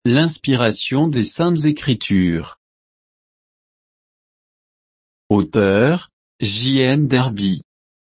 l'inspiration des Saintes Écritures. Auteur, J.N. Derby.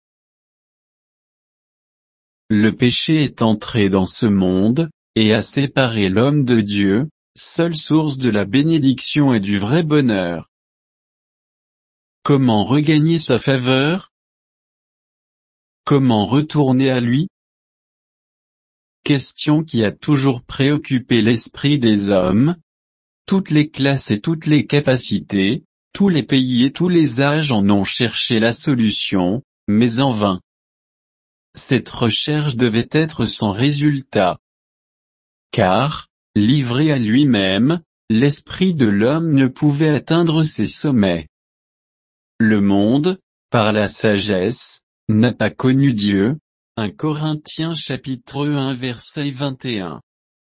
Le péché est entré dans ce monde, et a séparé l'homme de Dieu, seule source de la bénédiction et du vrai bonheur. Comment regagner sa faveur? Comment retourner à lui? Question qui a toujours préoccupé l'esprit des hommes. Toutes les classes et toutes les capacités, tous les pays et tous les âges en ont cherché la solution, mais en vain. Cette recherche devait être sans résultat. Car, livré à lui-même, l'esprit de l'homme ne pouvait atteindre ses sommets. Le monde, par la sagesse, n'a pas connu Dieu. 1 Corinthiens chapitre 1 verset 21.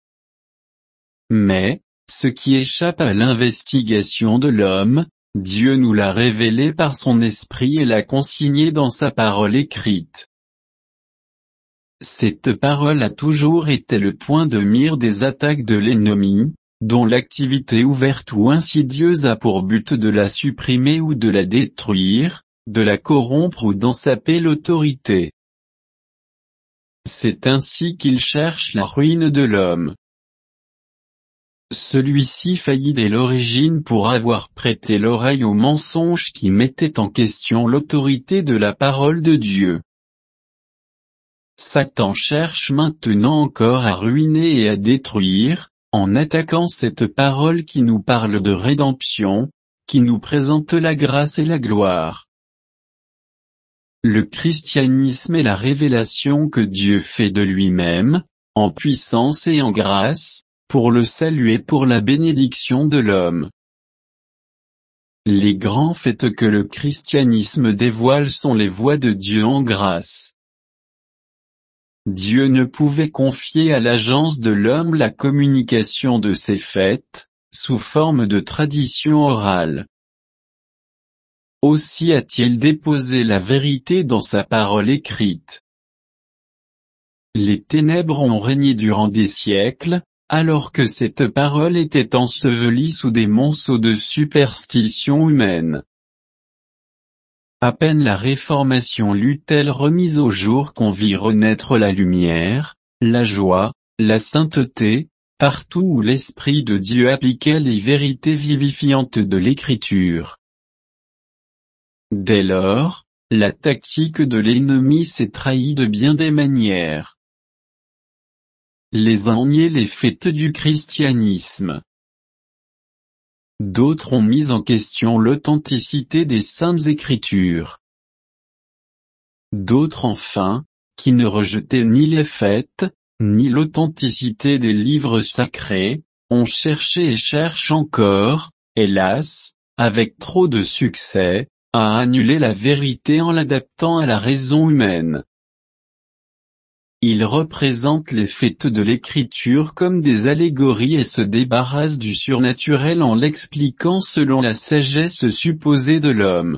Mais, ce qui échappe à l'investigation de l'homme, Dieu nous l'a révélé par son esprit et l'a consigné dans sa parole écrite. Cette parole a toujours été le point de mire des attaques de l'ennemi, dont l'activité ouverte ou insidieuse a pour but de la supprimer ou de la détruire, de la corrompre ou d'en saper l'autorité. C'est ainsi qu'il cherche la ruine de l'homme. Celui-ci faillit dès l'origine pour avoir prêté l'oreille aux mensonges qui mettaient en question l'autorité de la parole de Dieu. Satan cherche maintenant encore à ruiner et à détruire, en attaquant cette parole qui nous parle de rédemption, qui nous présente la grâce et la gloire. Le christianisme est la révélation que Dieu fait de lui-même, en puissance et en grâce, pour le salut et pour la bénédiction de l'homme. Les grands faits que le christianisme dévoile sont les voies de Dieu en grâce. Dieu ne pouvait confier à l'agence de l'homme la communication de ces faits, sous forme de tradition orale. Aussi a-t-il déposé la vérité dans sa parole écrite. Les ténèbres ont régné durant des siècles, alors que cette parole était ensevelie sous des monceaux de superstitions humaines. À peine la Réformation l'eut-elle remise au jour qu'on vit renaître la lumière, la joie, la sainteté, partout où l'Esprit de Dieu appliquait les vérités vivifiantes de l'Écriture. Dès lors, la tactique de l'ennemi s'est trahie de bien des manières. Les uns ont nié les faits du christianisme. D'autres ont mis en question l'authenticité des Saintes Écritures. D'autres enfin, qui ne rejetaient ni les faits, ni l'authenticité des livres sacrés, ont cherché et cherchent encore, hélas, avec trop de succès, à annuler la vérité en l'adaptant à la raison humaine. Ils représentent les faits de l'Écriture comme des allégories et se débarrassent du surnaturel en l'expliquant selon la sagesse supposée de l'homme.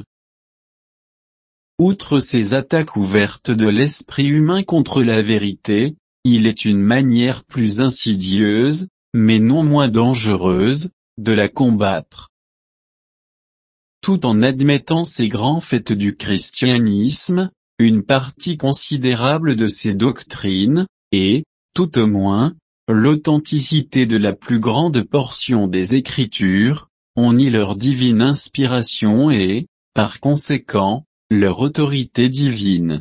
Outre ces attaques ouvertes de l'esprit humain contre la vérité, il est une manière plus insidieuse, mais non moins dangereuse, de la combattre. Tout en admettant ces grands faits du christianisme, une partie considérable de ces doctrines, et, tout au moins, l'authenticité de la plus grande portion des Écritures, on nie leur divine inspiration et, par conséquent, leur autorité divine.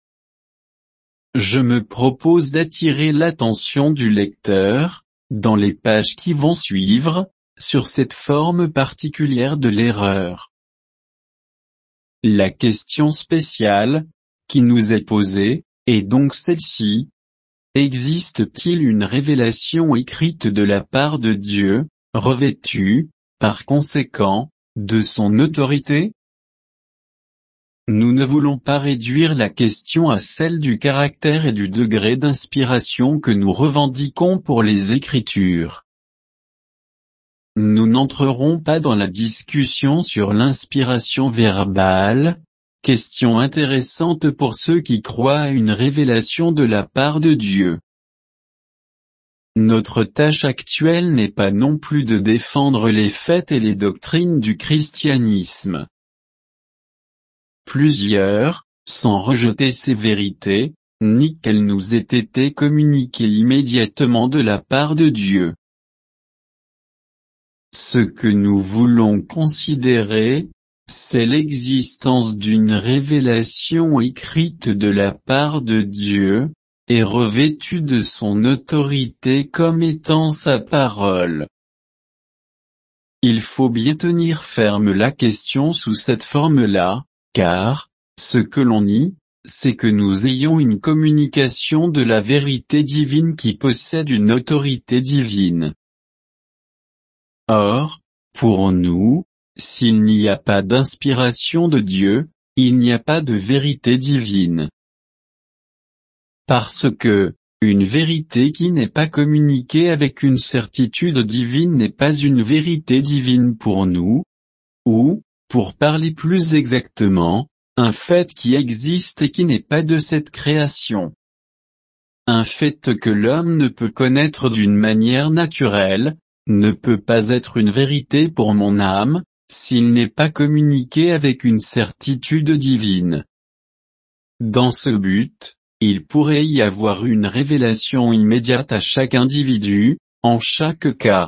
Je me propose d'attirer l'attention du lecteur, dans les pages qui vont suivre, sur cette forme particulière de l'erreur. La question spéciale, qui nous est posée, est donc celle-ci. Existe-t-il une révélation écrite de la part de Dieu, revêtue, par conséquent, de son autorité? Nous ne voulons pas réduire la question à celle du caractère et du degré d'inspiration que nous revendiquons pour les Écritures. Nous n'entrerons pas dans la discussion sur l'inspiration verbale, question intéressante pour ceux qui croient à une révélation de la part de Dieu. Notre tâche actuelle n'est pas non plus de défendre les faits et les doctrines du christianisme. Plusieurs, sans rejeter ces vérités, ni qu'elles nous aient été communiquées immédiatement de la part de Dieu. Ce que nous voulons considérer, c'est l'existence d'une révélation écrite de la part de Dieu, et revêtue de son autorité comme étant sa parole. Il faut bien tenir ferme la question sous cette forme-là, car, ce que l'on nie, c'est que nous ayons une communication de la vérité divine qui possède une autorité divine. Or, pour nous, s'il n'y a pas d'inspiration de Dieu, il n'y a pas de vérité divine. Parce que, une vérité qui n'est pas communiquée avec une certitude divine n'est pas une vérité divine pour nous, ou, pour parler plus exactement, un fait qui existe et qui n'est pas de cette création. Un fait que l'homme ne peut connaître d'une manière naturelle, ne peut pas être une vérité pour mon âme, s'il n'est pas communiqué avec une certitude divine. Dans ce but, il pourrait y avoir une révélation immédiate à chaque individu, en chaque cas.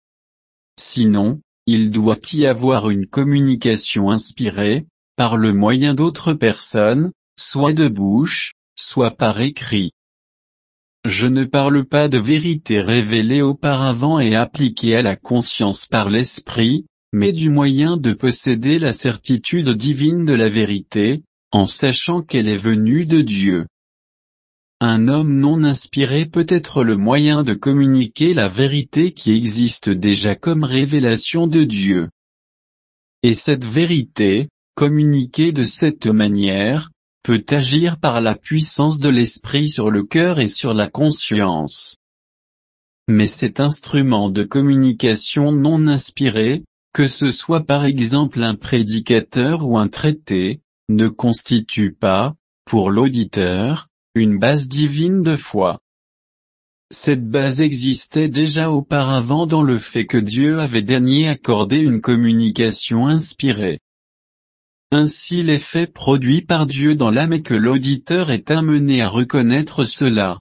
Sinon, il doit y avoir une communication inspirée, par le moyen d'autres personnes, soit de bouche, soit par écrit. Je ne parle pas de vérité révélée auparavant et appliquée à la conscience par l'esprit, mais du moyen de posséder la certitude divine de la vérité, en sachant qu'elle est venue de Dieu. Un homme non inspiré peut être le moyen de communiquer la vérité qui existe déjà comme révélation de Dieu. Et cette vérité, communiquée de cette manière, peut agir par la puissance de l'esprit sur le cœur et sur la conscience. Mais cet instrument de communication non inspiré, que ce soit par exemple un prédicateur ou un traité, ne constitue pas, pour l'auditeur, une base divine de foi. Cette base existait déjà auparavant dans le fait que Dieu avait daigné accorder une communication inspirée. Ainsi l'effet produit par Dieu dans l'âme est que l'auditeur est amené à reconnaître cela.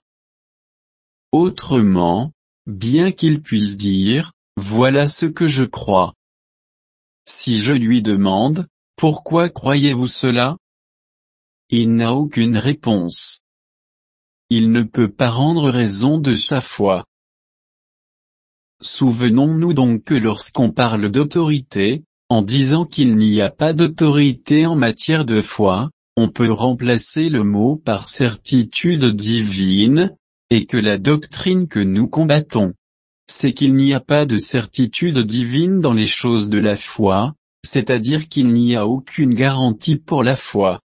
Autrement, bien qu'il puisse dire, voilà ce que je crois. Si je lui demande, pourquoi croyez-vous cela? Il n'a aucune réponse. Il ne peut pas rendre raison de sa foi. Souvenons-nous donc que lorsqu'on parle d'autorité, en disant qu'il n'y a pas d'autorité en matière de foi, on peut remplacer le mot par certitude divine, et que la doctrine que nous combattons, c'est qu'il n'y a pas de certitude divine dans les choses de la foi, c'est-à-dire qu'il n'y a aucune garantie pour la foi.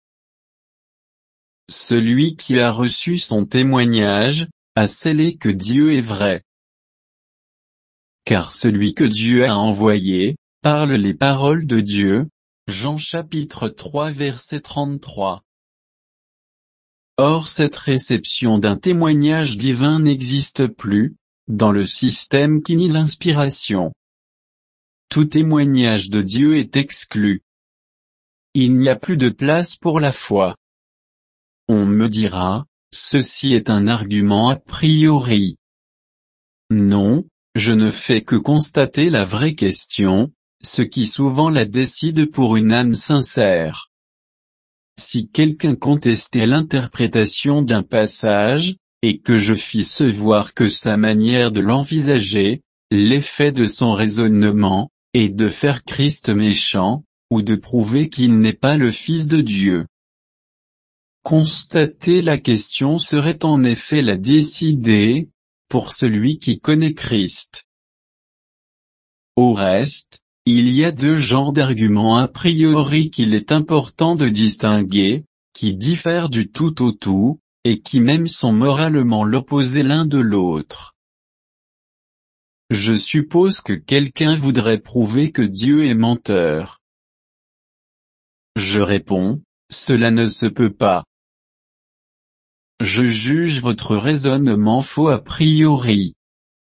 Celui qui a reçu son témoignage, a scellé que Dieu est vrai. Car celui que Dieu a envoyé, parle les paroles de Dieu. Jean chapitre 3 verset 33. Or cette réception d'un témoignage divin n'existe plus, dans le système qui nie l'inspiration. Tout témoignage de Dieu est exclu. Il n'y a plus de place pour la foi. On me dira, ceci est un argument a priori. Non, je ne fais que constater la vraie question, ce qui souvent la décide pour une âme sincère. Si quelqu'un contestait l'interprétation d'un passage, et que je fisse voir que sa manière de l'envisager, l'effet de son raisonnement, est de faire Christ méchant, ou de prouver qu'il n'est pas le Fils de Dieu. Constater la question serait en effet la décider, pour celui qui connaît Christ. Au reste, il y a deux genres d'arguments a priori qu'il est important de distinguer, qui diffèrent du tout au tout, et qui même sont moralement l'opposé l'un de l'autre. Je suppose que quelqu'un voudrait prouver que Dieu est menteur. Je réponds, cela ne se peut pas. Je juge votre raisonnement faux a priori.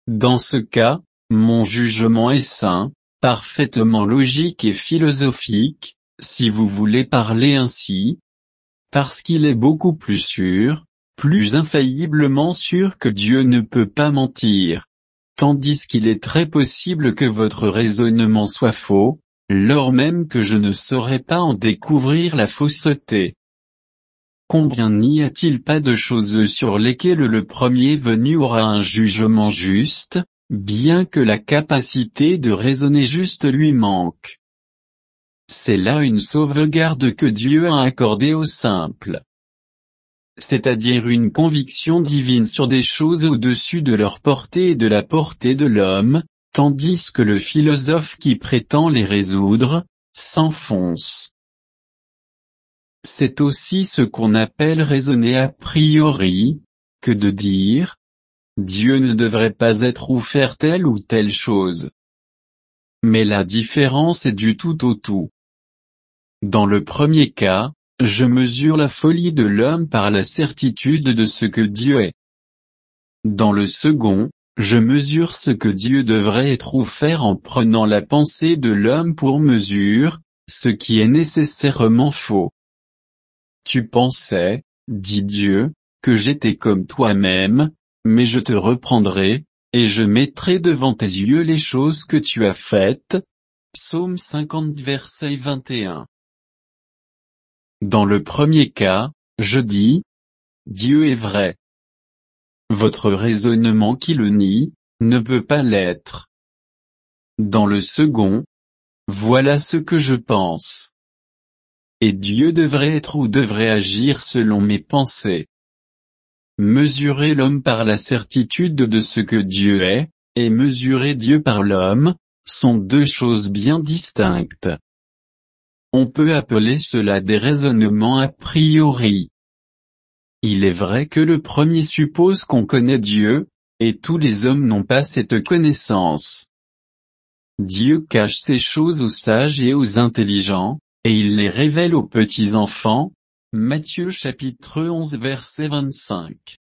Dans ce cas, mon jugement est sain, parfaitement logique et philosophique, si vous voulez parler ainsi, parce qu'il est beaucoup plus sûr, plus infailliblement sûr que Dieu ne peut pas mentir. Tandis qu'il est très possible que votre raisonnement soit faux, lors même que je ne saurais pas en découvrir la fausseté. Combien n'y a-t-il pas de choses sur lesquelles le premier venu aura un jugement juste, bien que la capacité de raisonner juste lui manque. C'est là une sauvegarde que Dieu a accordée aux simples. C'est-à-dire une conviction divine sur des choses au-dessus de leur portée et de la portée de l'homme, tandis que le philosophe qui prétend les résoudre, s'enfonce. C'est aussi ce qu'on appelle raisonner a priori, que de dire, Dieu ne devrait pas être ou faire telle ou telle chose. Mais la différence est du tout au tout. Dans le premier cas, je mesure la folie de l'homme par la certitude de ce que Dieu est. Dans le second, je mesure ce que Dieu devrait être ou faire en prenant la pensée de l'homme pour mesure, ce qui est nécessairement faux. Tu pensais, dit Dieu, que j'étais comme toi-même, mais je te reprendrai, et je mettrai devant tes yeux les choses que tu as faites. Psaume 50 verset 21. Dans le premier cas, je dis, Dieu est vrai. Votre raisonnement qui le nie, ne peut pas l'être. Dans le second, voilà ce que je pense. Et Dieu devrait être ou devrait agir selon mes pensées. Mesurer l'homme par la certitude de ce que Dieu est, et mesurer Dieu par l'homme, sont deux choses bien distinctes. On peut appeler cela des raisonnements a priori. Il est vrai que le premier suppose qu'on connaît Dieu, et tous les hommes n'ont pas cette connaissance. Dieu cache ces choses aux sages et aux intelligents, et il les révèle aux petits enfants. Matthieu chapitre 11 verset 25.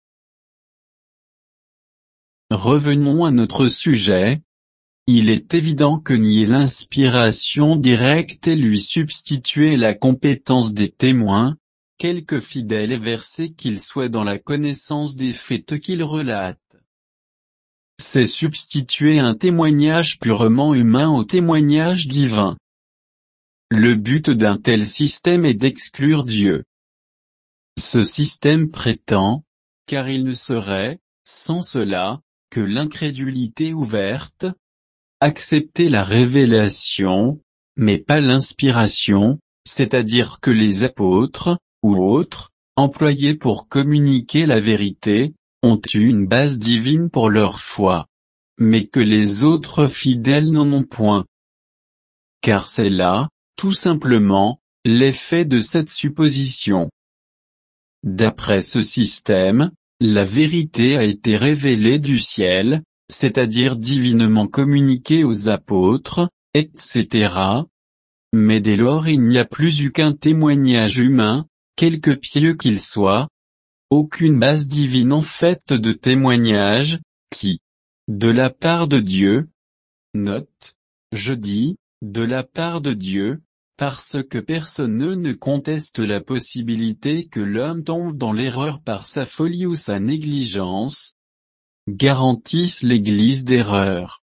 Revenons à notre sujet. Il est évident que nier l'inspiration directe et lui substituer la compétence des témoins, quelque fidèles et versés qu'ils soient dans la connaissance des faits qu'ils relatent, c'est substituer un témoignage purement humain au témoignage divin. Le but d'un tel système est d'exclure Dieu. Ce système prétend, car il ne serait, sans cela, que l'incrédulité ouverte, accepter la révélation, mais pas l'inspiration, c'est-à-dire que les apôtres, ou autres, employés pour communiquer la vérité, ont eu une base divine pour leur foi. Mais que les autres fidèles n'en ont point. Car c'est là, tout simplement, l'effet de cette supposition. D'après ce système, la vérité a été révélée du ciel, c'est-à-dire divinement communiquée aux apôtres, etc. Mais dès lors il n'y a plus eu qu'un témoignage humain, quelque pieux qu'il soit, aucune base divine en fait de témoignage, qui, de la part de Dieu, note, je dis, de la part de Dieu, parce que personne ne conteste la possibilité que l'homme tombe dans l'erreur par sa folie ou sa négligence, garantissent l'Église d'erreur.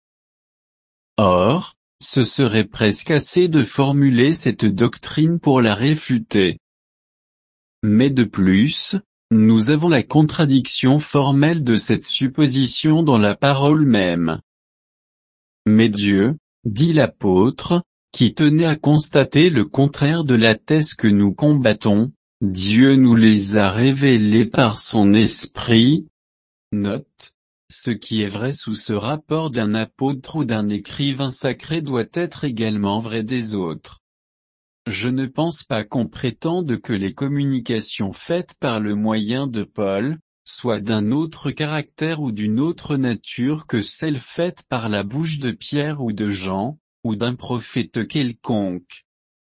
Or, ce serait presque assez de formuler cette doctrine pour la réfuter. Mais de plus, nous avons la contradiction formelle de cette supposition dans la parole même. Mais Dieu, dit l'apôtre, qui tenait à constater le contraire de la thèse que nous combattons, Dieu nous les a révélés par son esprit. Note, ce qui est vrai sous ce rapport d'un apôtre ou d'un écrivain sacré doit être également vrai des autres. Je ne pense pas qu'on prétende que les communications faites par le moyen de Paul, soient d'un autre caractère ou d'une autre nature que celles faites par la bouche de Pierre ou de Jean, ou d'un prophète quelconque.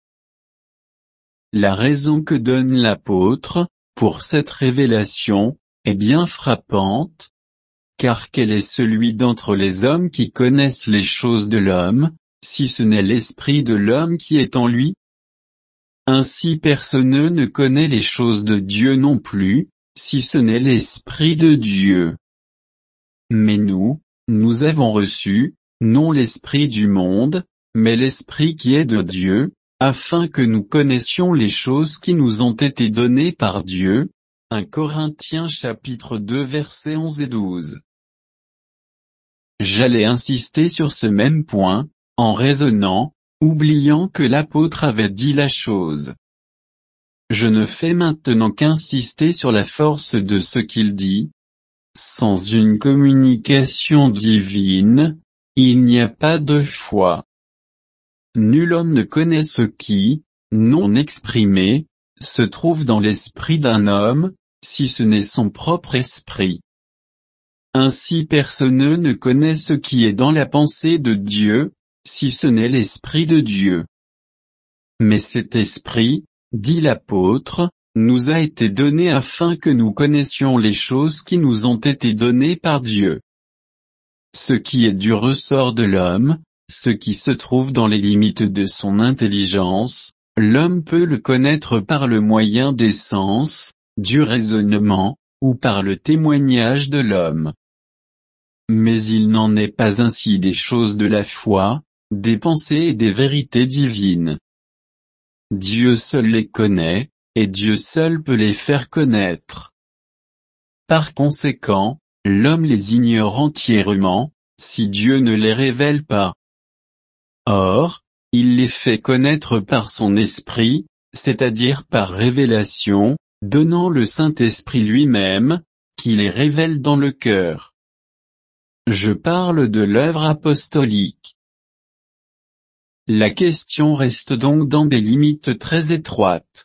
La raison que donne l'apôtre, pour cette révélation, est bien frappante, Car quel est celui d'entre les hommes qui connaissent les choses de l'homme, si ce n'est l'esprit de l'homme qui est en lui? Ainsi personne ne connaît les choses de Dieu non plus, si ce n'est l'Esprit de Dieu. Mais nous avons reçu, non l'Esprit du monde, mais l'Esprit qui est de Dieu, afin que nous connaissions les choses qui nous ont été données par Dieu. 1 Corinthiens chapitre 2 versets 11 et 12. J'allais insister sur ce même point, en raisonnant, oubliant que l'apôtre avait dit la chose. Je ne fais maintenant qu'insister sur la force de ce qu'il dit. Sans une communication divine, il n'y a pas de foi. Nul homme ne connaît ce qui, non exprimé, se trouve dans l'esprit d'un homme, si ce n'est son propre esprit. Ainsi personne ne connaît ce qui est dans la pensée de Dieu, si ce n'est l'Esprit de Dieu. Mais cet Esprit, dit l'apôtre, nous a été donné afin que nous connaissions les choses qui nous ont été données par Dieu. Ce qui est du ressort de l'homme, ce qui se trouve dans les limites de son intelligence, l'homme peut le connaître par le moyen des sens, du raisonnement, ou par le témoignage de l'homme. Mais il n'en est pas ainsi des choses de la foi, des pensées et des vérités divines. Dieu seul les connaît, et Dieu seul peut les faire connaître. Par conséquent, l'homme les ignore entièrement, si Dieu ne les révèle pas. Or, il les fait connaître par son esprit, c'est-à-dire par révélation, donnant le Saint-Esprit lui-même, qui les révèle dans le cœur. Je parle de l'œuvre apostolique. La question reste donc dans des limites très étroites.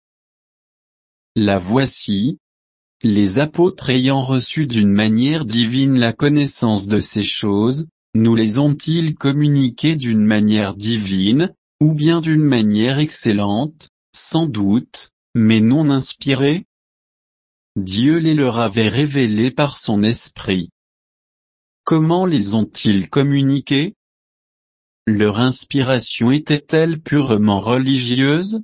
La voici. Les apôtres ayant reçu d'une manière divine la connaissance de ces choses, nous les ont-ils communiquées d'une manière divine, ou bien d'une manière excellente, sans doute, mais non inspirée? Dieu les leur avait révélées par son esprit. Comment les ont-ils communiquées? Leur inspiration était-elle purement religieuse?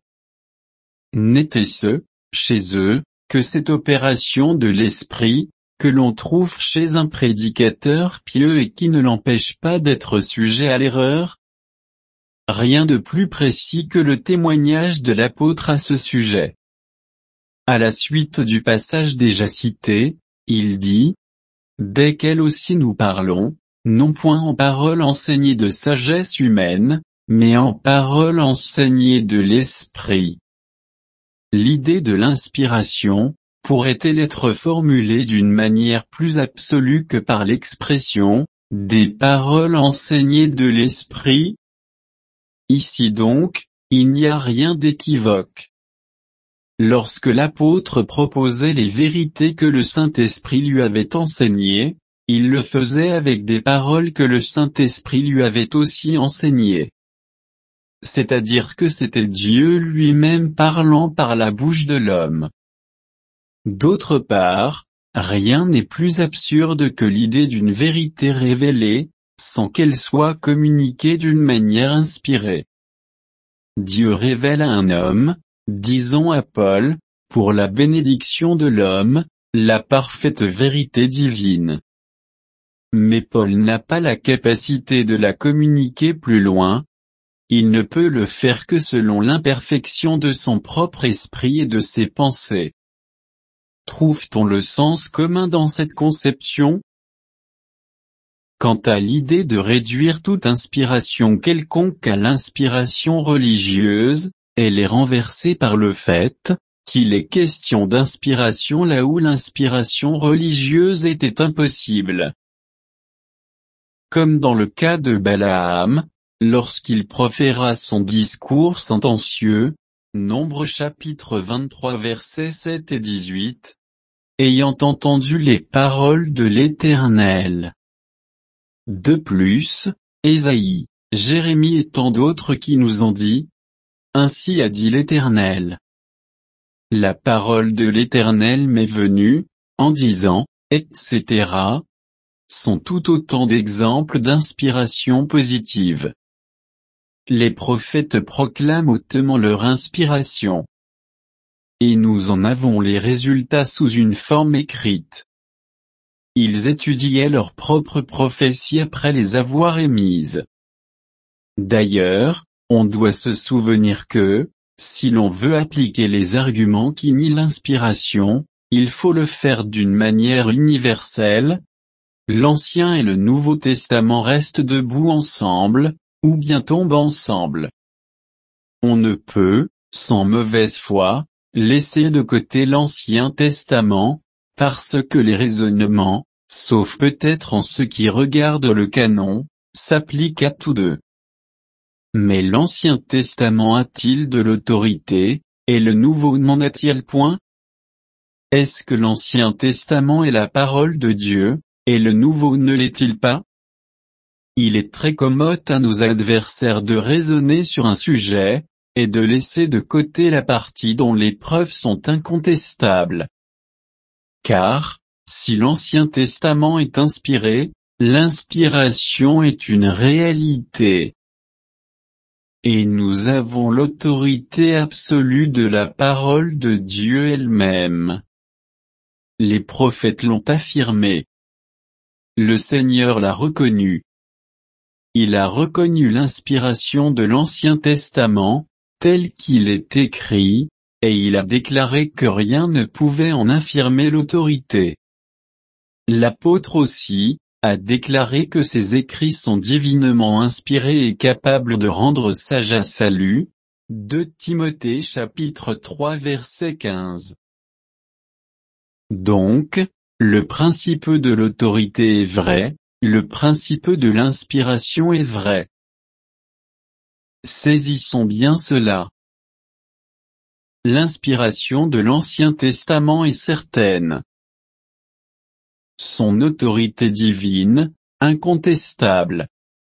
N'était-ce, chez eux, que cette opération de l'esprit, que l'on trouve chez un prédicateur pieux et qui ne l'empêche pas d'être sujet à l'erreur? Rien de plus précis que le témoignage de l'apôtre à ce sujet. À la suite du passage déjà cité, il dit, « Desquels aussi nous parlons, non point en paroles enseignées de sagesse humaine, mais en paroles enseignées de l'esprit. » L'idée de l'inspiration, pourrait-elle être formulée d'une manière plus absolue que par l'expression, des paroles enseignées de l'esprit? Ici donc, il n'y a rien d'équivoque. Lorsque l'apôtre proposait les vérités que le Saint-Esprit lui avait enseignées, il le faisait avec des paroles que le Saint-Esprit lui avait aussi enseignées. C'est-à-dire que c'était Dieu lui-même parlant par la bouche de l'homme. D'autre part, rien n'est plus absurde que l'idée d'une vérité révélée, sans qu'elle soit communiquée d'une manière inspirée. Dieu révèle à un homme, disons à Paul, pour la bénédiction de l'homme, la parfaite vérité divine. Mais Paul n'a pas la capacité de la communiquer plus loin. Il ne peut le faire que selon l'imperfection de son propre esprit et de ses pensées. Trouve-t-on le sens commun dans cette conception? Quant à l'idée de réduire toute inspiration quelconque à l'inspiration religieuse, elle est renversée par le fait, qu'il est question d'inspiration là où l'inspiration religieuse était impossible. Comme dans le cas de Balaam, lorsqu'il proféra son discours sentencieux, Nombre chapitre 23 versets 7 et 18, ayant entendu les paroles de l'Éternel. De plus, Ésaïe, Jérémie et tant d'autres qui nous ont dit, ainsi a dit l'Éternel. La parole de l'Éternel m'est venue, en disant, etc. sont tout autant d'exemples d'inspiration positive. Les prophètes proclament hautement leur inspiration. Et nous en avons les résultats sous une forme écrite. Ils étudiaient leurs propres prophéties après les avoir émises. D'ailleurs, on doit se souvenir que, si l'on veut appliquer les arguments qui nient l'inspiration, il faut le faire d'une manière universelle. L'Ancien et le Nouveau Testament restent debout ensemble, ou bien tombent ensemble. On ne peut, sans mauvaise foi, laisser de côté l'Ancien Testament, parce que les raisonnements, sauf peut-être en ce qui regarde le canon, s'appliquent à tous deux. Mais l'Ancien Testament a-t-il de l'autorité, et le Nouveau n'en a-t-il point? Est-ce que l'Ancien Testament est la parole de Dieu, et le Nouveau ne l'est-il pas? Il est très commode à nos adversaires de raisonner sur un sujet, et de laisser de côté la partie dont les preuves sont incontestables. Car, si l'Ancien Testament est inspiré, l'inspiration est une réalité. Et nous avons l'autorité absolue de la parole de Dieu elle-même. Les prophètes l'ont affirmé. Le Seigneur l'a reconnu. Il a reconnu l'inspiration de l'Ancien Testament, tel qu'il est écrit, et il a déclaré que rien ne pouvait en infirmer l'autorité. L'apôtre aussi, a déclaré que ces écrits sont divinement inspirés et capables de rendre sage à salut. 2 Timothée chapitre 3 verset 15. Donc, le principe de l'autorité est vrai, le principe de l'inspiration est vrai. Saisissons bien cela. L'inspiration de l'Ancien Testament est certaine. Son autorité divine, incontestable.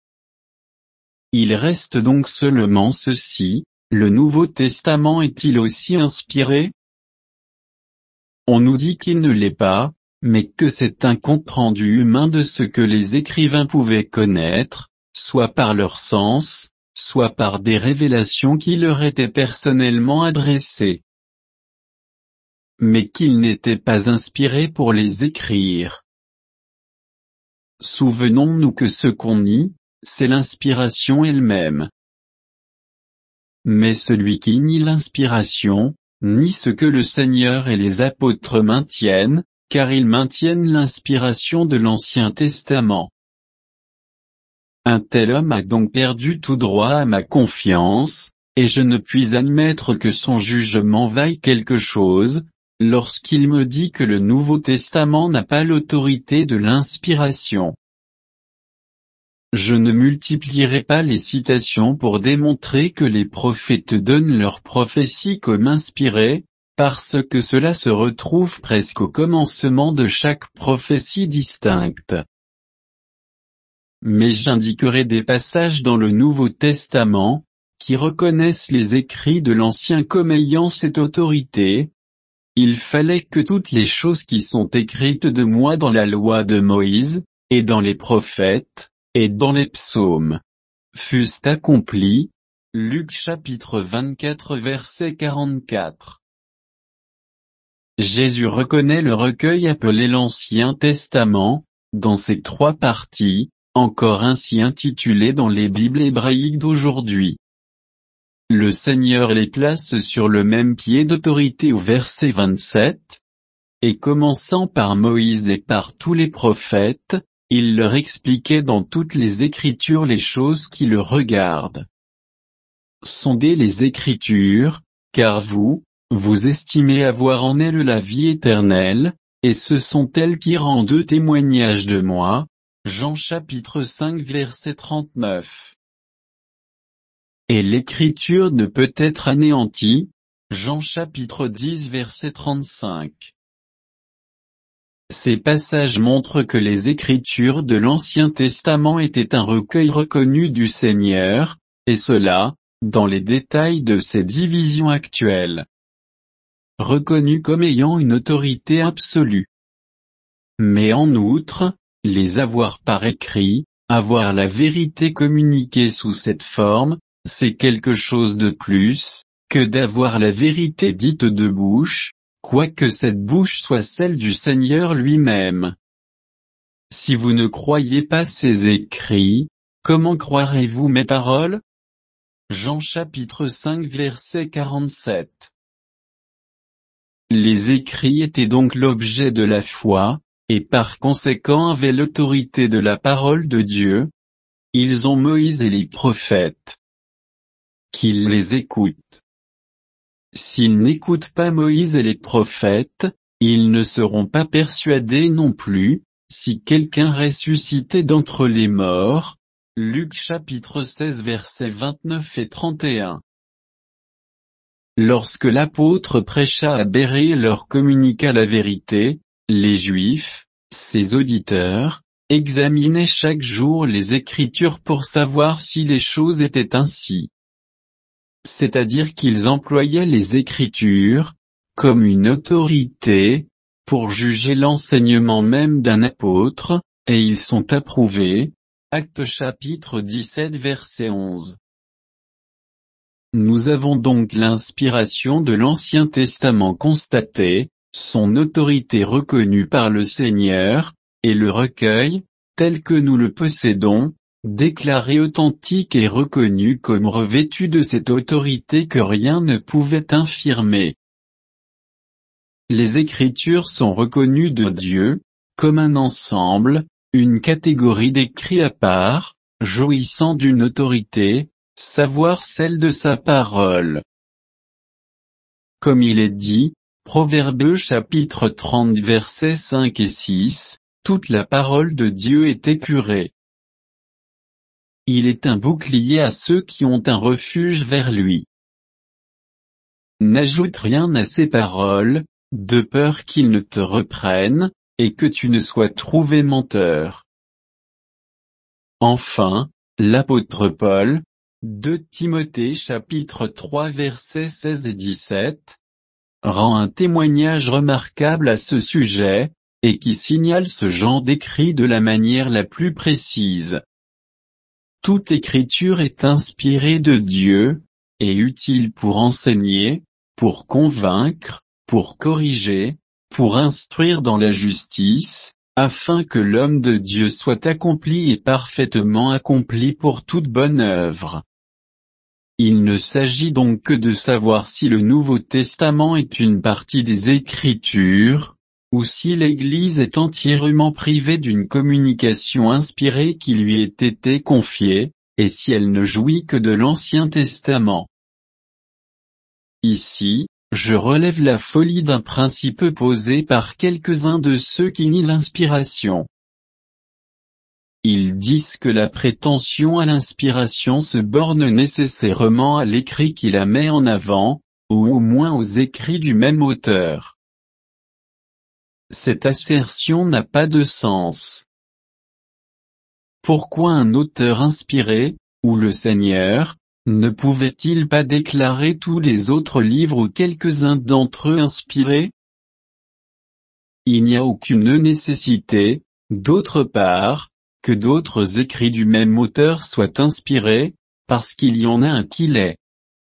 Il reste donc seulement ceci, le Nouveau Testament est-il aussi inspiré? On nous dit qu'il ne l'est pas, mais que c'est un compte-rendu humain de ce que les écrivains pouvaient connaître, soit par leur sens, soit par des révélations qui leur étaient personnellement adressées. Mais qu'ils n'étaient pas inspirés pour les écrire. Souvenons-nous que ce qu'on nie, c'est l'inspiration elle-même. Mais celui qui nie l'inspiration, nie ce que le Seigneur et les apôtres maintiennent, car ils maintiennent l'inspiration de l'Ancien Testament. Un tel homme a donc perdu tout droit à ma confiance, et je ne puis admettre que son jugement vaille quelque chose, lorsqu'il me dit que le Nouveau Testament n'a pas l'autorité de l'inspiration. Je ne multiplierai pas les citations pour démontrer que les prophètes donnent leurs prophéties comme inspirées, parce que cela se retrouve presque au commencement de chaque prophétie distincte. Mais j'indiquerai des passages dans le Nouveau Testament, qui reconnaissent les écrits de l'Ancien comme ayant cette autorité. Il fallait que toutes les choses qui sont écrites de moi dans la loi de Moïse, et dans les prophètes, et dans les psaumes, fussent accomplies. Luc chapitre 24 verset 44. Jésus reconnaît le recueil appelé l'Ancien Testament, dans ses 3 parties, encore ainsi intitulées dans les Bibles hébraïques d'aujourd'hui. Le Seigneur les place sur le même pied d'autorité au verset 27. Et commençant par Moïse et par tous les prophètes, il leur expliquait dans toutes les Écritures les choses qui le regardent. Sondez les Écritures, car vous estimez avoir en elles la vie éternelle, et ce sont elles qui rendent témoignage de moi. Jean chapitre 5 verset 39. Et l'Écriture ne peut être anéantie. Jean chapitre 10 verset 35. Ces passages montrent que les Écritures de l'Ancien Testament étaient un recueil reconnu du Seigneur, et cela, dans les détails de ses divisions actuelles. Reconnu comme ayant une autorité absolue. Mais en outre, les avoir par écrit, avoir la vérité communiquée sous cette forme, c'est quelque chose de plus, que d'avoir la vérité dite de bouche, quoique cette bouche soit celle du Seigneur lui-même. Si vous ne croyez pas ces écrits, comment croirez-vous mes paroles? Jean chapitre 5 verset 47. Les écrits étaient donc l'objet de la foi, et par conséquent avaient l'autorité de la parole de Dieu. Ils ont Moïse et les prophètes. Qu'ils les écoutent. S'ils n'écoutent pas Moïse et les prophètes, ils ne seront pas persuadés non plus, si quelqu'un ressuscité d'entre les morts. Luc chapitre 16 versets 29 et 31. Lorsque l'apôtre prêcha à Bérée et leur communiqua la vérité, les Juifs, ses auditeurs, examinaient chaque jour les Écritures pour savoir si les choses étaient ainsi. C'est-à-dire qu'ils employaient les Écritures, comme une autorité, pour juger l'enseignement même d'un apôtre, et ils sont approuvés. Actes chapitre 17 verset 11. Nous avons donc l'inspiration de l'Ancien Testament constatée, son autorité reconnue par le Seigneur, et le recueil, tel que nous le possédons, déclaré authentique et reconnu comme revêtu de cette autorité que rien ne pouvait infirmer. Les Écritures sont reconnues de Dieu, comme un ensemble, une catégorie d'écrits à part, jouissant d'une autorité, savoir celle de sa parole. Comme il est dit, Proverbes chapitre 30 versets 5 et 6, toute la parole de Dieu est épurée. Il est un bouclier à ceux qui ont un refuge vers lui. N'ajoute rien à ces paroles, de peur qu'ils ne te reprennent, et que tu ne sois trouvé menteur. Enfin, l'apôtre Paul, 2 Timothée chapitre 3 versets 16 et 17, rend un témoignage remarquable à ce sujet, et qui signale ce genre d'écrit de la manière la plus précise. Toute écriture est inspirée de Dieu, et utile pour enseigner, pour convaincre, pour corriger, pour instruire dans la justice, afin que l'homme de Dieu soit accompli et parfaitement accompli pour toute bonne œuvre. Il ne s'agit donc que de savoir si le Nouveau Testament est une partie des Écritures, ou si l'Église est entièrement privée d'une communication inspirée qui lui ait été confiée, et si elle ne jouit que de l'Ancien Testament. Ici, je relève la folie d'un principe posé par quelques-uns de ceux qui nient l'inspiration. Ils disent que la prétention à l'inspiration se borne nécessairement à l'écrit qui la met en avant, ou au moins aux écrits du même auteur. Cette assertion n'a pas de sens. Pourquoi un auteur inspiré, ou le Seigneur, ne pouvait-il pas déclarer tous les autres livres ou quelques-uns d'entre eux inspirés? Il n'y a aucune nécessité, d'autre part, que d'autres écrits du même auteur soient inspirés, parce qu'il y en a un qui l'est.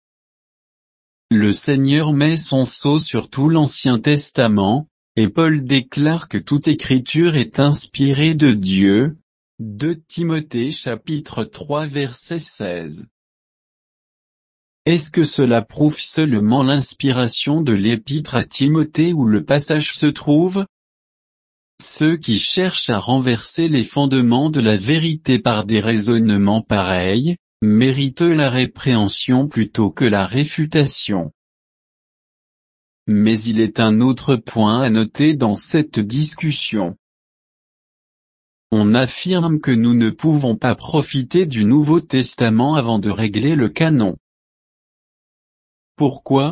Le Seigneur met son sceau sur tout l'Ancien Testament, et Paul déclare que toute écriture est inspirée de Dieu. 2 Timothée chapitre 3 verset 16. Est-ce que cela prouve seulement l'inspiration de l'épître à Timothée où le passage se trouve? Ceux qui cherchent à renverser les fondements de la vérité par des raisonnements pareils, méritent la répréhension plutôt que la réfutation. Mais il est un autre point à noter dans cette discussion. On affirme que nous ne pouvons pas profiter du Nouveau Testament avant de régler le canon. Pourquoi?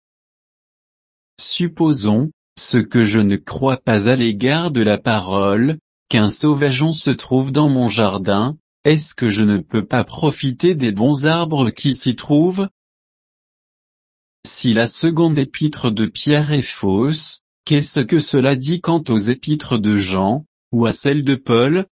Supposons, ce que je ne crois pas à l'égard de la parole, qu'un sauvageon se trouve dans mon jardin, est-ce que je ne peux pas profiter des bons arbres qui s'y trouvent? Si la seconde épître de Pierre est fausse, qu'est-ce que cela dit quant aux épîtres de Jean, ou à celle de Paul?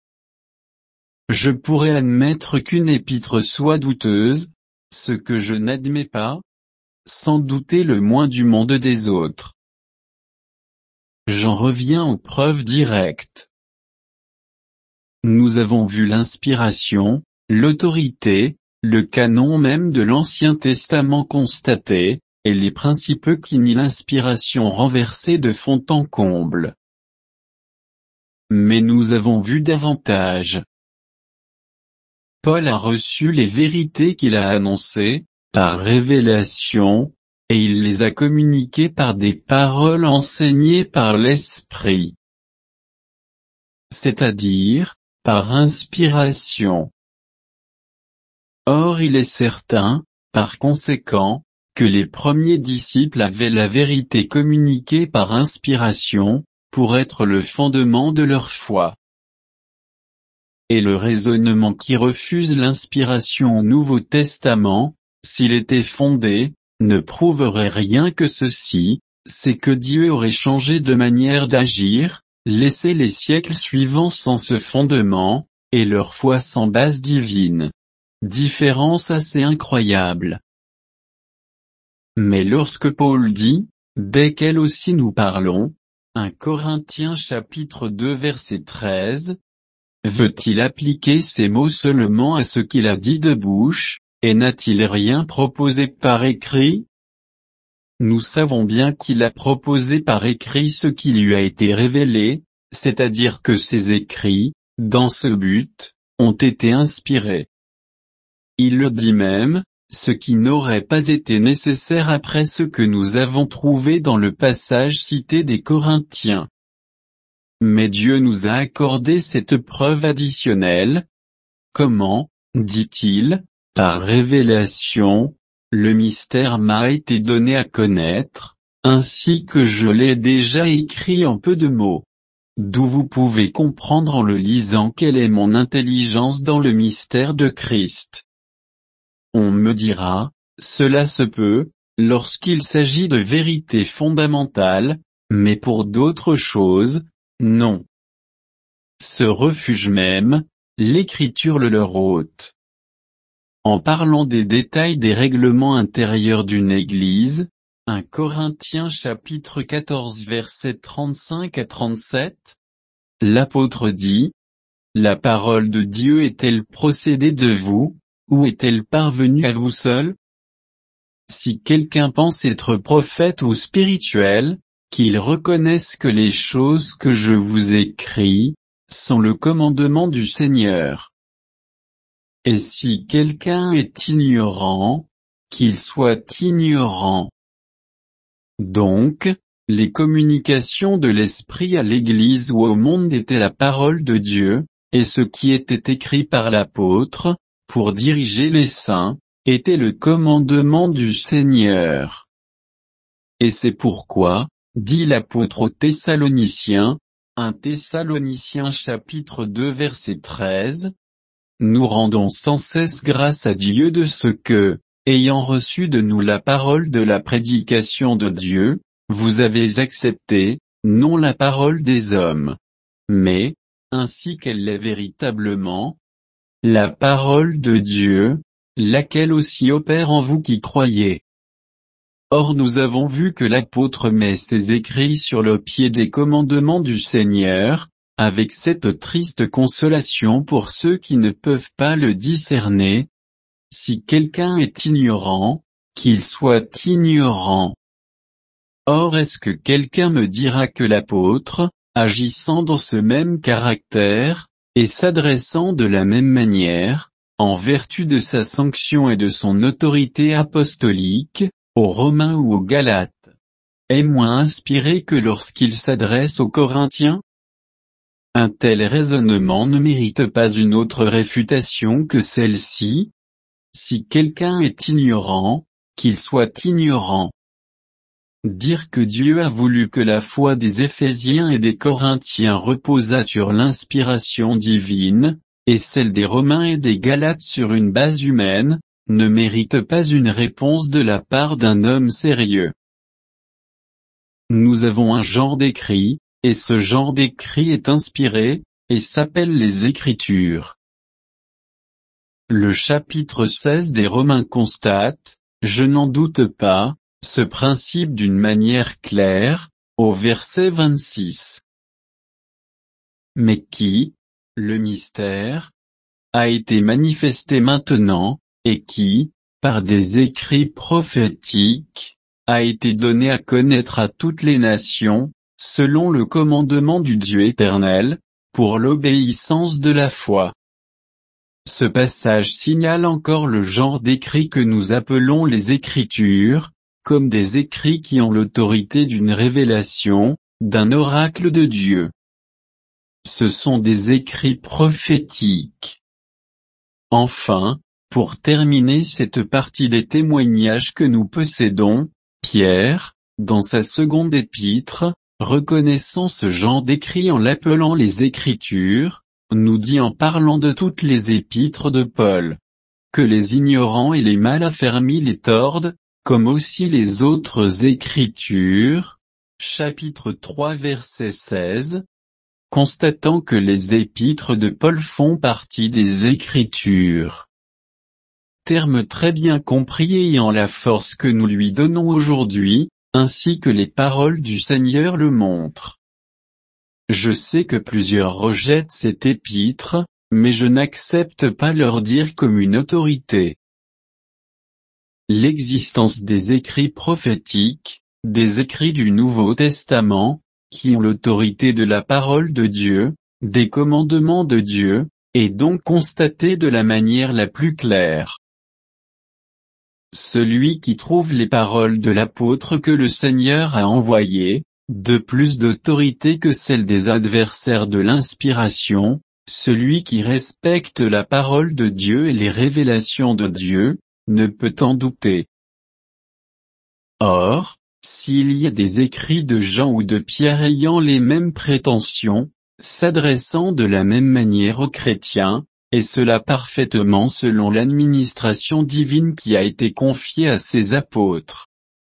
Je pourrais admettre qu'une épître soit douteuse, ce que je n'admets pas, sans douter le moins du monde des autres. J'en reviens aux preuves directes. Nous avons vu l'inspiration, l'autorité, le canon même de l'Ancien Testament constaté, et les principes qui nient l'inspiration renversée de fond en comble. Mais nous avons vu davantage. Paul a reçu les vérités qu'il a annoncées, par révélation, et il les a communiquées par des paroles enseignées par l'Esprit. C'est-à-dire, par inspiration. Or il est certain, par conséquent, que les premiers disciples avaient la vérité communiquée par inspiration, pour être le fondement de leur foi. Et le raisonnement qui refuse l'inspiration au Nouveau Testament, s'il était fondé, ne prouverait rien que ceci, c'est que Dieu aurait changé de manière d'agir, laissé les siècles suivants sans ce fondement, et leur foi sans base divine. Différence assez incroyable. Mais lorsque Paul dit, desquels aussi nous parlons, 1 Corinthiens chapitre 2 verset 13, veut-il appliquer ces mots seulement à ce qu'il a dit de bouche, et n'a-t-il rien proposé par écrit? Nous savons bien qu'il a proposé par écrit ce qui lui a été révélé, c'est-à-dire que ces écrits, dans ce but, ont été inspirés. Il le dit même, ce qui n'aurait pas été nécessaire après ce que nous avons trouvé dans le passage cité des Corinthiens. Mais Dieu nous a accordé cette preuve additionnelle. Comment, dit-il, par révélation, le mystère m'a été donné à connaître, ainsi que je l'ai déjà écrit en peu de mots. D'où vous pouvez comprendre en le lisant quelle est mon intelligence dans le mystère de Christ. On me dira, cela se peut, lorsqu'il s'agit de vérités fondamentales, mais pour d'autres choses, non. Ce refuge même, l'Écriture le leur ôte. En parlant des détails des règlements intérieurs d'une église, 1 Corinthiens chapitre 14 versets 35 à 37, l'apôtre dit, « La parole de Dieu est-elle procédée de vous, ou est-elle parvenue à vous seul? Si quelqu'un pense être prophète ou spirituel, qu'il reconnaisse que les choses que je vous écris, sont le commandement du Seigneur. Et si quelqu'un est ignorant, qu'il soit ignorant. » Donc, les communications de l'Esprit à l'Église ou au monde étaient la parole de Dieu, et ce qui était écrit par l'apôtre, pour diriger les saints, était le commandement du Seigneur. Et c'est pourquoi, dit l'apôtre aux Thessaloniciens, 1 Thessaloniciens chapitre 2 verset 13, nous rendons sans cesse grâce à Dieu de ce que, ayant reçu de nous la parole de la prédication de Dieu, vous avez accepté, non la parole des hommes, mais, ainsi qu'elle l'est véritablement, la parole de Dieu, laquelle aussi opère en vous qui croyez. Or nous avons vu que l'apôtre met ses écrits sur le pied des commandements du Seigneur, avec cette triste consolation pour ceux qui ne peuvent pas le discerner. Si quelqu'un est ignorant, qu'il soit ignorant. Or est-ce que quelqu'un me dira que l'apôtre, agissant dans ce même caractère, et s'adressant de la même manière, en vertu de sa sanction et de son autorité apostolique, aux Romains ou aux Galates, est moins inspiré que lorsqu'il s'adresse aux Corinthiens? Un tel raisonnement ne mérite pas une autre réfutation que celle-ci. Si quelqu'un est ignorant, qu'il soit ignorant. Dire que Dieu a voulu que la foi des Éphésiens et des Corinthiens reposât sur l'inspiration divine, et celle des Romains et des Galates sur une base humaine, ne mérite pas une réponse de la part d'un homme sérieux. Nous avons un genre d'écrit, et ce genre d'écrit est inspiré, et s'appelle les Écritures. Le chapitre 16 des Romains constate, je n'en doute pas, ce principe d'une manière claire, au verset 26. Mais qui, le mystère, a été manifesté maintenant, et qui, par des écrits prophétiques, a été donné à connaître à toutes les nations, selon le commandement du Dieu éternel, pour l'obéissance de la foi. Ce passage signale encore le genre d'écrits que nous appelons les Écritures, comme des écrits qui ont l'autorité d'une révélation, d'un oracle de Dieu. Ce sont des écrits prophétiques. Enfin, pour terminer cette partie des témoignages que nous possédons, Pierre, dans sa seconde épître, reconnaissant ce genre d'écrit en l'appelant les Écritures, nous dit en parlant de toutes les épîtres de Paul, que les ignorants et les mal affermis les tordent, comme aussi les autres Écritures, chapitre 3 verset 16, constatant que les épîtres de Paul font partie des Écritures. Terme très bien compris ayant la force que nous lui donnons aujourd'hui, ainsi que les paroles du Seigneur le montrent. Je sais que plusieurs rejettent cet épître, mais je n'accepte pas leur dire comme une autorité. L'existence des écrits prophétiques, des écrits du Nouveau Testament, qui ont l'autorité de la parole de Dieu, des commandements de Dieu, est donc constatée de la manière la plus claire. Celui qui trouve les paroles de l'apôtre que le Seigneur a envoyé, de plus d'autorité que celle des adversaires de l'inspiration, celui qui respecte la parole de Dieu et les révélations de Dieu, ne peut en douter. Or, s'il y a des écrits de Jean ou de Pierre ayant les mêmes prétentions, s'adressant de la même manière aux chrétiens, et cela parfaitement selon l'administration divine qui a été confiée à ces apôtres.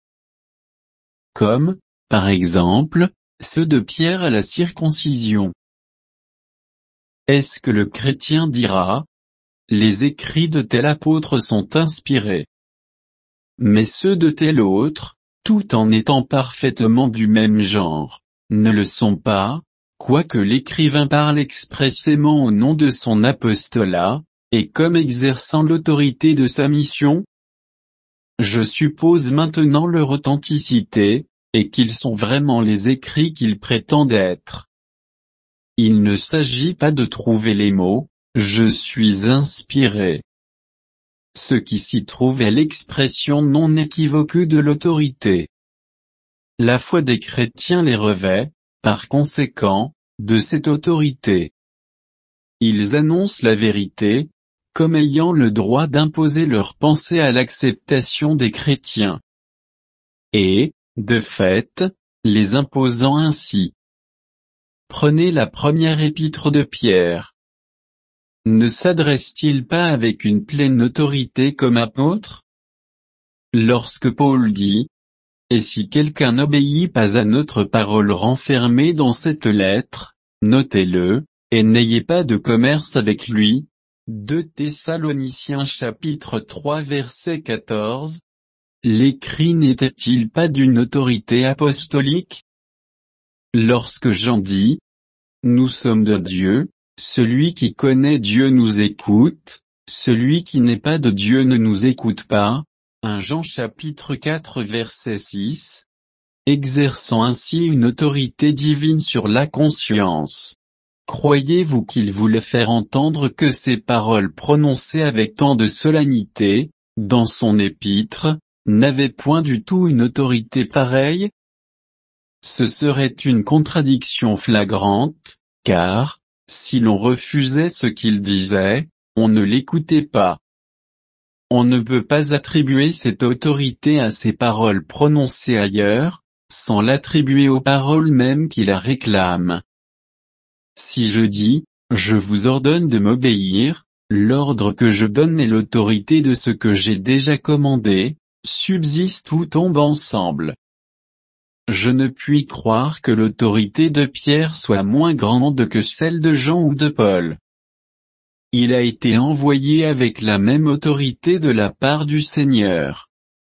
Comme, par exemple, ceux de Pierre à la circoncision. Est-ce que le chrétien dira, les écrits de tel apôtre sont inspirés, mais ceux de tel autre, tout en étant parfaitement du même genre, ne le sont pas, quoique l'écrivain parle expressément au nom de son apostolat, et comme exerçant l'autorité de sa mission? Je suppose maintenant leur authenticité, et qu'ils sont vraiment les écrits qu'ils prétendent être. Il ne s'agit pas de trouver les mots, je suis inspiré. Ce qui s'y trouve est l'expression non équivoque de l'autorité. La foi des chrétiens les revêt, par conséquent, de cette autorité. Ils annoncent la vérité, comme ayant le droit d'imposer leurs pensées à l'acceptation des chrétiens. Et, de fait, les imposant ainsi. Prenez la première épître de Pierre. Ne s'adresse-t-il pas avec une pleine autorité comme apôtre? Lorsque Paul dit, « Et si quelqu'un n'obéit pas à notre parole renfermée dans cette lettre, notez-le, et n'ayez pas de commerce avec lui. » 2 Thessaloniciens chapitre 3 verset 14. L'écrit n'était-il pas d'une autorité apostolique? Lorsque Jean dit, « Nous sommes de Dieu, celui qui connaît Dieu nous écoute, celui qui n'est pas de Dieu ne nous écoute pas. » 1 Jean chapitre 4 verset 6. Exerçant ainsi une autorité divine sur la conscience. Croyez-vous qu'il voulait faire entendre que ces paroles prononcées avec tant de solennité, dans son épître, n'avaient point du tout une autorité pareille? Ce serait une contradiction flagrante, car, si l'on refusait ce qu'il disait, on ne l'écoutait pas. On ne peut pas attribuer cette autorité à ces paroles prononcées ailleurs, sans l'attribuer aux paroles mêmes qui la réclament. Si je dis, je vous ordonne de m'obéir, l'ordre que je donne et l'autorité de ce que j'ai déjà commandé, subsistent ou tombent ensemble. Je ne puis croire que l'autorité de Pierre soit moins grande que celle de Jean ou de Paul. Il a été envoyé avec la même autorité de la part du Seigneur.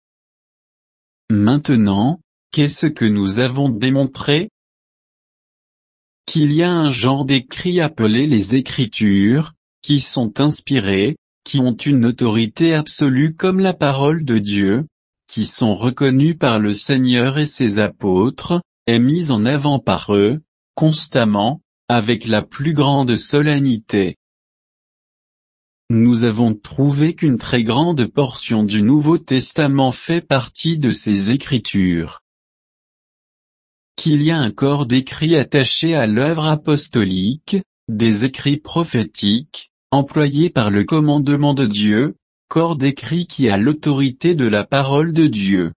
Maintenant, qu'est-ce que nous avons démontré? Qu'il y a un genre d'écrits appelés les Écritures, qui sont inspirés, qui ont une autorité absolue comme la parole de Dieu, qui sont reconnus par le Seigneur et ses apôtres, et mis en avant par eux, constamment, avec la plus grande solennité. Nous avons trouvé qu'une très grande portion du Nouveau Testament fait partie de ces Écritures. Qu'il y a un corps d'écrits attaché à l'œuvre apostolique, des écrits prophétiques, employés par le commandement de Dieu, corps d'écrits qui a l'autorité de la parole de Dieu.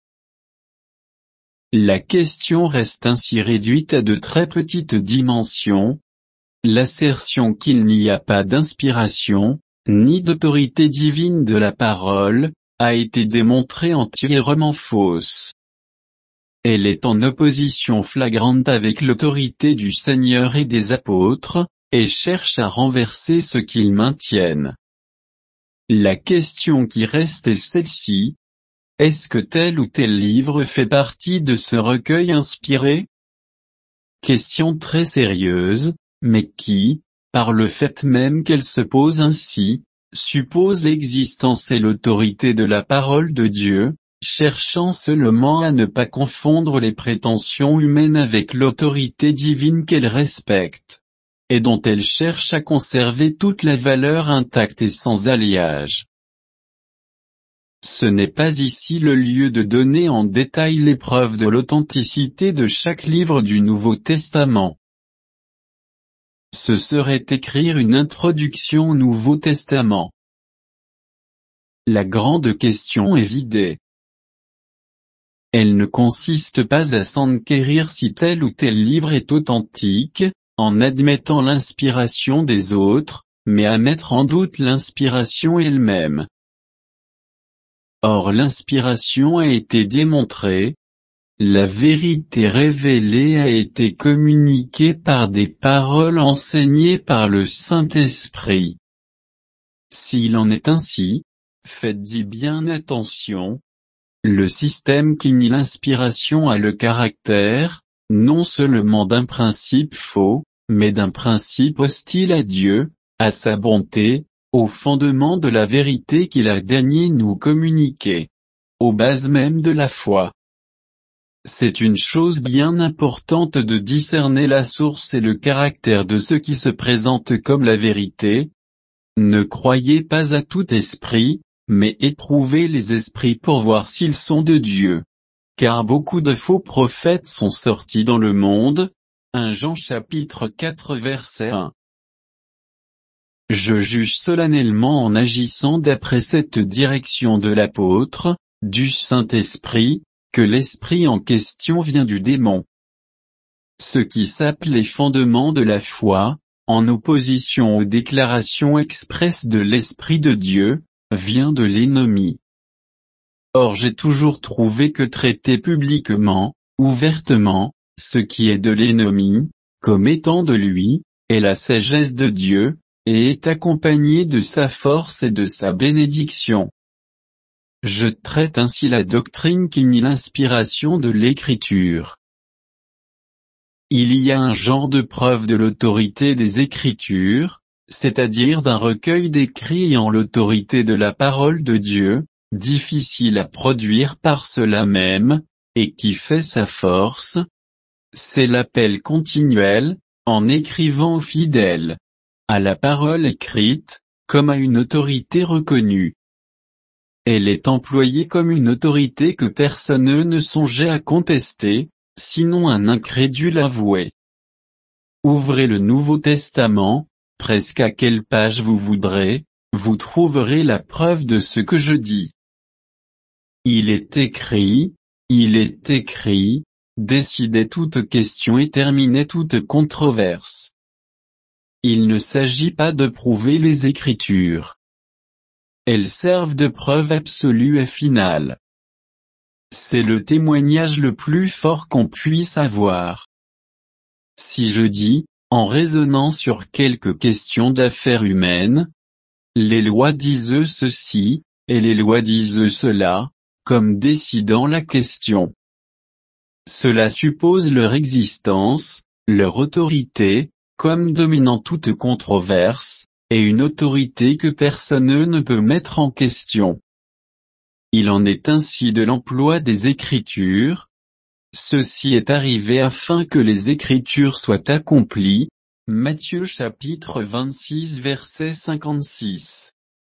La question reste ainsi réduite à de très petites dimensions. L'assertion qu'il n'y a pas d'inspiration, ni d'autorité divine de la parole, a été démontrée entièrement fausse. Elle est en opposition flagrante avec l'autorité du Seigneur et des apôtres, et cherche à renverser ce qu'ils maintiennent. La question qui reste est celle-ci. Est-ce que tel ou tel livre fait partie de ce recueil inspiré? Question très sérieuse, mais qui, par le fait même qu'elle se pose ainsi, suppose l'existence et l'autorité de la parole de Dieu, cherchant seulement à ne pas confondre les prétentions humaines avec l'autorité divine qu'elle respecte, et dont elle cherche à conserver toute la valeur intacte et sans alliage. Ce n'est pas ici le lieu de donner en détail les preuves de l'authenticité de chaque livre du Nouveau Testament. Ce serait écrire une introduction au Nouveau Testament. La grande question est vidée. Elle ne consiste pas à s'enquérir si tel ou tel livre est authentique, en admettant l'inspiration des autres, mais à mettre en doute l'inspiration elle-même. Or l'inspiration a été démontrée. La vérité révélée a été communiquée par des paroles enseignées par le Saint-Esprit. S'il en est ainsi, faites-y bien attention. Le système qui nie l'inspiration a le caractère, non seulement d'un principe faux, mais d'un principe hostile à Dieu, à sa bonté, au fondement de la vérité qu'il a daigné nous communiquer. Aux bases même de la foi. C'est une chose bien importante de discerner la source et le caractère de ce qui se présente comme la vérité. Ne croyez pas à tout esprit, mais éprouvez les esprits pour voir s'ils sont de Dieu. Car beaucoup de faux prophètes sont sortis dans le monde. 1 Jean chapitre 4 verset 1. Je juge solennellement en agissant d'après cette direction de l'apôtre, du Saint-Esprit, que l'esprit en question vient du démon. Ce qui s'appelle les fondements de la foi, en opposition aux déclarations expresses de l'Esprit de Dieu, vient de l'ennemi. Or j'ai toujours trouvé que traiter publiquement, ouvertement, ce qui est de l'ennemi, comme étant de lui, est la sagesse de Dieu, et est accompagné de sa force et de sa bénédiction. Je traite ainsi la doctrine qui nie l'inspiration de l'Écriture. Il y a un genre de preuve de l'autorité des Écritures, c'est-à-dire d'un recueil d'écrits ayant l'autorité de la parole de Dieu, difficile à produire par cela même, et qui fait sa force. C'est l'appel continuel, en écrivant aux fidèles, à la parole écrite, comme à une autorité reconnue. Elle est employée comme une autorité que personne ne songeait à contester, sinon un incrédule avoué. Ouvrez le Nouveau Testament, presque à quelle page vous voudrez, vous trouverez la preuve de ce que je dis. Il est écrit, décidez toute question et terminez toute controverse. Il ne s'agit pas de prouver les Écritures. Elles servent de preuve absolue et finale. C'est le témoignage le plus fort qu'on puisse avoir. Si je dis, en raisonnant sur quelques questions d'affaires humaines, les lois disent ceci, et les lois disent cela, comme décidant la question. Cela suppose leur existence, leur autorité, comme dominant toute controverse, et une autorité que personne ne peut mettre en question. Il en est ainsi de l'emploi des Écritures. Ceci est arrivé afin que les Écritures soient accomplies. Matthieu chapitre 26 verset 56.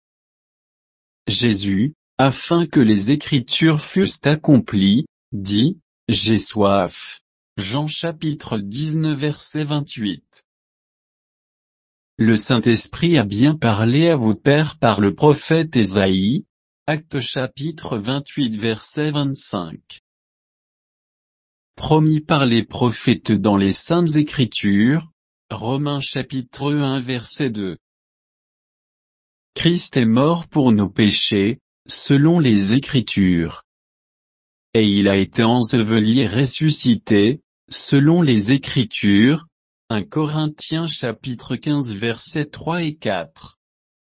Jésus, afin que les Écritures fussent accomplies, dit, j'ai soif. Jean chapitre 19 verset 28. Le Saint-Esprit a bien parlé à vos pères par le prophète Ésaïe. Actes chapitre 28 verset 25. Promis par les prophètes dans les Saintes Écritures. Romains chapitre 1 verset 2. Christ est mort pour nos péchés, selon les Écritures. Et il a été enseveli et ressuscité, selon les Écritures. 1 Corinthiens chapitre 15 versets 3 et 4.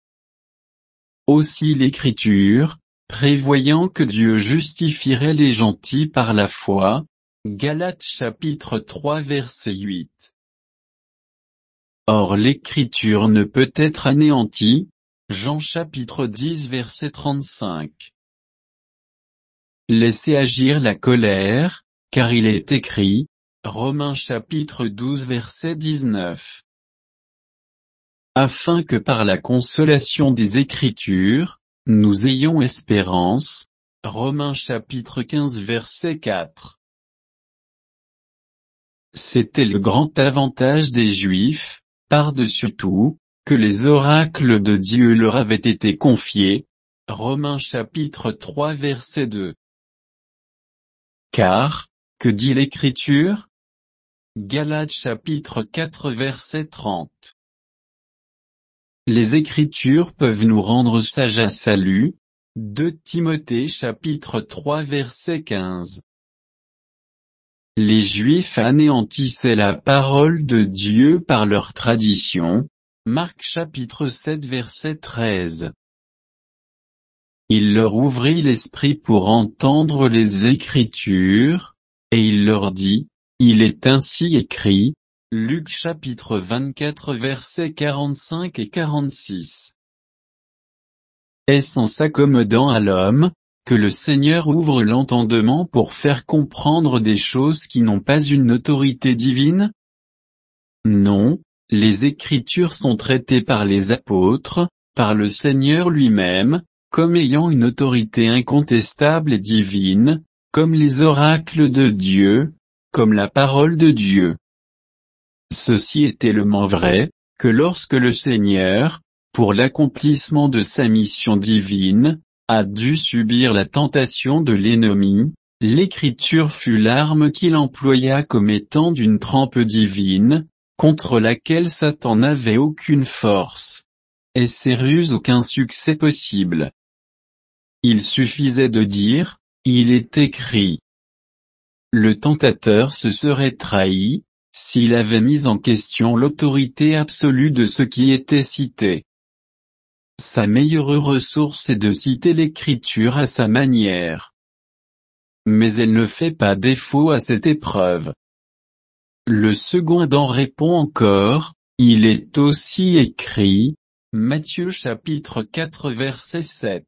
Aussi l'Écriture, prévoyant que Dieu justifierait les gentils par la foi. Galates chapitre 3 verset 8. Or l'Écriture ne peut être anéantie. Jean chapitre 10 verset 35. Laissez agir la colère, car il est écrit. Romains chapitre 12 verset 19. Afin que par la consolation des Écritures, nous ayons espérance. Romains chapitre 15 verset 4. C'était le grand avantage des Juifs, par-dessus tout, que les oracles de Dieu leur avaient été confiés. Romains chapitre 3 verset 2. Car, que dit l'Écriture? Galates chapitre 4 verset 30. Les Écritures peuvent nous rendre sages à salut. 2 Timothée chapitre 3 verset 15. Les Juifs anéantissaient la parole de Dieu par leur tradition. Marc chapitre 7 verset 13. Il leur ouvrit l'esprit pour entendre les Écritures, et il leur dit, il est ainsi écrit. Luc chapitre 24 versets 45 et 46. Est-ce en s'accommodant à l'homme, que le Seigneur ouvre l'entendement pour faire comprendre des choses qui n'ont pas une autorité divine? Non, les Écritures sont traitées par les apôtres, par le Seigneur lui-même, comme ayant une autorité incontestable et divine, comme les oracles de Dieu, comme la parole de Dieu. Ceci est tellement vrai, que lorsque le Seigneur, pour l'accomplissement de sa mission divine, a dû subir la tentation de l'ennemi, l'Écriture fut l'arme qu'il employa comme étant d'une trempe divine, contre laquelle Satan n'avait aucune force. Et ses ruses aucun succès possible. Il suffisait de dire, il est écrit. Le tentateur se serait trahi, s'il avait mis en question l'autorité absolue de ce qui était cité. Sa meilleure ressource est de citer l'Écriture à sa manière. Mais elle ne fait pas défaut à cette épreuve. Le second en répond encore, il est aussi écrit, Matthieu chapitre 4 verset 7.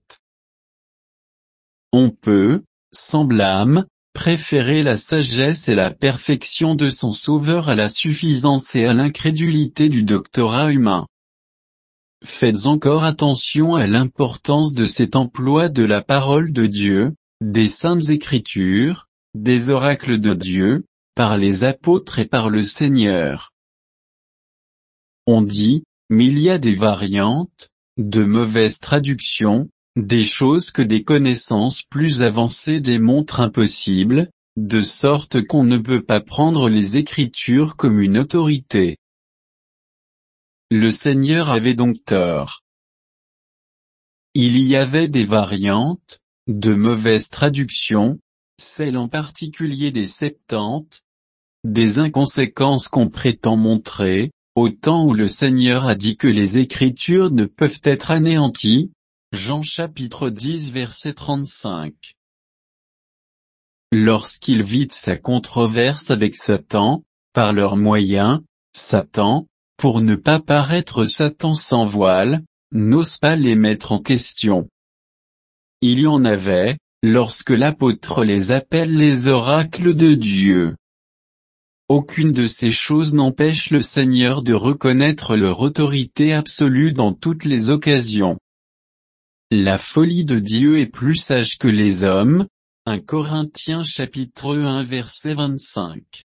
On peut, sans blâme, préférer la sagesse et la perfection de son Sauveur à la suffisance et à l'incrédulité du doctorat humain. Faites encore attention à l'importance de cet emploi de la parole de Dieu, des Saintes Écritures, des oracles de Dieu, par les apôtres et par le Seigneur. On dit, mais il y a des variantes, de mauvaises traductions, des choses que des connaissances plus avancées démontrent impossibles, de sorte qu'on ne peut pas prendre les Écritures comme une autorité. Le Seigneur avait donc tort. Il y avait des variantes, de mauvaises traductions, celle en particulier des Septante, des inconséquences qu'on prétend montrer, au temps où le Seigneur a dit que les Écritures ne peuvent être anéanties, Jean chapitre 10 verset 35. Lorsqu'il vide sa controverse avec Satan, par leurs moyens, Satan, pour ne pas paraître Satan sans voile, n'ose pas les mettre en question. Il y en avait, lorsque l'apôtre les appelle les oracles de Dieu. Aucune de ces choses n'empêche le Seigneur de reconnaître leur autorité absolue dans toutes les occasions. La folie de Dieu est plus sage que les hommes. 1 Corinthiens chapitre 1 verset 25.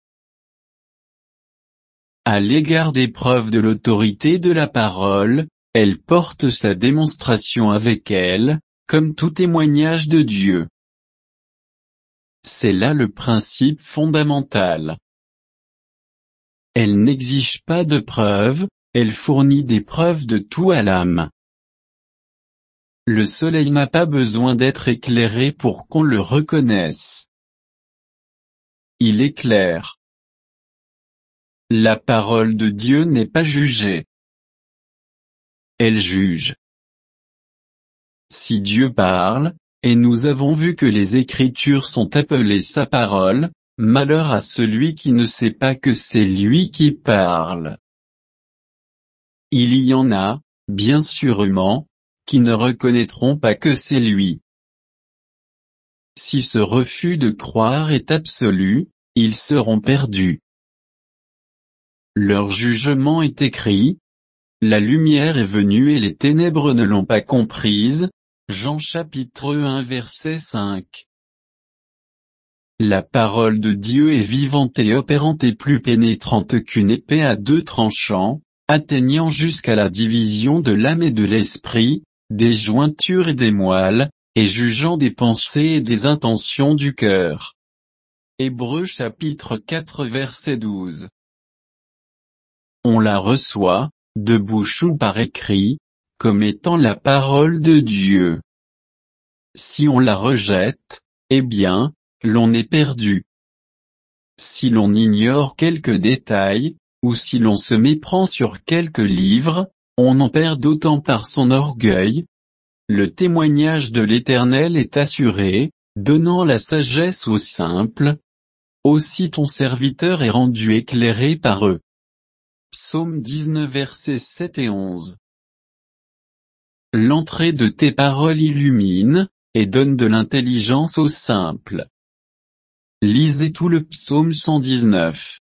À l'égard des preuves de l'autorité de la parole, elle porte sa démonstration avec elle, comme tout témoignage de Dieu. C'est là le principe fondamental. Elle n'exige pas de preuves, elle fournit des preuves de tout à l'âme. Le soleil n'a pas besoin d'être éclairé pour qu'on le reconnaisse. Il éclaire. La parole de Dieu n'est pas jugée. Elle juge. Si Dieu parle, et nous avons vu que les Écritures sont appelées sa parole, malheur à celui qui ne sait pas que c'est lui qui parle. Il y en a, bien sûrement, qui ne reconnaîtront pas que c'est lui. Si ce refus de croire est absolu, ils seront perdus. Leur jugement est écrit. La lumière est venue et les ténèbres ne l'ont pas comprise. Jean chapitre 1 verset 5. La parole de Dieu est vivante et opérante et plus pénétrante qu'une épée à deux tranchants, atteignant jusqu'à la division de l'âme et de l'esprit, des jointures et des moelles, et jugeant des pensées et des intentions du cœur. Hébreux chapitre 4 verset 12. On la reçoit, de bouche ou par écrit, comme étant la parole de Dieu. Si on la rejette, eh bien, l'on est perdu. Si l'on ignore quelques détails, ou si l'on se méprend sur quelques livres, on en perd d'autant par son orgueil. Le témoignage de l'Éternel est assuré, donnant la sagesse aux simples. Aussi ton serviteur est rendu éclairé par eux. Psaume 19 versets 7 et 11. L'entrée de tes paroles illumine, et donne de l'intelligence aux simples. Lisez tout le psaume 119.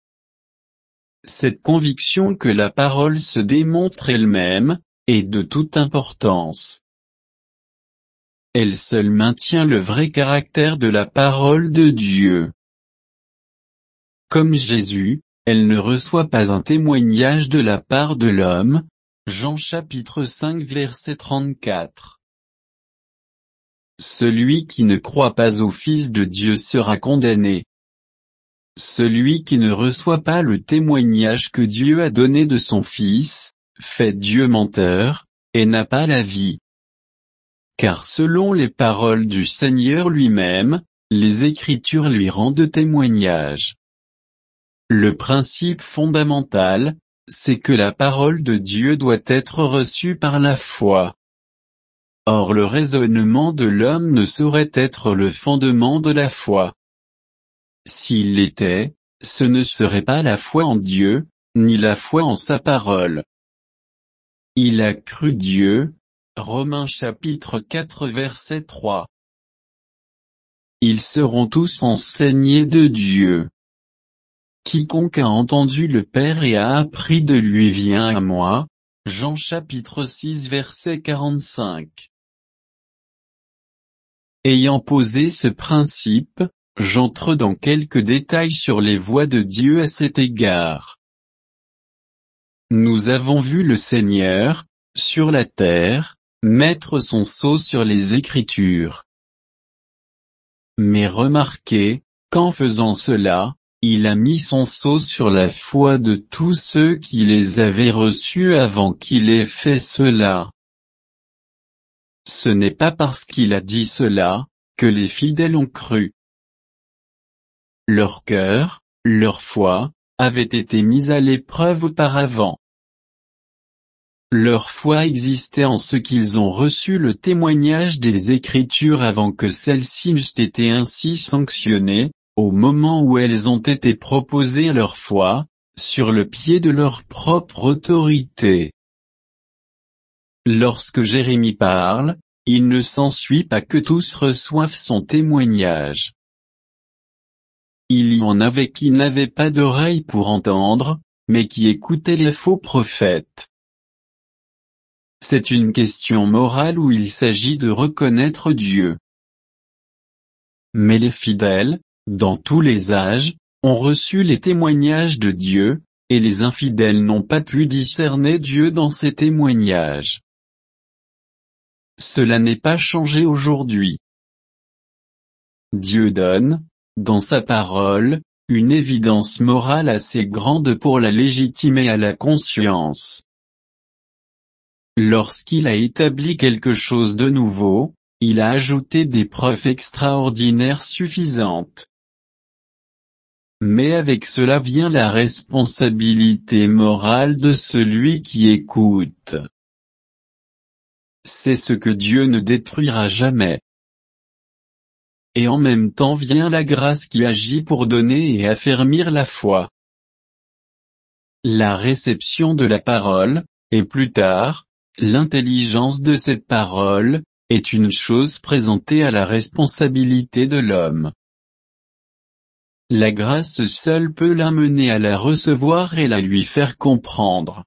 Cette conviction que la parole se démontre elle-même, est de toute importance. Elle seule maintient le vrai caractère de la parole de Dieu. Comme Jésus, elle ne reçoit pas un témoignage de la part de l'homme. Jean chapitre 5 verset 34. Celui qui ne croit pas au Fils de Dieu sera condamné. Celui qui ne reçoit pas le témoignage que Dieu a donné de son Fils, fait Dieu menteur, et n'a pas la vie. Car selon les paroles du Seigneur lui-même, les Écritures lui rendent témoignage. Le principe fondamental, c'est que la parole de Dieu doit être reçue par la foi. Or le raisonnement de l'homme ne saurait être le fondement de la foi. S'il l'était, ce ne serait pas la foi en Dieu, ni la foi en sa parole. Il a cru Dieu. Romains chapitre 4 verset 3. Ils seront tous enseignés de Dieu. Quiconque a entendu le Père et a appris de lui vient à moi. Jean chapitre 6 verset 45. Ayant posé ce principe, j'entre dans quelques détails sur les voies de Dieu à cet égard. Nous avons vu le Seigneur, sur la terre, mettre son sceau sur les Écritures. Mais remarquez, qu'en faisant cela, il a mis son sceau sur la foi de tous ceux qui les avaient reçus avant qu'il ait fait cela. Ce n'est pas parce qu'il a dit cela, que les fidèles ont cru. leur cœur, leur foi, avaient été mis à l'épreuve auparavant. Leur foi existait en ce qu'ils ont reçu le témoignage des Écritures avant que celles-ci eussent été ainsi sanctionnées, au moment où elles ont été proposées à leur foi, sur le pied de leur propre autorité. Lorsque Jérémie parle, il ne s'ensuit pas que tous reçoivent son témoignage. Il y en avait qui n'avaient pas d'oreille pour entendre, mais qui écoutaient les faux prophètes. C'est une question morale où il s'agit de reconnaître Dieu. Mais les fidèles, dans tous les âges, ont reçu les témoignages de Dieu, et les infidèles n'ont pas pu discerner Dieu dans ces témoignages. Cela n'est pas changé aujourd'hui. Dieu donne, dans sa parole, une évidence morale assez grande pour la légitimer à la conscience. Lorsqu'il a établi quelque chose de nouveau, il a ajouté des preuves extraordinaires suffisantes. Mais avec cela vient la responsabilité morale de celui qui écoute. C'est ce que Dieu ne détruira jamais. Et en même temps vient la grâce qui agit pour donner et affermir la foi. La réception de la parole, et plus tard, l'intelligence de cette parole, est une chose présentée à la responsabilité de l'homme. La grâce seule peut l'amener à la recevoir et la lui faire comprendre.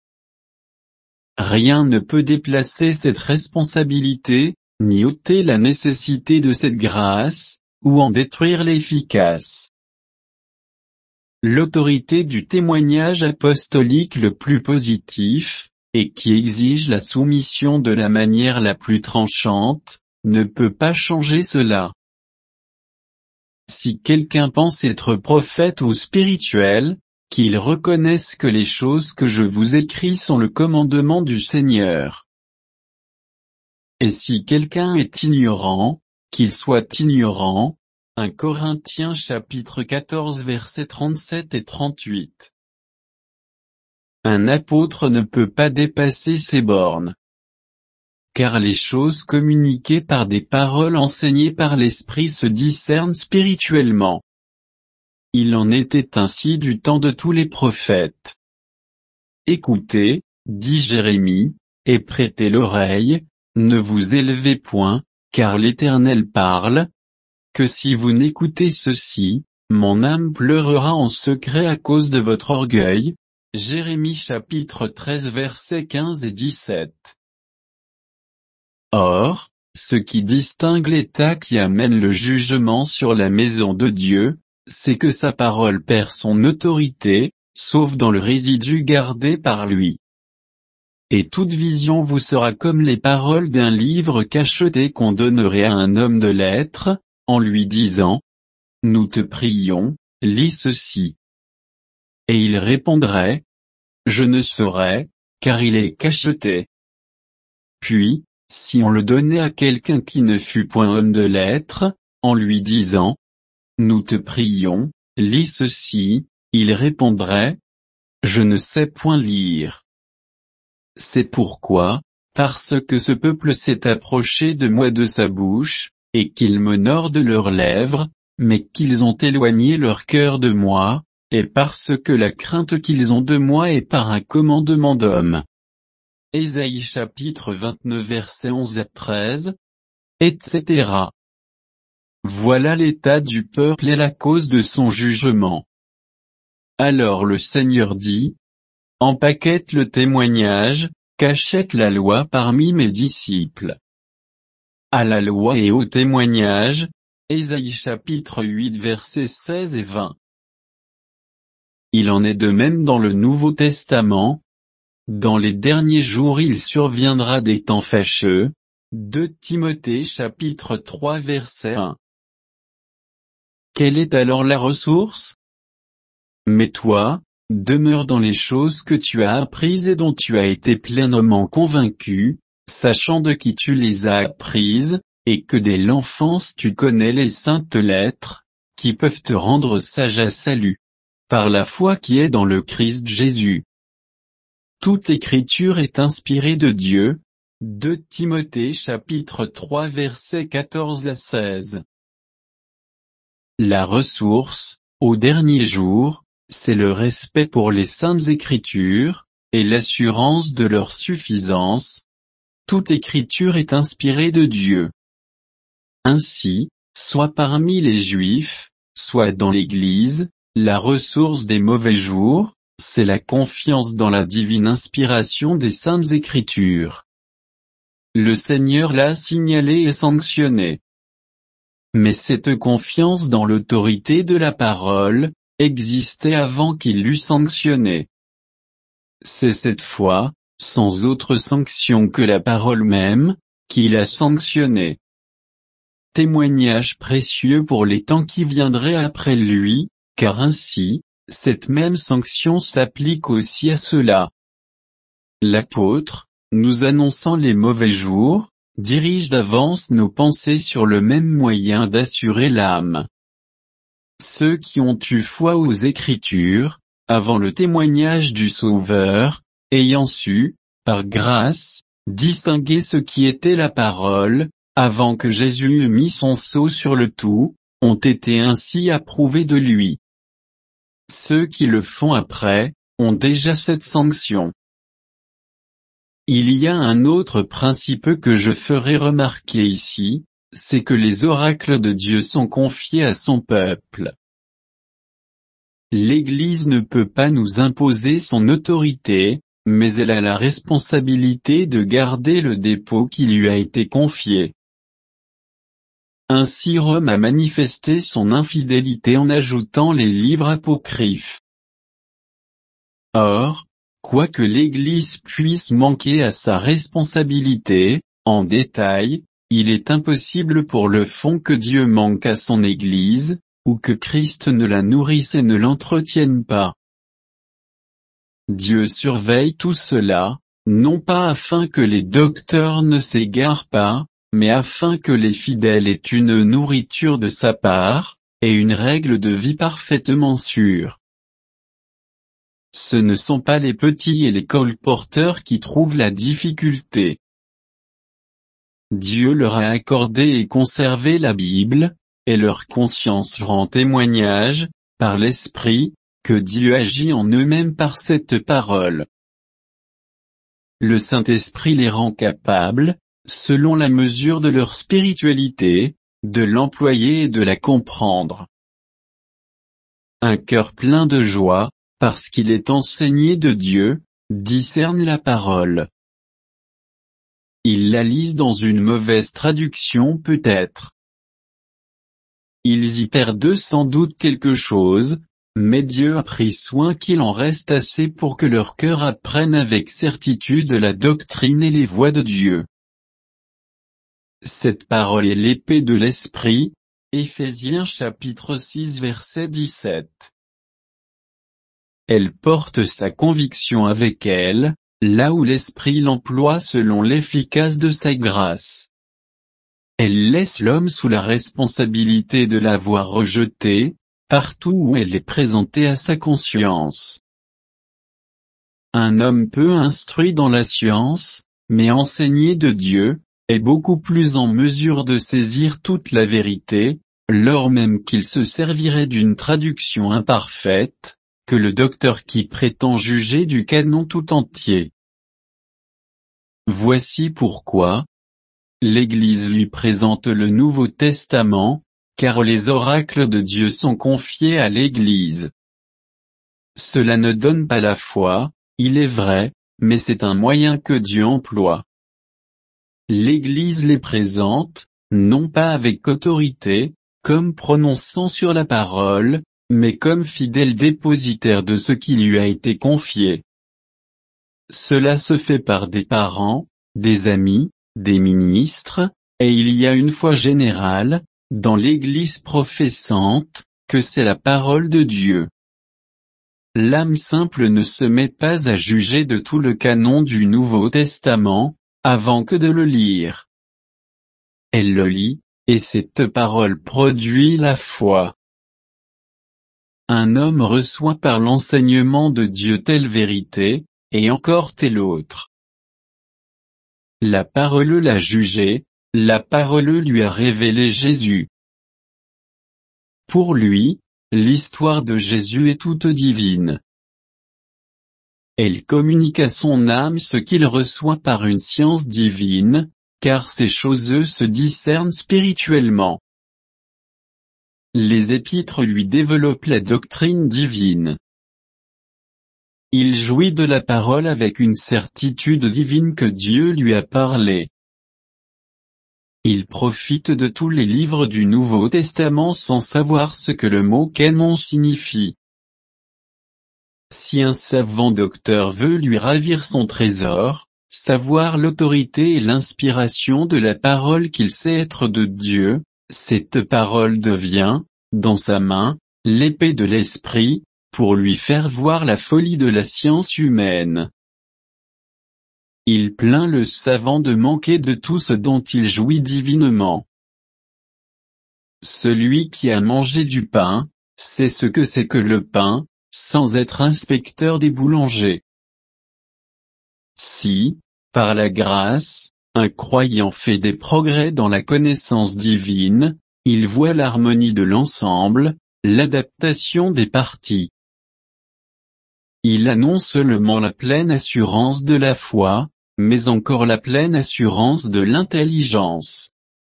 Rien ne peut déplacer cette responsabilité, ni ôter la nécessité de cette grâce, ou en détruire l'efficace. L'autorité du témoignage apostolique le plus positif, et qui exige la soumission de la manière la plus tranchante, ne peut pas changer cela. Si quelqu'un pense être prophète ou spirituel, qu'il reconnaisse que les choses que je vous écris sont le commandement du Seigneur. Et si quelqu'un est ignorant, qu'il soit ignorant. 1 Corinthiens chapitre 14 versets 37 et 38. Un apôtre ne peut pas dépasser ses bornes. Car les choses communiquées par des paroles enseignées par l'Esprit se discernent spirituellement. Il en était ainsi du temps de tous les prophètes. Écoutez, dit Jérémie, et prêtez l'oreille, ne vous élevez point, car l'Éternel parle, que si vous n'écoutez ceci, mon âme pleurera en secret à cause de votre orgueil. Jérémie chapitre 13 versets 15 et 17. Or, ce qui distingue l'État qui amène le jugement sur la maison de Dieu, c'est que sa parole perd son autorité, sauf dans le résidu gardé par lui. Et toute vision vous sera comme les paroles d'un livre cacheté qu'on donnerait à un homme de lettres, en lui disant « Nous te prions, lis ceci. » Et il répondrait « Je ne saurais, car il est cacheté. » Puis, si on le donnait à quelqu'un qui ne fût point homme de lettres, en lui disant « Nous te prions, lis ceci », il répondrait « Je ne sais point lire. » C'est pourquoi, parce que ce peuple s'est approché de moi de sa bouche, et qu'ils m'honorent de leurs lèvres, mais qu'ils ont éloigné leur cœur de moi, et parce que la crainte qu'ils ont de moi est par un commandement d'homme. Ésaïe chapitre 29 versets 11 à 13, etc. Voilà l'état du peuple et la cause de son jugement. Alors le Seigneur dit, empaquette le témoignage, cachette la loi parmi mes disciples. À la loi et au témoignage, Ésaïe chapitre 8 versets 16 et 20. Il en est de même dans le Nouveau Testament. Dans les derniers jours il surviendra des temps fâcheux. 2 Timothée chapitre 3 verset 1. Quelle est alors la ressource? Mais toi, demeure dans les choses que tu as apprises et dont tu as été pleinement convaincu, sachant de qui tu les as apprises, et que dès l'enfance tu connais les saintes lettres, qui peuvent te rendre sage à salut, par la foi qui est dans le Christ Jésus. Toute écriture est inspirée de Dieu. 2 Timothée chapitre 3 versets 14 à 16. La ressource, au dernier jour, c'est le respect pour les saintes écritures, et l'assurance de leur suffisance. Toute écriture est inspirée de Dieu. Ainsi, soit parmi les Juifs, soit dans l'Église, la ressource des mauvais jours, c'est la confiance dans la divine inspiration des saintes écritures. Le Seigneur l'a signalé et sanctionné. Mais cette confiance dans l'autorité de la parole, existait avant qu'il l'eût sanctionné. C'est cette fois, sans autre sanction que la parole même, qu'il a sanctionné. Témoignage précieux pour les temps qui viendraient après lui, car ainsi, cette même sanction s'applique aussi à ceux-là. L'apôtre, nous annonçant les mauvais jours, dirige d'avance nos pensées sur le même moyen d'assurer l'âme. Ceux qui ont eu foi aux Écritures, avant le témoignage du Sauveur, ayant su, par grâce, distinguer ce qui était la parole, avant que Jésus eût mis son sceau sur le tout, ont été ainsi approuvés de lui. Ceux qui le font après, ont déjà cette sanction. Il y a un autre principe que je ferai remarquer ici, c'est que les oracles de Dieu sont confiés à son peuple. L'Église ne peut pas nous imposer son autorité, mais elle a la responsabilité de garder le dépôt qui lui a été confié. Ainsi Rome a manifesté son infidélité en ajoutant les livres apocryphes. Or, quoique l'Église puisse manquer à sa responsabilité, en détail, il est impossible pour le fond que Dieu manque à son Église, ou que Christ ne la nourrisse et ne l'entretienne pas. Dieu surveille tout cela, non pas afin que les docteurs ne s'égarent pas, mais afin que les fidèles aient une nourriture de sa part, et une règle de vie parfaitement sûre. Ce ne sont pas les petits et les colporteurs qui trouvent la difficulté. Dieu leur a accordé et conservé la Bible, et leur conscience rend témoignage, par l'Esprit, que Dieu agit en eux-mêmes par cette parole. Le Saint-Esprit les rend capables, selon la mesure de leur spiritualité, de l'employer et de la comprendre. Un cœur plein de joie, parce qu'il est enseigné de Dieu, discerne la parole. Ils la lisent dans une mauvaise traduction peut-être. Ils y perdent sans doute quelque chose, mais Dieu a pris soin qu'il en reste assez pour que leur cœur apprenne avec certitude la doctrine et les voies de Dieu. Cette parole est l'épée de l'Esprit, Éphésiens chapitre 6 verset 17. Elle porte sa conviction avec elle, là où l'Esprit l'emploie selon l'efficace de sa grâce. Elle laisse l'homme sous la responsabilité de l'avoir rejetée, partout où elle est présentée à sa conscience. Un homme peu instruit dans la science, mais enseigné de Dieu, est beaucoup plus en mesure de saisir toute la vérité, lors même qu'il se servirait d'une traduction imparfaite, que le docteur qui prétend juger du canon tout entier. Voici pourquoi l'Église lui présente le Nouveau Testament, car les oracles de Dieu sont confiés à l'Église. Cela ne donne pas la foi, il est vrai, mais c'est un moyen que Dieu emploie. L'Église les présente, non pas avec autorité, comme prononçant sur la parole, mais comme fidèle dépositaire de ce qui lui a été confié. Cela se fait par des parents, des amis, des ministres, et il y a une foi générale, dans l'Église professante, que c'est la parole de Dieu. L'âme simple ne se met pas à juger de tout le canon du Nouveau Testament, avant que de le lire. Elle le lit, et cette parole produit la foi. un homme reçoit par l'enseignement de Dieu telle vérité, et encore telle autre. La parole l'a jugé, la parole lui a révélé Jésus. Pour lui, l'histoire de Jésus est toute divine. Elle communique à son âme ce qu'il reçoit par une science divine, car ces choses se discernent spirituellement. Les épîtres lui développent la doctrine divine. Il jouit de la parole avec une certitude divine que Dieu lui a parlé. Il profite de tous les livres du Nouveau Testament sans savoir ce que le mot canon signifie. Si un savant docteur veut lui ravir son trésor, savoir l'autorité et l'inspiration de la parole qu'il sait être de Dieu, cette parole devient, dans sa main, l'épée de l'esprit, pour lui faire voir la folie de la science humaine. Il plaint le savant de manquer de tout ce dont il jouit divinement. Celui qui a mangé du pain, sait ce que c'est que le pain, sans être inspecteur des boulangers. Si, par la grâce, un croyant fait des progrès dans la connaissance divine, il voit l'harmonie de l'ensemble, l'adaptation des parties. Il a non seulement la pleine assurance de la foi, mais encore la pleine assurance de l'intelligence.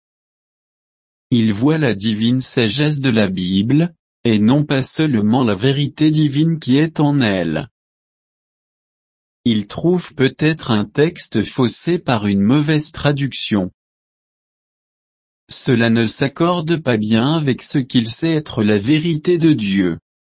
Il voit la divine sagesse de la Bible, et non pas seulement la vérité divine qui est en elle. Il trouve peut-être un texte faussé par une mauvaise traduction. Cela ne s'accorde pas bien avec ce qu'il sait être la vérité de Dieu.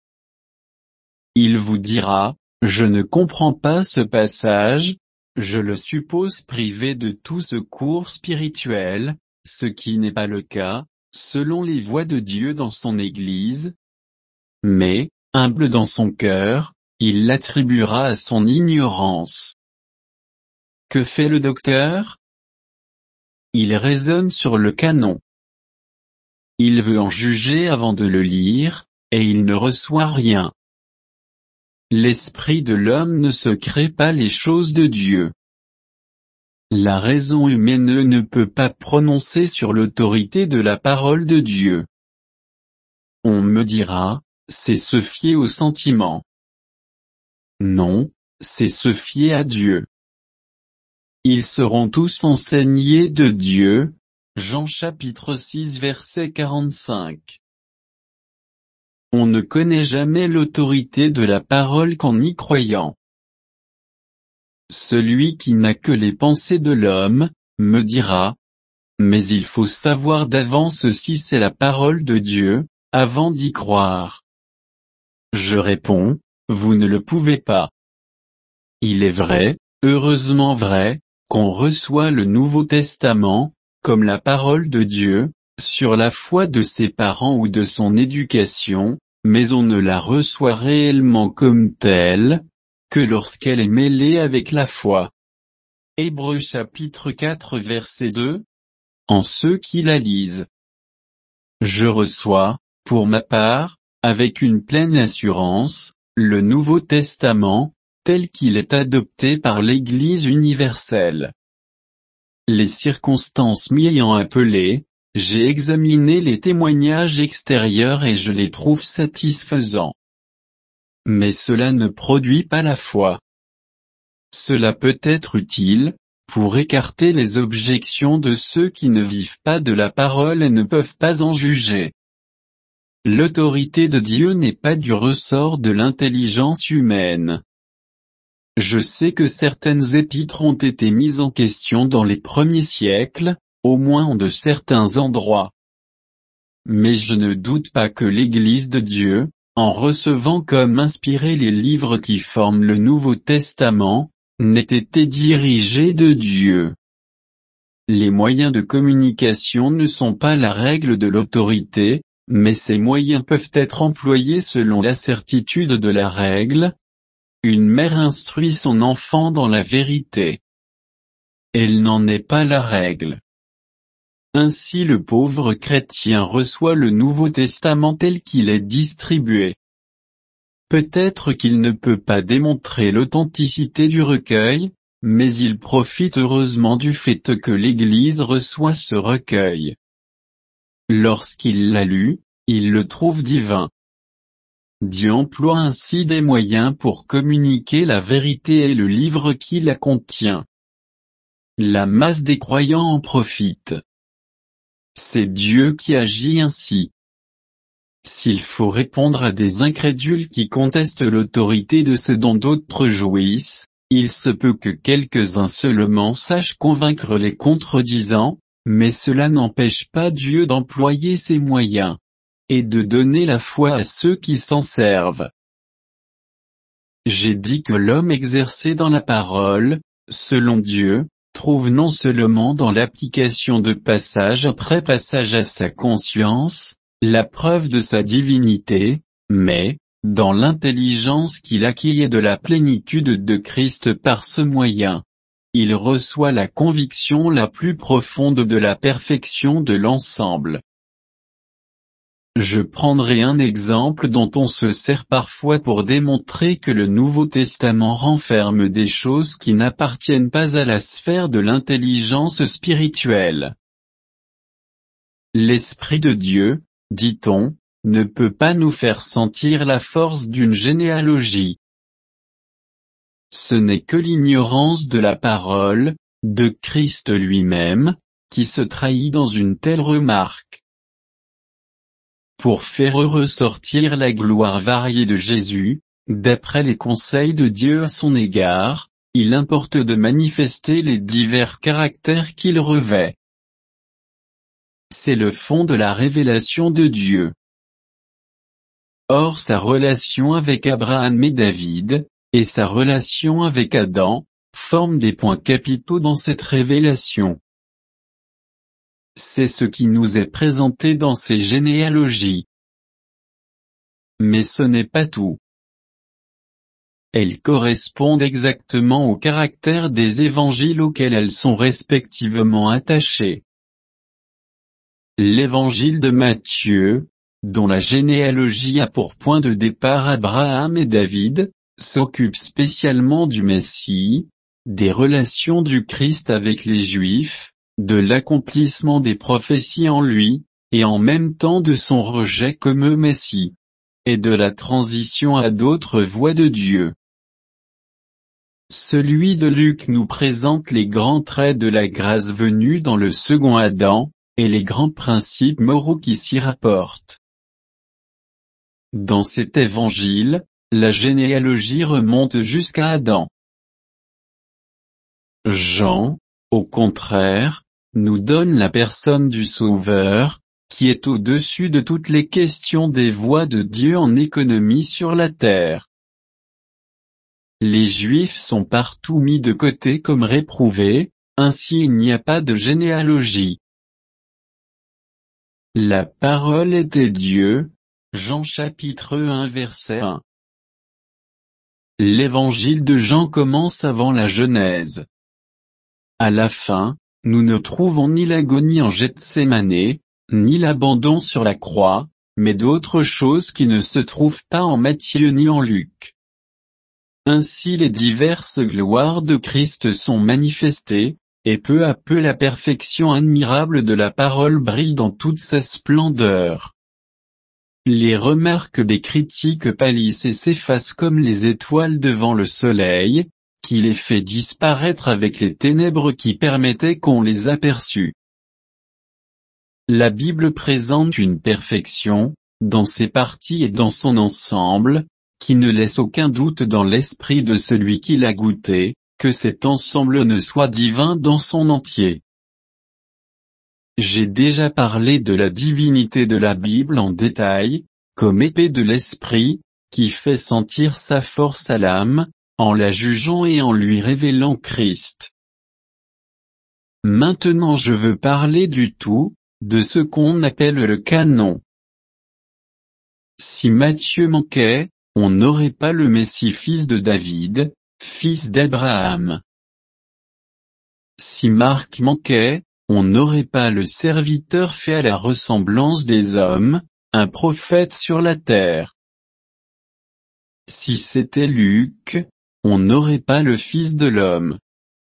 Il vous dira, je ne comprends pas ce passage, je le suppose privé de tout secours spirituel, ce qui n'est pas le cas, selon les voies de Dieu dans son Église. Mais, humble dans son cœur, il l'attribuera à son ignorance. Que fait le docteur? Il raisonne sur le canon. Il veut en juger avant de le lire, et il ne reçoit rien. L'esprit de l'homme ne se crée pas les choses de Dieu. La raison humaine ne peut pas prononcer sur l'autorité de la parole de Dieu. On me dira, c'est se fier aux sentiments. Non, c'est se fier à Dieu. Ils seront tous enseignés de Dieu. Jean chapitre 6 verset 45. On ne connaît jamais l'autorité de la parole qu'en y croyant. Celui qui n'a que les pensées de l'homme, me dira, mais il faut savoir d'avance si c'est la parole de Dieu, avant d'y croire. Je réponds, vous ne le pouvez pas. Il est vrai, heureusement vrai, qu'on reçoit le Nouveau Testament, comme la parole de Dieu, sur la foi de ses parents ou de son éducation, mais on ne la reçoit réellement comme telle, que lorsqu'elle est mêlée avec la foi. Hébreux chapitre 4 verset 2. En ceux qui la lisent. Je reçois, pour ma part, avec une pleine assurance, le Nouveau Testament, tel qu'il est adopté par l'Église universelle. Les circonstances m'y ayant appelé, j'ai examiné les témoignages extérieurs et je les trouve satisfaisants. Mais cela ne produit pas la foi. Cela peut être utile, pour écarter les objections de ceux qui ne vivent pas de la parole et ne peuvent pas en juger. L'autorité de Dieu n'est pas du ressort de l'intelligence humaine. Je sais que certaines épîtres ont été mises en question dans les premiers siècles, au moins en de certains endroits. Mais je ne doute pas que l'Église de Dieu, en recevant comme inspirés les livres qui forment le Nouveau Testament, n'ait été dirigée de Dieu. Les moyens de communication ne sont pas la règle de l'autorité, mais ces moyens peuvent être employés selon la certitude de la règle. Une mère instruit son enfant dans la vérité. Elle n'en est pas la règle. Ainsi le pauvre chrétien reçoit le Nouveau Testament tel qu'il est distribué. Peut-être qu'il ne peut pas démontrer l'authenticité du recueil, mais il profite heureusement du fait que l'Église reçoit ce recueil. Lorsqu'il l'a lu, il le trouve divin. Dieu emploie ainsi des moyens pour communiquer la vérité et le livre qui la contient. La masse des croyants en profite. C'est Dieu qui agit ainsi. S'il faut répondre à des incrédules qui contestent l'autorité de ce dont d'autres jouissent, il se peut que quelques-uns seulement sachent convaincre les contredisants, mais cela n'empêche pas Dieu d'employer ses moyens, et de donner la foi à ceux qui s'en servent. J'ai dit que l'homme exercé dans la parole, selon Dieu, trouve non seulement dans l'application de passage après passage à sa conscience, la preuve de sa divinité, mais, dans l'intelligence qu'il acquiert de la plénitude de Christ par ce moyen, il reçoit la conviction la plus profonde de la perfection de l'ensemble. Je prendrai un exemple dont on se sert parfois pour démontrer que le Nouveau Testament renferme des choses qui n'appartiennent pas à la sphère de l'intelligence spirituelle. L'Esprit de Dieu, dit-on, ne peut pas nous faire sentir la force d'une généalogie. Ce n'est que l'ignorance de la parole, de Christ lui-même, qui se trahit dans une telle remarque. Pour faire ressortir la gloire variée de Jésus, d'après les conseils de Dieu à son égard, il importe de manifester les divers caractères qu'il revêt. C'est le fond de la révélation de Dieu. Or sa relation avec Abraham et David, et sa relation avec Adam, forment des points capitaux dans cette révélation. C'est ce qui nous est présenté dans ces généalogies. Mais ce n'est pas tout. Elles correspondent exactement au caractère des évangiles auxquels elles sont respectivement attachées. L'évangile de Matthieu, dont la généalogie a pour point de départ Abraham et David, s'occupe spécialement du Messie, des relations du Christ avec les Juifs, de l'accomplissement des prophéties en lui, et en même temps de son rejet comme Messie, et de la transition à d'autres voies de Dieu. Celui de Luc nous présente les grands traits de la grâce venue dans le second Adam, et les grands principes moraux qui s'y rapportent. Dans cet évangile, la généalogie remonte jusqu'à Adam. Jean, au contraire, nous donne la personne du Sauveur, qui est au-dessus de toutes les questions des voies de Dieu en économie sur la terre. Les Juifs sont partout mis de côté comme réprouvés, ainsi il n'y a pas de généalogie. La parole était Dieu, Jean chapitre 1 verset 1. L'évangile de Jean commence avant la Genèse. À la fin, nous ne trouvons ni l'agonie en Gethsémanée, ni l'abandon sur la croix, mais d'autres choses qui ne se trouvent pas en Matthieu ni en Luc. Ainsi les diverses gloires de Christ sont manifestées, et peu à peu la perfection admirable de la parole brille dans toute sa splendeur. Les remarques des critiques pâlissent et s'effacent comme les étoiles devant le soleil, qui les fait disparaître avec les ténèbres qui permettaient qu'on les aperçût. La Bible présente une perfection, dans ses parties et dans son ensemble, qui ne laisse aucun doute dans l'esprit de celui qui l'a goûté, que cet ensemble ne soit divin dans son entier. J'ai déjà parlé de la divinité de la Bible en détail, comme épée de l'esprit, qui fait sentir sa force à l'âme, en la jugeant et en lui révélant Christ. Maintenant je veux parler du tout, de ce qu'on appelle le canon. Si Matthieu manquait, on n'aurait pas le Messie fils de David, fils d'Abraham. Si Marc manquait, on n'aurait pas le serviteur fait à la ressemblance des hommes, un prophète sur la terre. si c'était Luc, on n'aurait pas le Fils de l'homme.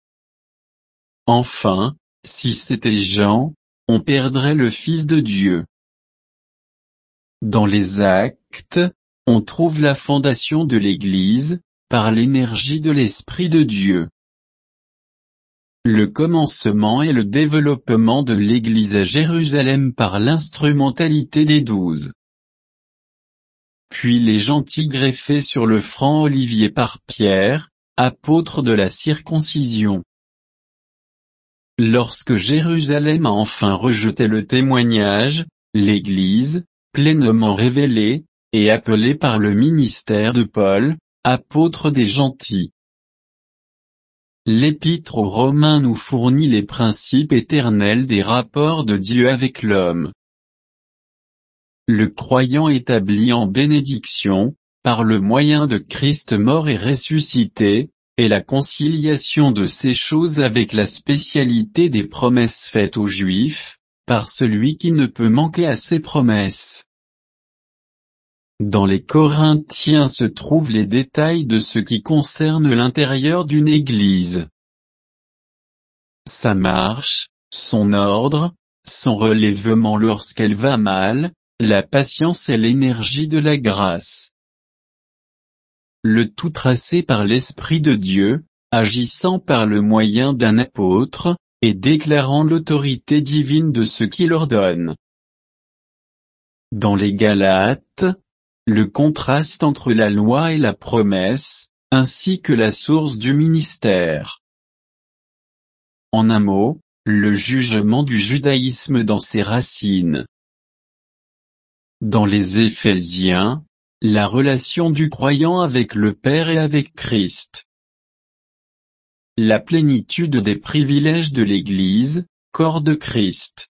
Enfin, si c'était Jean, on perdrait le Fils de Dieu. Dans les Actes, on trouve la fondation de l'Église, par l'énergie de l'Esprit de Dieu. Le commencement et le développement de l'Église à Jérusalem par l'instrumentalité des 12. Puis les gentils greffés sur le franc olivier par Pierre, apôtre de la circoncision. Lorsque Jérusalem a enfin rejeté le témoignage, l'Église, pleinement révélée, et appelée par le ministère de Paul, apôtre des gentils. L'Épître aux Romains nous fournit les principes éternels des rapports de Dieu avec l'homme. Le croyant établi en bénédiction, par le moyen de Christ mort et ressuscité, et la conciliation de ces choses avec la spécialité des promesses faites aux Juifs, par celui qui ne peut manquer à ces promesses. Dans les Corinthiens se trouvent les détails de ce qui concerne l'intérieur d'une église. Sa marche, son ordre, son relèvement lorsqu'elle va mal, la patience et l'énergie de la grâce. Le tout tracé par l'Esprit de Dieu, agissant par le moyen d'un apôtre, et déclarant l'autorité divine de ce qu'il ordonne. Dans les Galates, le contraste entre la loi et la promesse, ainsi que la source du ministère. En un mot, le jugement du judaïsme dans ses racines. Dans les Éphésiens, la relation du croyant avec le Père et avec Christ. La plénitude des privilèges de l'Église, corps de Christ.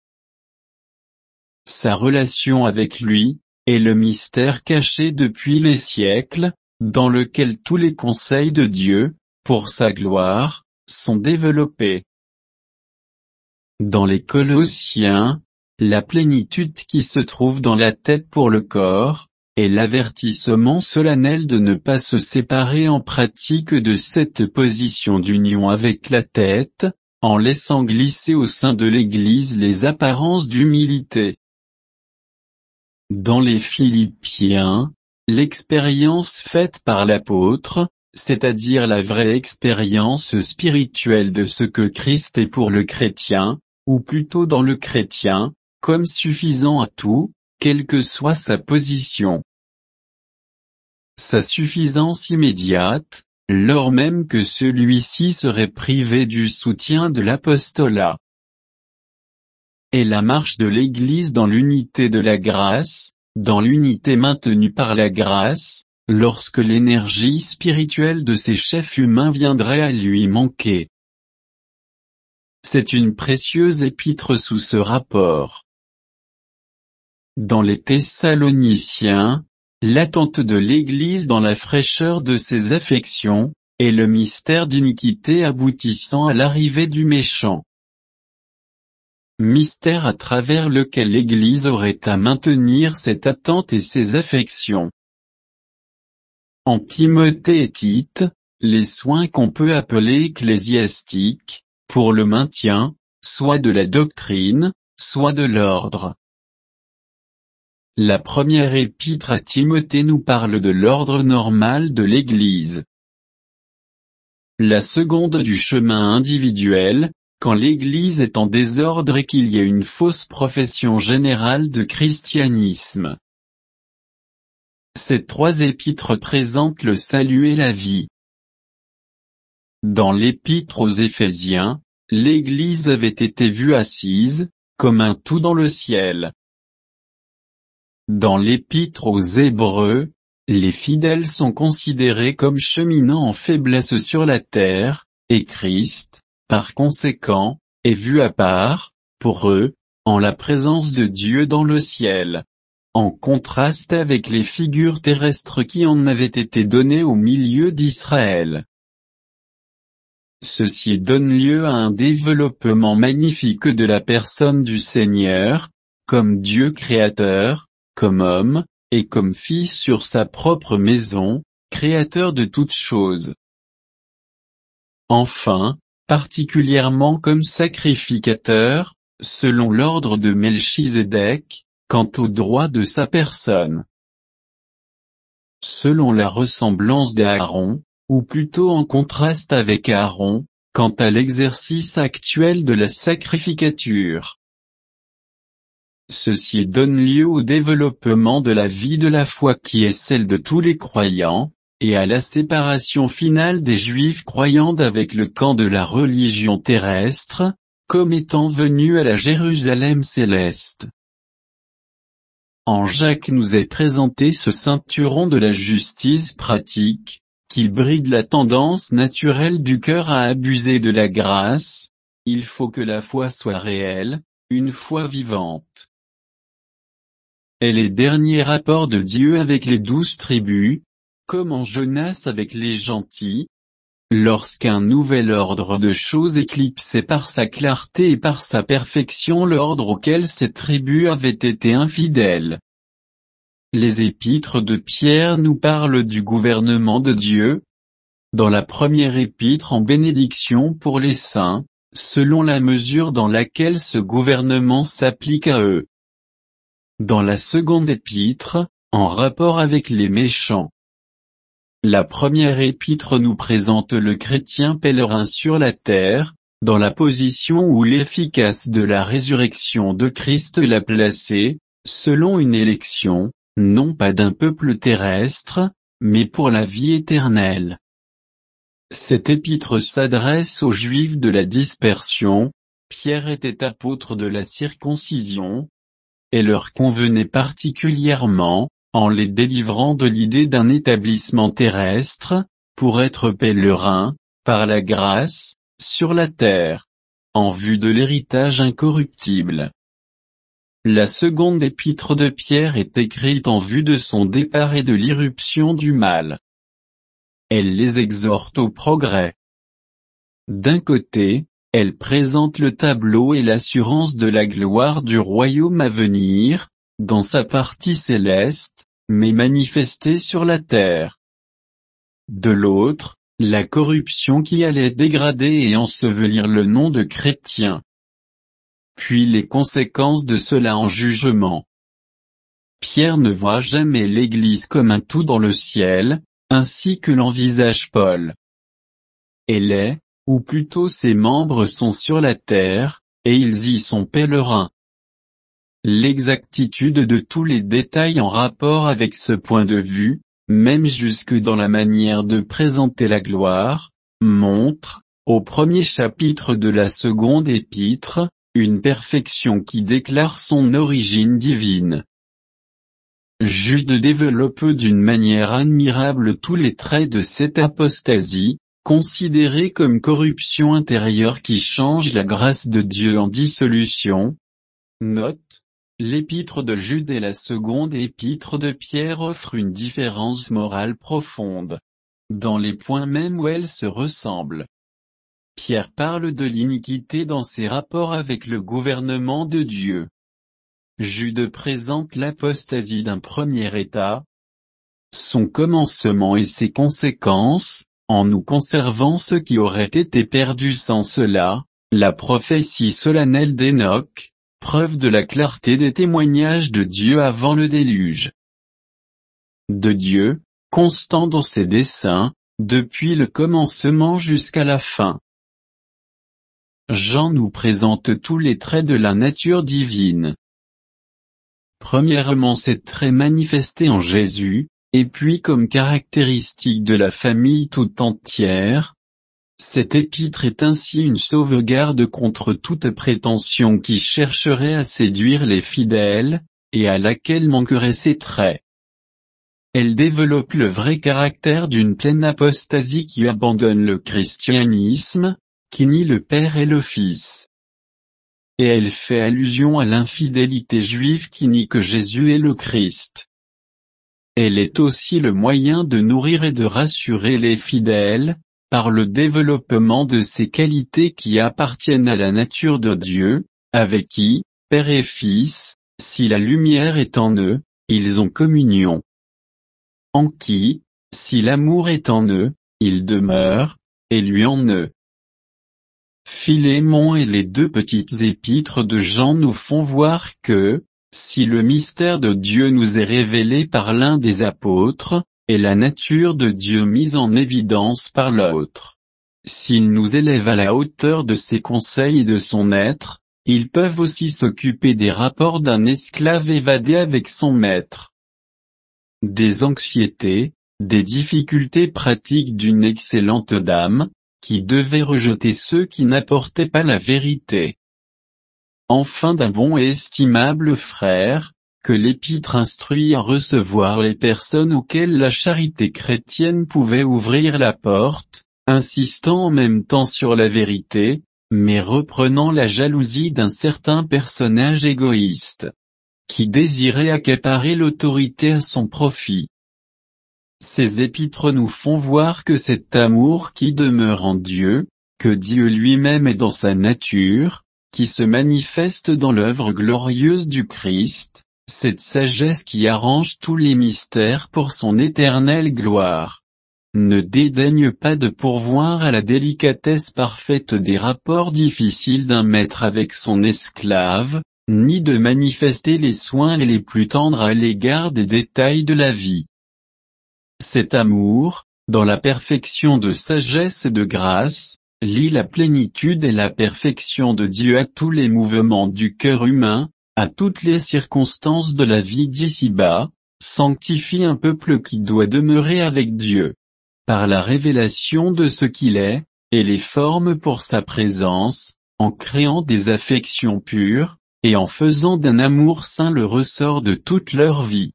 Sa relation avec lui, est le mystère caché depuis les siècles, dans lequel tous les conseils de Dieu, pour sa gloire, sont développés. Dans les Colossiens, la plénitude qui se trouve dans la tête pour le corps, est l'avertissement solennel de ne pas se séparer en pratique de cette position d'union avec la tête, en laissant glisser au sein de l'Église les apparences d'humilité. Dans les Philippiens, l'expérience faite par l'apôtre, c'est-à-dire la vraie expérience spirituelle de ce que Christ est pour le chrétien, ou plutôt dans le chrétien, comme suffisant à tout, quelle que soit sa position. Sa suffisance immédiate, lors même que celui-ci serait privé du soutien de l'apostolat. Et la marche de l'Église dans l'unité de la grâce, dans l'unité maintenue par la grâce, lorsque l'énergie spirituelle de ses chefs humains viendrait à lui manquer. C'est une précieuse épître sous ce rapport. Dans les Thessaloniciens, l'attente de l'Église dans la fraîcheur de ses affections, est le mystère d'iniquité aboutissant à l'arrivée du méchant. Mystère à travers lequel l'Église aurait à maintenir cette attente et ses affections. En Timothée et Tite, les soins qu'on peut appeler ecclésiastiques, pour le maintien, soit de la doctrine, soit de l'ordre. La première épître à Timothée nous parle de l'ordre normal de l'Église. La seconde du chemin individuel, quand l'Église est en désordre et qu'il y a une fausse profession générale de christianisme. Ces trois épîtres présentent le salut et la vie. Dans l'épître aux Éphésiens, l'Église avait été vue assise, comme un tout dans le ciel. Dans l'épître aux Hébreux, les fidèles sont considérés comme cheminant en faiblesse sur la terre, et Christ, par conséquent, est vu à part, pour eux, en la présence de Dieu dans le ciel. En contraste avec les figures terrestres qui en avaient été données au milieu d'Israël. Ceci donne lieu à un développement magnifique de la personne du Seigneur, comme Dieu créateur, comme homme, et comme fils sur sa propre maison, créateur de toutes choses. Enfin, particulièrement comme sacrificateur, selon l'ordre de Melchizedek, quant au droit de sa personne. Selon la ressemblance d'Aaron, ou plutôt en contraste avec Aaron, quant à l'exercice actuel de la sacrificature. Ceci donne lieu au développement de la vie de la foi qui est celle de tous les croyants, et à la séparation finale des Juifs croyants d'avec le camp de la religion terrestre, comme étant venus à la Jérusalem céleste. En Jacques nous est présenté ce ceinturon de la justice pratique, qui bride la tendance naturelle du cœur à abuser de la grâce. Il faut que la foi soit réelle, une foi vivante. Et les derniers rapports de Dieu avec les 12 tribus, comme en Jonas avec les gentils, lorsqu'un nouvel ordre de choses éclipsait par sa clarté et par sa perfection l'ordre auquel ces tribus avaient été infidèles. Les épîtres de Pierre nous parlent du gouvernement de Dieu. Dans la première épître en bénédiction pour les saints, selon la mesure dans laquelle ce gouvernement s'applique à eux. Dans la seconde épître, en rapport avec les méchants. La première épître nous présente le chrétien pèlerin sur la terre, dans la position où l'efficace de la résurrection de Christ l'a placé, selon une élection, non pas d'un peuple terrestre, mais pour la vie éternelle. Cette épître s'adresse aux Juifs de la dispersion. Pierre était apôtre de la circoncision, et leur convenait particulièrement, en les délivrant de l'idée d'un établissement terrestre, pour être pèlerins, par la grâce, sur la terre, en vue de l'héritage incorruptible. La seconde épître de Pierre est écrite en vue de son départ et de l'irruption du mal. Elle les exhorte au progrès. D'un côté, elle présente le tableau et l'assurance de la gloire du royaume à venir, dans sa partie céleste, mais manifestée sur la terre. De l'autre, la corruption qui allait dégrader et ensevelir le nom de chrétien. Puis les conséquences de cela en jugement. Pierre ne voit jamais l'Église comme un tout dans le ciel, ainsi que l'envisage Paul. Elle est, ou plutôt ses membres sont sur la terre, et ils y sont pèlerins. L'exactitude de tous les détails en rapport avec ce point de vue, même jusque dans la manière de présenter la gloire, montre, au premier chapitre de la seconde épître, une perfection qui déclare son origine divine. Jude développe d'une manière admirable tous les traits de cette apostasie, considérée comme corruption intérieure qui change la grâce de Dieu en dissolution. Note: l'épître de Jude et la seconde épître de Pierre offrent une différence morale profonde, dans les points même où elles se ressemblent. Pierre parle de l'iniquité dans ses rapports avec le gouvernement de Dieu. Jude présente l'apostasie d'un premier état, son commencement et ses conséquences, en nous conservant ce qui aurait été perdu sans cela, la prophétie solennelle d'Enoch, preuve de la clarté des témoignages de Dieu avant le déluge. De Dieu, constant dans ses desseins, depuis le commencement jusqu'à la fin. Jean nous présente tous les traits de la nature divine. Premièrement, ces traits manifestés en Jésus, et puis comme caractéristique de la famille tout entière. Cet épître est ainsi une sauvegarde contre toute prétention qui chercherait à séduire les fidèles, et à laquelle manqueraient ces traits. Elle développe le vrai caractère d'une pleine apostasie qui abandonne le christianisme, qui nie le Père et le Fils. Et elle fait allusion à l'infidélité juive qui nie que Jésus est le Christ. Elle est aussi le moyen de nourrir et de rassurer les fidèles, par le développement de ces qualités qui appartiennent à la nature de Dieu, avec qui, Père et Fils, si la lumière est en eux, ils ont communion. En qui, Si l'amour est en eux, il demeure, et lui en eux. Philémon et les deux petites épîtres de Jean nous font voir que, si le mystère de Dieu nous est révélé par l'un des apôtres, et la nature de Dieu mise en évidence par l'autre, s'il nous élève à la hauteur de ses conseils et de son être, ils peuvent aussi s'occuper des rapports d'un esclave évadé avec son maître. Des anxiétés, des difficultés pratiques d'une excellente dame, qui devait rejeter ceux qui n'apportaient pas la vérité. Enfin d'un bon et estimable frère, que l'épître instruit à recevoir les personnes auxquelles la charité chrétienne pouvait ouvrir la porte, insistant en même temps sur la vérité, mais reprenant la jalousie d'un certain personnage égoïste, qui désirait accaparer l'autorité à son profit. Ces épîtres nous font voir que cet amour qui demeure en Dieu, que Dieu lui-même est dans sa nature, qui se manifeste dans l'œuvre glorieuse du Christ, cette sagesse qui arrange tous les mystères pour son éternelle gloire, ne dédaigne pas de pourvoir à la délicatesse parfaite des rapports difficiles d'un maître avec son esclave, ni de manifester les soins les plus tendres à l'égard des détails de la vie. Cet amour, dans la perfection de sagesse et de grâce, lie la plénitude et la perfection de Dieu à tous les mouvements du cœur humain, à toutes les circonstances de la vie d'ici-bas, sanctifie un peuple qui doit demeurer avec Dieu, par la révélation de ce qu'il est, et les formes pour sa présence, en créant des affections pures, et en faisant d'un amour saint le ressort de toute leur vie.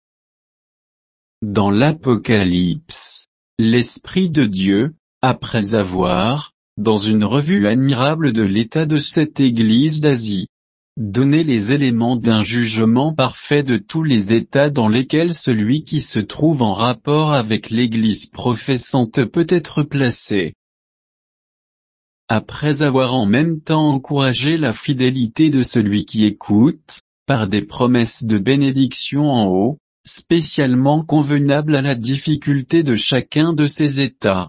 Dans l'Apocalypse, l'Esprit de Dieu, après avoir, dans une revue admirable de l'état de cette Église d'Asie, donné les éléments d'un jugement parfait de tous les états dans lesquels celui qui se trouve en rapport avec l'Église professante peut être placé. Après avoir en même temps encouragé la fidélité de celui qui écoute, par des promesses de bénédiction en haut, spécialement convenables à la difficulté de chacun de ces états.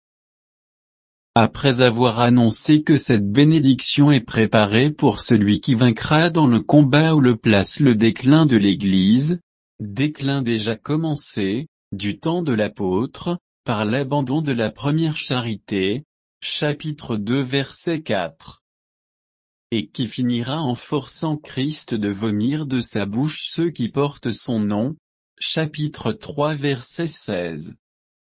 Après avoir annoncé que cette bénédiction est préparée pour celui qui vaincra dans le combat où le place le déclin de l'Église, déclin déjà commencé, du temps de l'apôtre, par l'abandon de la première charité, chapitre 2 verset 4. Et qui finira en forçant Christ de vomir de sa bouche ceux qui portent son nom, chapitre 3 verset 16.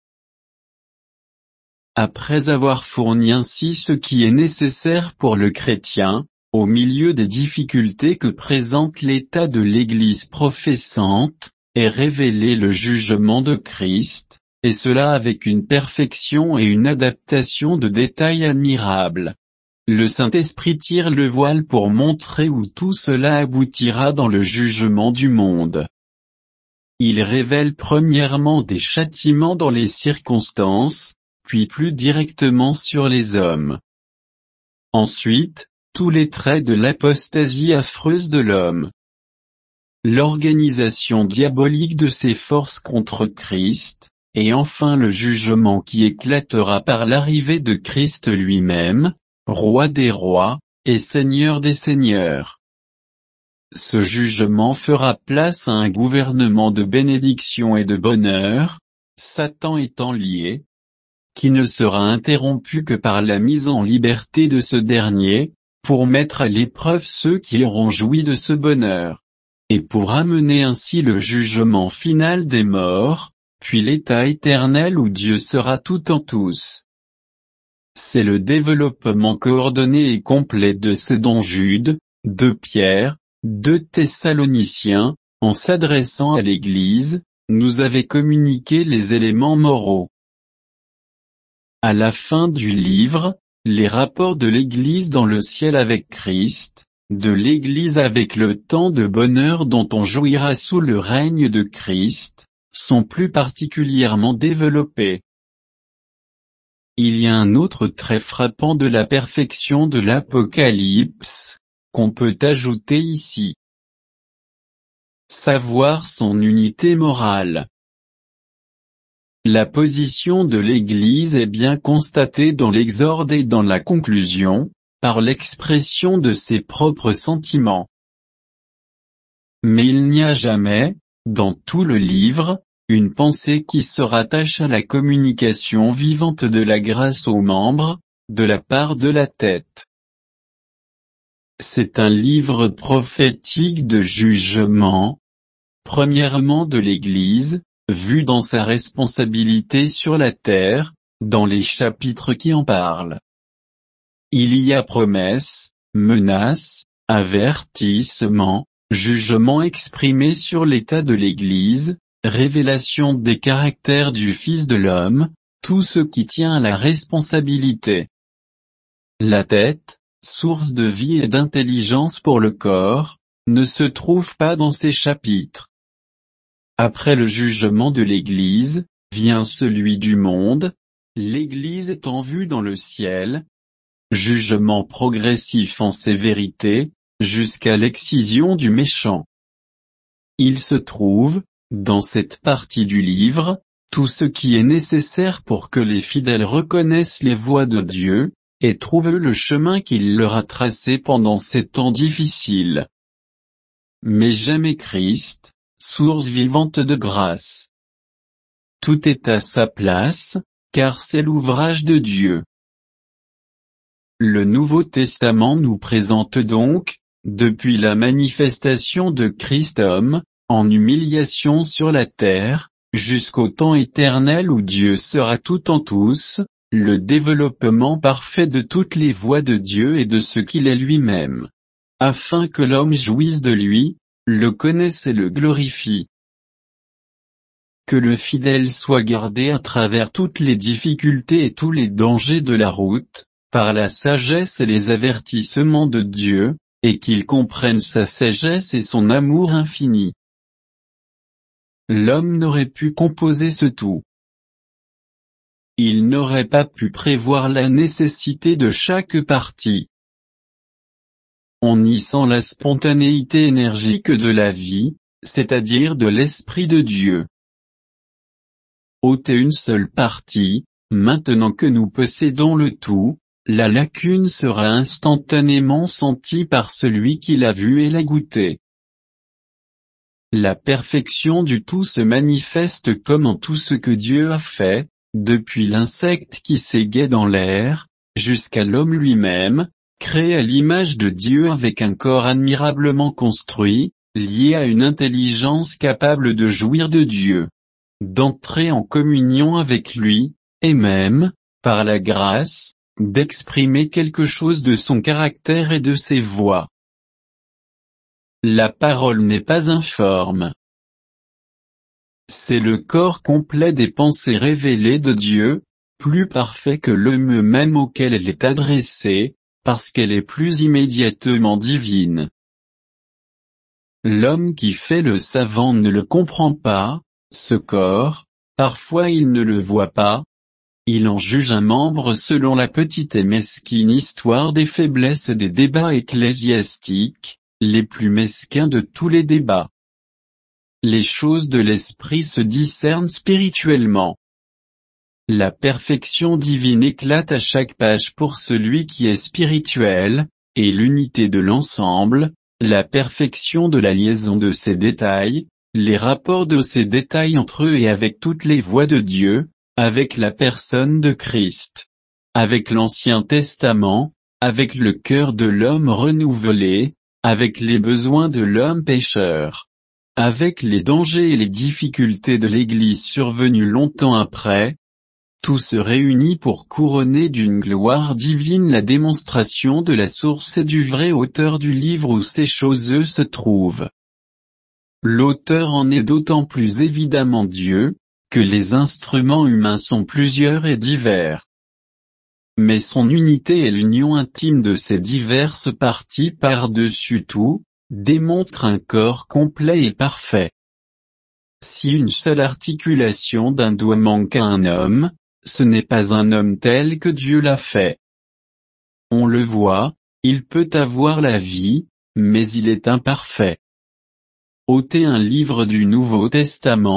Après avoir fourni ainsi ce qui est nécessaire pour le chrétien, au milieu des difficultés que présente l'état de l'Église professante, est révélé le jugement de Christ, et cela avec une perfection et une adaptation de détails admirables. Le Saint-Esprit tire le voile pour montrer où tout cela aboutira dans le jugement du monde. Il révèle premièrement des châtiments dans les circonstances, puis plus directement sur les hommes. Ensuite, tous les traits de l'apostasie affreuse de l'homme. L'organisation diabolique de ses forces contre Christ, et enfin le jugement qui éclatera par l'arrivée de Christ lui-même, Roi des rois, et Seigneur des seigneurs. Ce jugement fera place à un gouvernement de bénédiction et de bonheur, Satan étant lié, qui ne sera interrompu que par la mise en liberté de ce dernier, pour mettre à l'épreuve ceux qui auront joui de ce bonheur, et pour amener ainsi le jugement final des morts, puis l'état éternel où Dieu sera tout en tous. C'est le développement coordonné et complet de ce dont Jude, 2 Pierre, 2 Thessaloniciens, en s'adressant à l'Église, nous avait communiqué les éléments moraux. À la fin du livre, les rapports de l'Église dans le ciel avec Christ, de l'Église avec le temps de bonheur dont on jouira sous le règne de Christ, sont plus particulièrement développés. Il y a un autre trait frappant de la perfection de l'Apocalypse, qu'on peut ajouter ici. Savoir son unité morale. La position de l'Église est bien constatée dans l'exorde et dans la conclusion, par l'expression de ses propres sentiments. Mais il n'y a jamais, dans tout le livre, une pensée qui se rattache à la communication vivante de la grâce aux membres, de la part de la tête. C'est un livre prophétique de jugement, premièrement de l'Église, vue dans sa responsabilité sur la terre, dans les chapitres qui en parlent. Il y a promesses, menaces, avertissements, jugements exprimés sur l'état de l'Église, révélation des caractères du Fils de l'homme, tout ce qui tient à la responsabilité. La tête, source de vie et d'intelligence pour le corps, ne se trouve pas dans ces chapitres. Après le jugement de l'Église, vient celui du monde, l'Église étant vue dans le ciel, jugement progressif en sévérité, jusqu'à l'excision du méchant. Il se trouve, dans cette partie du livre, tout ce qui est nécessaire pour que les fidèles reconnaissent les voies de Dieu, et trouvent le chemin qu'il leur a tracé pendant ces temps difficiles. Mais jamais Christ, source vivante de grâce. Tout est à sa place, car c'est l'ouvrage de Dieu. Le Nouveau Testament nous présente donc, depuis la manifestation de Christ homme, en humiliation sur la terre, jusqu'au temps éternel où Dieu sera tout en tous, le développement parfait de toutes les voies de Dieu et de ce qu'il est lui-même. Afin que l'homme jouisse de lui, le connaisse et le glorifie. Que le fidèle soit gardé à travers toutes les difficultés et tous les dangers de la route, par la sagesse et les avertissements de Dieu, et qu'il comprenne sa sagesse et son amour infini. L'homme n'aurait pu composer ce tout. Il n'aurait pas pu prévoir la nécessité de chaque partie. On y sent la spontanéité énergique de la vie, c'est-à-dire de l'Esprit de Dieu. Ôter une seule partie, maintenant que nous possédons le tout, la lacune sera instantanément sentie par celui qui l'a vu et l'a goûté. La perfection du tout se manifeste comme en tout ce que Dieu a fait, depuis l'insecte qui s'égaie dans l'air, jusqu'à l'homme lui-même, créé à l'image de Dieu avec un corps admirablement construit, lié à une intelligence capable de jouir de Dieu, d'entrer en communion avec lui, et même, par la grâce, d'exprimer quelque chose de son caractère et de ses voies. La parole n'est pas informe. C'est le corps complet des pensées révélées de Dieu, plus parfait que l'homme même auquel elle est adressée, parce qu'elle est plus immédiatement divine. L'homme qui fait le savant ne le comprend pas, ce corps, parfois il ne le voit pas. Il en juge un membre selon la petite et mesquine histoire des faiblesses des débats ecclésiastiques, les plus mesquins de tous les débats. Les choses de l'esprit se discernent spirituellement. La perfection divine éclate à chaque page pour celui qui est spirituel, et l'unité de l'ensemble, la perfection de la liaison de ces détails, les rapports de ces détails entre eux et avec toutes les voies de Dieu, avec la personne de Christ, avec l'Ancien Testament, avec le cœur de l'homme renouvelé, avec les besoins de l'homme pécheur, avec les dangers et les difficultés de l'Église survenus longtemps après, tout se réunit pour couronner d'une gloire divine la démonstration de la source et du vrai auteur du livre où ces choses se trouvent. L'auteur en est d'autant plus évidemment Dieu, que les instruments humains sont plusieurs et divers. Mais son unité et l'union intime de ces diverses parties par-dessus tout, démontrent un corps complet et parfait. Si une seule articulation d'un doigt manque à un homme, ce n'est pas un homme tel que Dieu l'a fait. On le voit, il peut avoir la vie, mais il est imparfait. Ôter un livre du Nouveau Testament,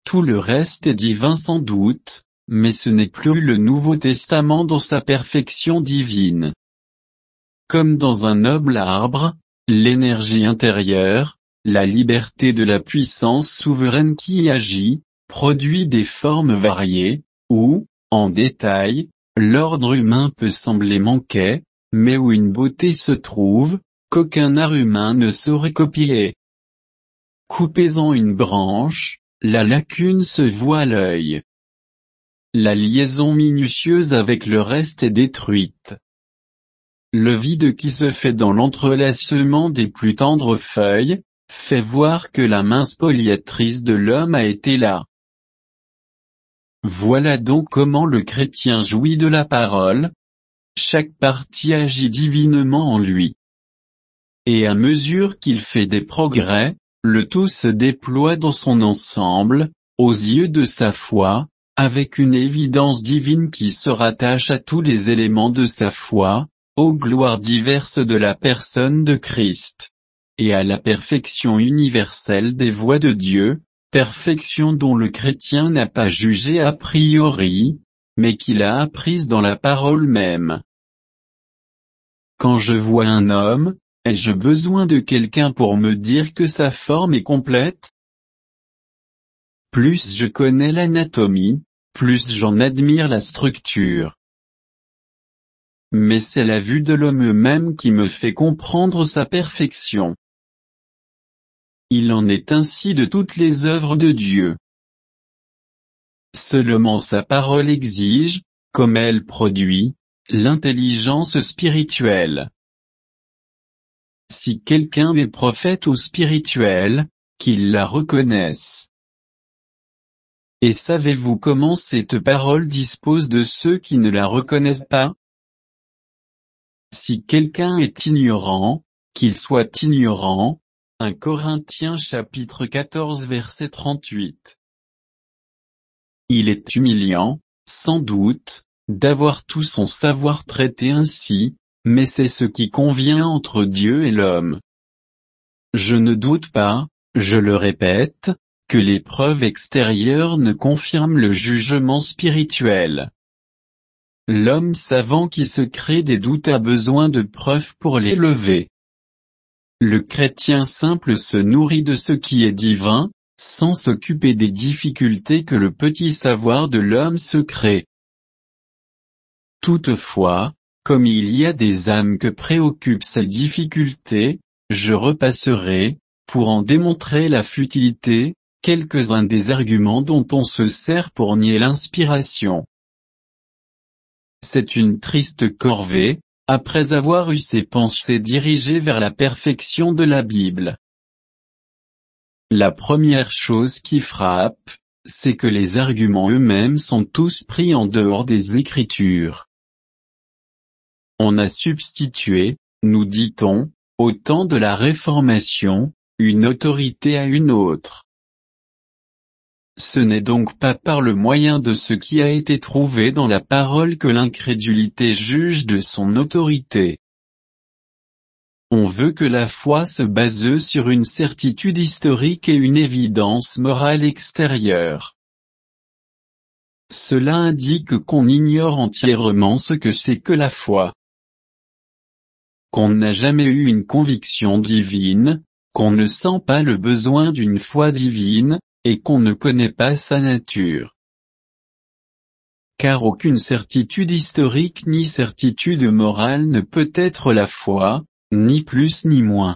tout le reste est divin sans doute, mais ce n'est plus le Nouveau Testament dans sa perfection divine. Comme dans un noble arbre, l'énergie intérieure, la liberté de la puissance souveraine qui y agit, produit des formes variées, où, en détail, l'ordre humain peut sembler manquer, mais où une beauté se trouve, qu'aucun art humain ne saurait copier. Coupez-en une branche, la lacune se voit à l'œil. La liaison minutieuse avec le reste est détruite. Le vide qui se fait dans l'entrelacement des plus tendres feuilles, fait voir que la main spoliatrice de l'homme a été là. Voilà donc comment le chrétien jouit de la parole. Chaque partie agit divinement en lui. Et à mesure qu'il fait des progrès, le tout se déploie dans son ensemble, aux yeux de sa foi, avec une évidence divine qui se rattache à tous les éléments de sa foi, aux gloires diverses de la personne de Christ, et à la perfection universelle des voies de Dieu, perfection dont le chrétien n'a pas jugé a priori, mais qu'il a apprise dans la parole même. Quand je vois un homme, ai-je besoin de quelqu'un pour me dire que sa forme est complète? Plus je connais l'anatomie, plus j'en admire la structure. Mais c'est la vue de l'homme même qui me fait comprendre sa perfection. Il en est ainsi de toutes les œuvres de Dieu. Seulement sa parole exige, comme elle produit, l'intelligence spirituelle. Si quelqu'un est prophète ou spirituel, qu'il la reconnaisse. Et savez-vous comment cette parole dispose de ceux qui ne la reconnaissent pas? Si quelqu'un est ignorant, qu'il soit ignorant. 1 Corinthiens chapitre 14 verset 38. Il est humiliant, sans doute, d'avoir tout son savoir traité ainsi, mais c'est ce qui convient entre Dieu et l'homme. Je ne doute pas, je le répète, que les preuves extérieures ne confirment le jugement spirituel. L'homme savant qui se crée des doutes a besoin de preuves pour les lever. Le chrétien simple se nourrit de ce qui est divin, sans s'occuper des difficultés que le petit savoir de l'homme se crée. Toutefois, comme il y a des âmes que préoccupent ces difficultés, je repasserai, pour en démontrer la futilité, quelques-uns des arguments dont on se sert pour nier l'inspiration. C'est une triste corvée, après avoir eu ses pensées dirigées vers la perfection de la Bible. La première chose qui frappe, c'est que les arguments eux-mêmes sont tous pris en dehors des Écritures. On a substitué, nous dit-on, au temps de la Réformation, une autorité à une autre. Ce n'est donc pas par le moyen de ce qui a été trouvé dans la parole que l'incrédulité juge de son autorité. On veut que la foi se base sur une certitude historique et une évidence morale extérieure. Cela indique qu'on ignore entièrement ce que c'est que la foi. Qu'on n'a jamais eu une conviction divine, qu'on ne sent pas le besoin d'une foi divine, et qu'on ne connaît pas sa nature. Car aucune certitude historique ni certitude morale ne peut être la foi, ni plus ni moins.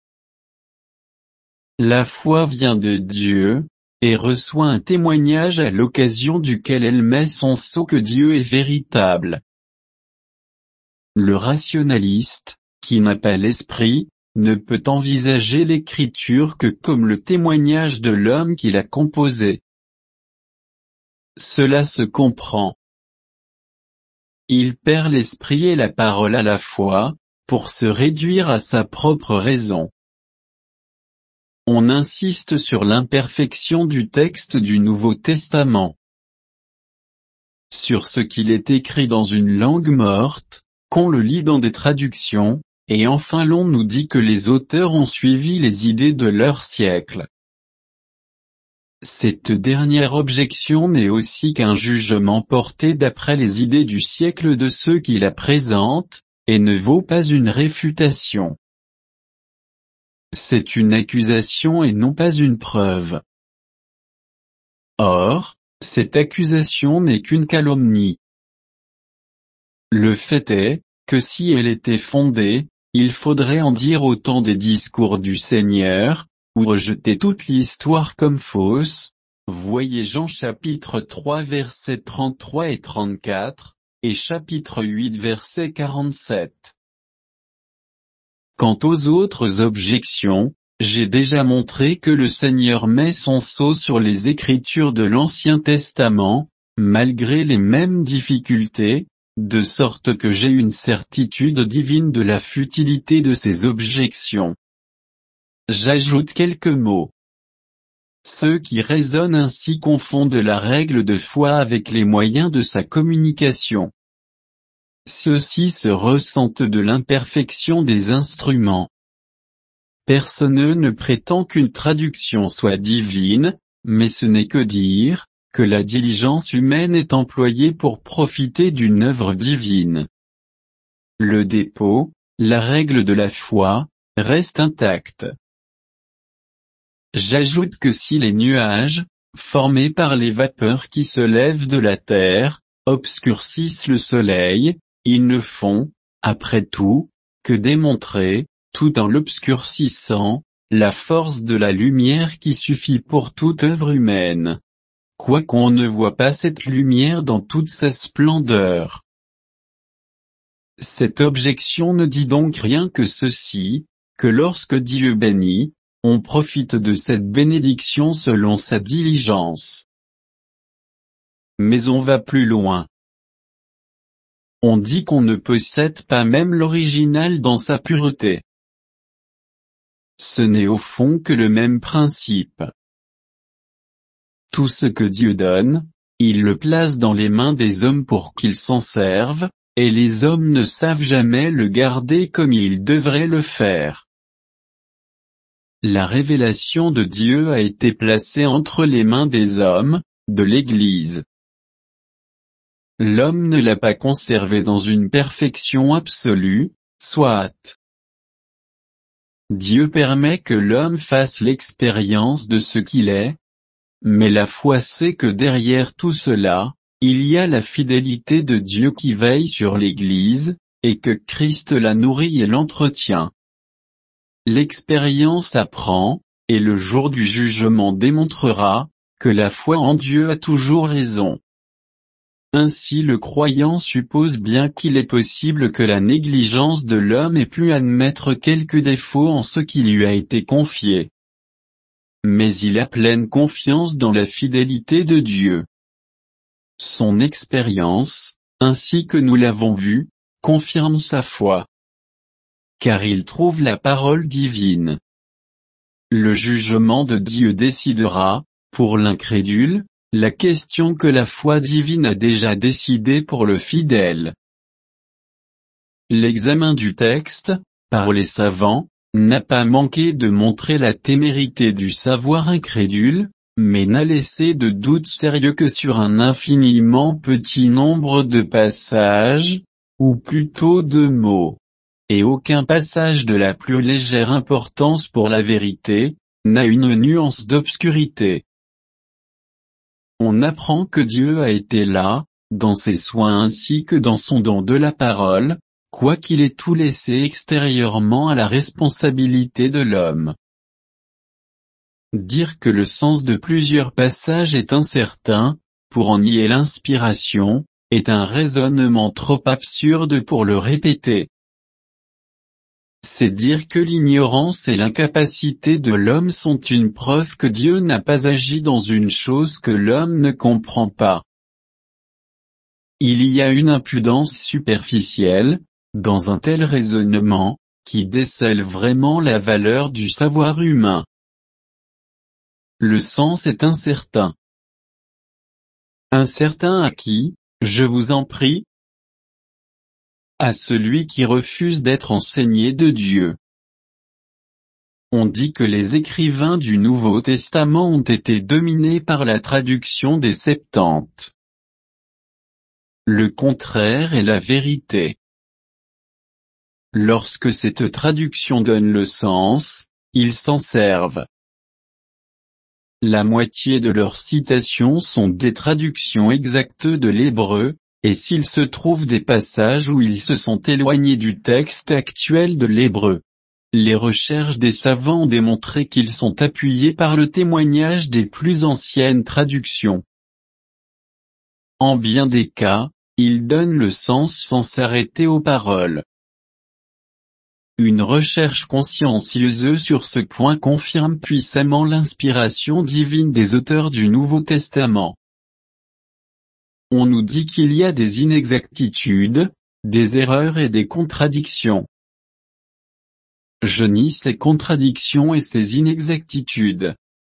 La foi vient de Dieu, et reçoit un témoignage à l'occasion duquel elle met son sceau que Dieu est véritable. Le rationaliste, qui n'a pas l'esprit, ne peut envisager l'écriture que comme le témoignage de l'homme qui l'a composée. Cela se comprend. Il perd l'esprit et la parole à la fois, pour se réduire à sa propre raison. On insiste sur l'imperfection du texte du Nouveau Testament. Sur ce qu'il est écrit dans une langue morte, qu'on le lit dans des traductions, et enfin l'on nous dit que les auteurs ont suivi les idées de leur siècle. Cette dernière objection n'est aussi qu'un jugement porté d'après les idées du siècle de ceux qui la présentent, et ne vaut pas une réfutation. C'est une accusation et non pas une preuve. Or, cette accusation n'est qu'une calomnie. Le fait est, que si elle était fondée, il faudrait en dire autant des discours du Seigneur, ou rejeter toute l'histoire comme fausse. Voyez Jean chapitre 3 versets 33 et 34, et chapitre 8 verset 47. Quant aux autres objections, j'ai déjà montré que le Seigneur met son sceau sur les Écritures de l'Ancien Testament, malgré les mêmes difficultés, de sorte que j'ai une certitude divine de la futilité de ces objections. J'ajoute quelques mots. Ceux qui raisonnent ainsi confondent la règle de foi avec les moyens de sa communication. Ceux-ci se ressentent de l'imperfection des instruments. Personne ne prétend qu'une traduction soit divine, mais ce n'est que dire, que la diligence humaine est employée pour profiter d'une œuvre divine. Le dépôt, la règle de la foi, reste intacte. J'ajoute que si les nuages, formés par les vapeurs qui se lèvent de la terre, obscurcissent le soleil, ils ne font, après tout, que démontrer, tout en l'obscurcissant, la force de la lumière qui suffit pour toute œuvre humaine. Quoiqu'on ne voit pas cette lumière dans toute sa splendeur. Cette objection ne dit donc rien que ceci, que lorsque Dieu bénit, on profite de cette bénédiction selon sa diligence. Mais on va plus loin. On dit qu'on ne possède pas même l'original dans sa pureté. Ce n'est au fond que le même principe. Tout ce que Dieu donne, il le place dans les mains des hommes pour qu'ils s'en servent, et les hommes ne savent jamais le garder comme ils devraient le faire. La révélation de Dieu a été placée entre les mains des hommes, de l'Église. L'homme ne l'a pas conservée dans une perfection absolue, soit. Dieu permet que l'homme fasse l'expérience de ce qu'il est, mais la foi sait que derrière tout cela, il y a la fidélité de Dieu qui veille sur l'Église, et que Christ la nourrit et l'entretient. L'expérience apprend, et le jour du jugement démontrera, que la foi en Dieu a toujours raison. Ainsi le croyant suppose bien qu'il est possible que la négligence de l'homme ait pu admettre quelques défauts en ce qui lui a été confié. Mais il a pleine confiance dans la fidélité de Dieu. Son expérience, ainsi que nous l'avons vu, confirme sa foi. Car il trouve la parole divine. Le jugement de Dieu décidera, pour l'incrédule, la question que la foi divine a déjà décidée pour le fidèle. L'examen du texte, par les savants, n'a pas manqué de montrer la témérité du savoir incrédule, mais n'a laissé de doute sérieux que sur un infiniment petit nombre de passages, ou plutôt de mots. Et aucun passage de la plus légère importance pour la vérité, n'a une nuance d'obscurité. On apprend que Dieu a été là, dans ses soins ainsi que dans son don de la parole, quoiqu'il ait tout laissé extérieurement à la responsabilité de l'homme. Dire que le sens de plusieurs passages est incertain, pour en nier l'inspiration, est un raisonnement trop absurde pour le répéter. C'est dire que l'ignorance et l'incapacité de l'homme sont une preuve que Dieu n'a pas agi dans une chose que l'homme ne comprend pas. Il y a une impudence superficielle, dans un tel raisonnement, qui décèle vraiment la valeur du savoir humain. Le sens est incertain. Incertain à qui, je vous en prie? À celui qui refuse d'être enseigné de Dieu. On dit que les écrivains du Nouveau Testament ont été dominés par la traduction des Septante. Le contraire est la vérité. Lorsque cette traduction donne le sens, ils s'en servent. La moitié de leurs citations sont des traductions exactes de l'hébreu, et s'il se trouve des passages où ils se sont éloignés du texte actuel de l'hébreu, les recherches des savants ont démontré qu'ils sont appuyés par le témoignage des plus anciennes traductions. En bien des cas, ils donnent le sens sans s'arrêter aux paroles. Une recherche consciencieuse sur ce point confirme puissamment l'inspiration divine des auteurs du Nouveau Testament. On nous dit qu'il y a des inexactitudes, des erreurs et des contradictions. Je nie ces contradictions et ces inexactitudes.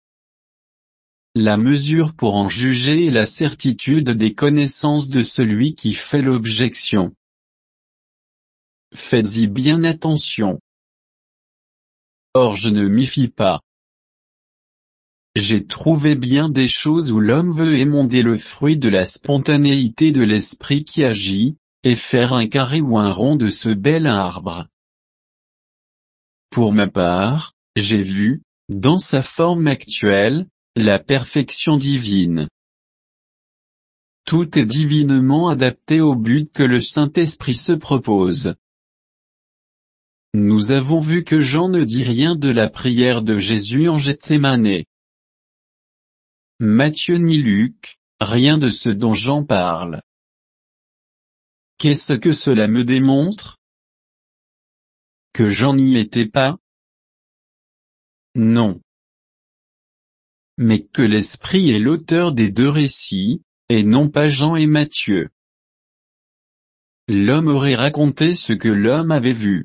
La mesure pour en juger est la certitude des connaissances de celui qui fait l'objection. Faites-y bien attention. Or je ne m'y fie pas. J'ai trouvé bien des choses où l'homme veut émonder le fruit de la spontanéité de l'esprit qui agit, et faire un carré ou un rond de ce bel arbre. Pour ma part, j'ai vu, dans sa forme actuelle, la perfection divine. Tout est divinement adapté au but que le Saint-Esprit se propose. Nous avons vu que Jean ne dit rien de la prière de Jésus en Gethsémanée. Matthieu ni Luc, rien de ce dont Jean parle. Qu'est-ce que cela me démontre? Que Jean n'y était pas? Non. Mais que l'Esprit est l'auteur des deux récits, et non pas Jean et Matthieu. L'homme aurait raconté ce que l'homme avait vu.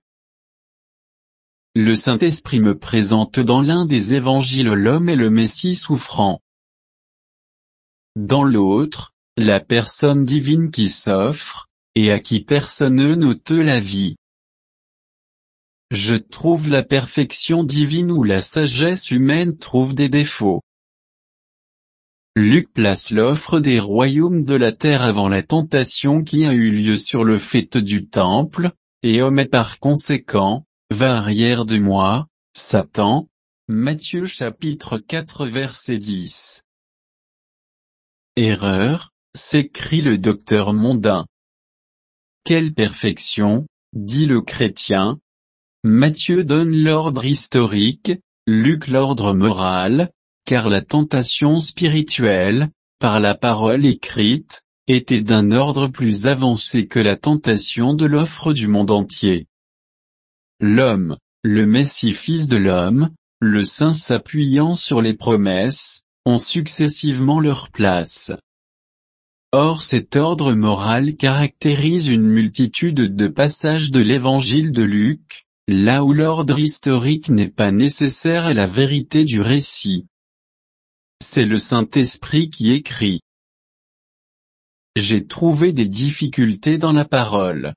Le Saint-Esprit me présente dans l'un des évangiles l'homme et le Messie souffrant. Dans l'autre, la personne divine qui s'offre, et à qui personne n'ôte la vie. Je trouve la perfection divine où la sagesse humaine trouve des défauts. Luc place l'offre des royaumes de la terre avant la tentation qui a eu lieu sur le faîte du temple, et omet par conséquent, va arrière de moi, Satan. Matthieu chapitre 4 verset 10. Erreur, s'écrie le docteur mondain. Quelle perfection, dit le chrétien. Matthieu donne l'ordre historique, Luc l'ordre moral, car la tentation spirituelle, par la parole écrite, était d'un ordre plus avancé que la tentation de l'offre du monde entier. L'homme, le Messie fils de l'homme, le Saint s'appuyant sur les promesses, ont successivement leur place. Or cet ordre moral caractérise une multitude de passages de l'évangile de Luc, là où l'ordre historique n'est pas nécessaire à la vérité du récit. C'est le Saint-Esprit qui écrit. J'ai trouvé des difficultés dans la parole.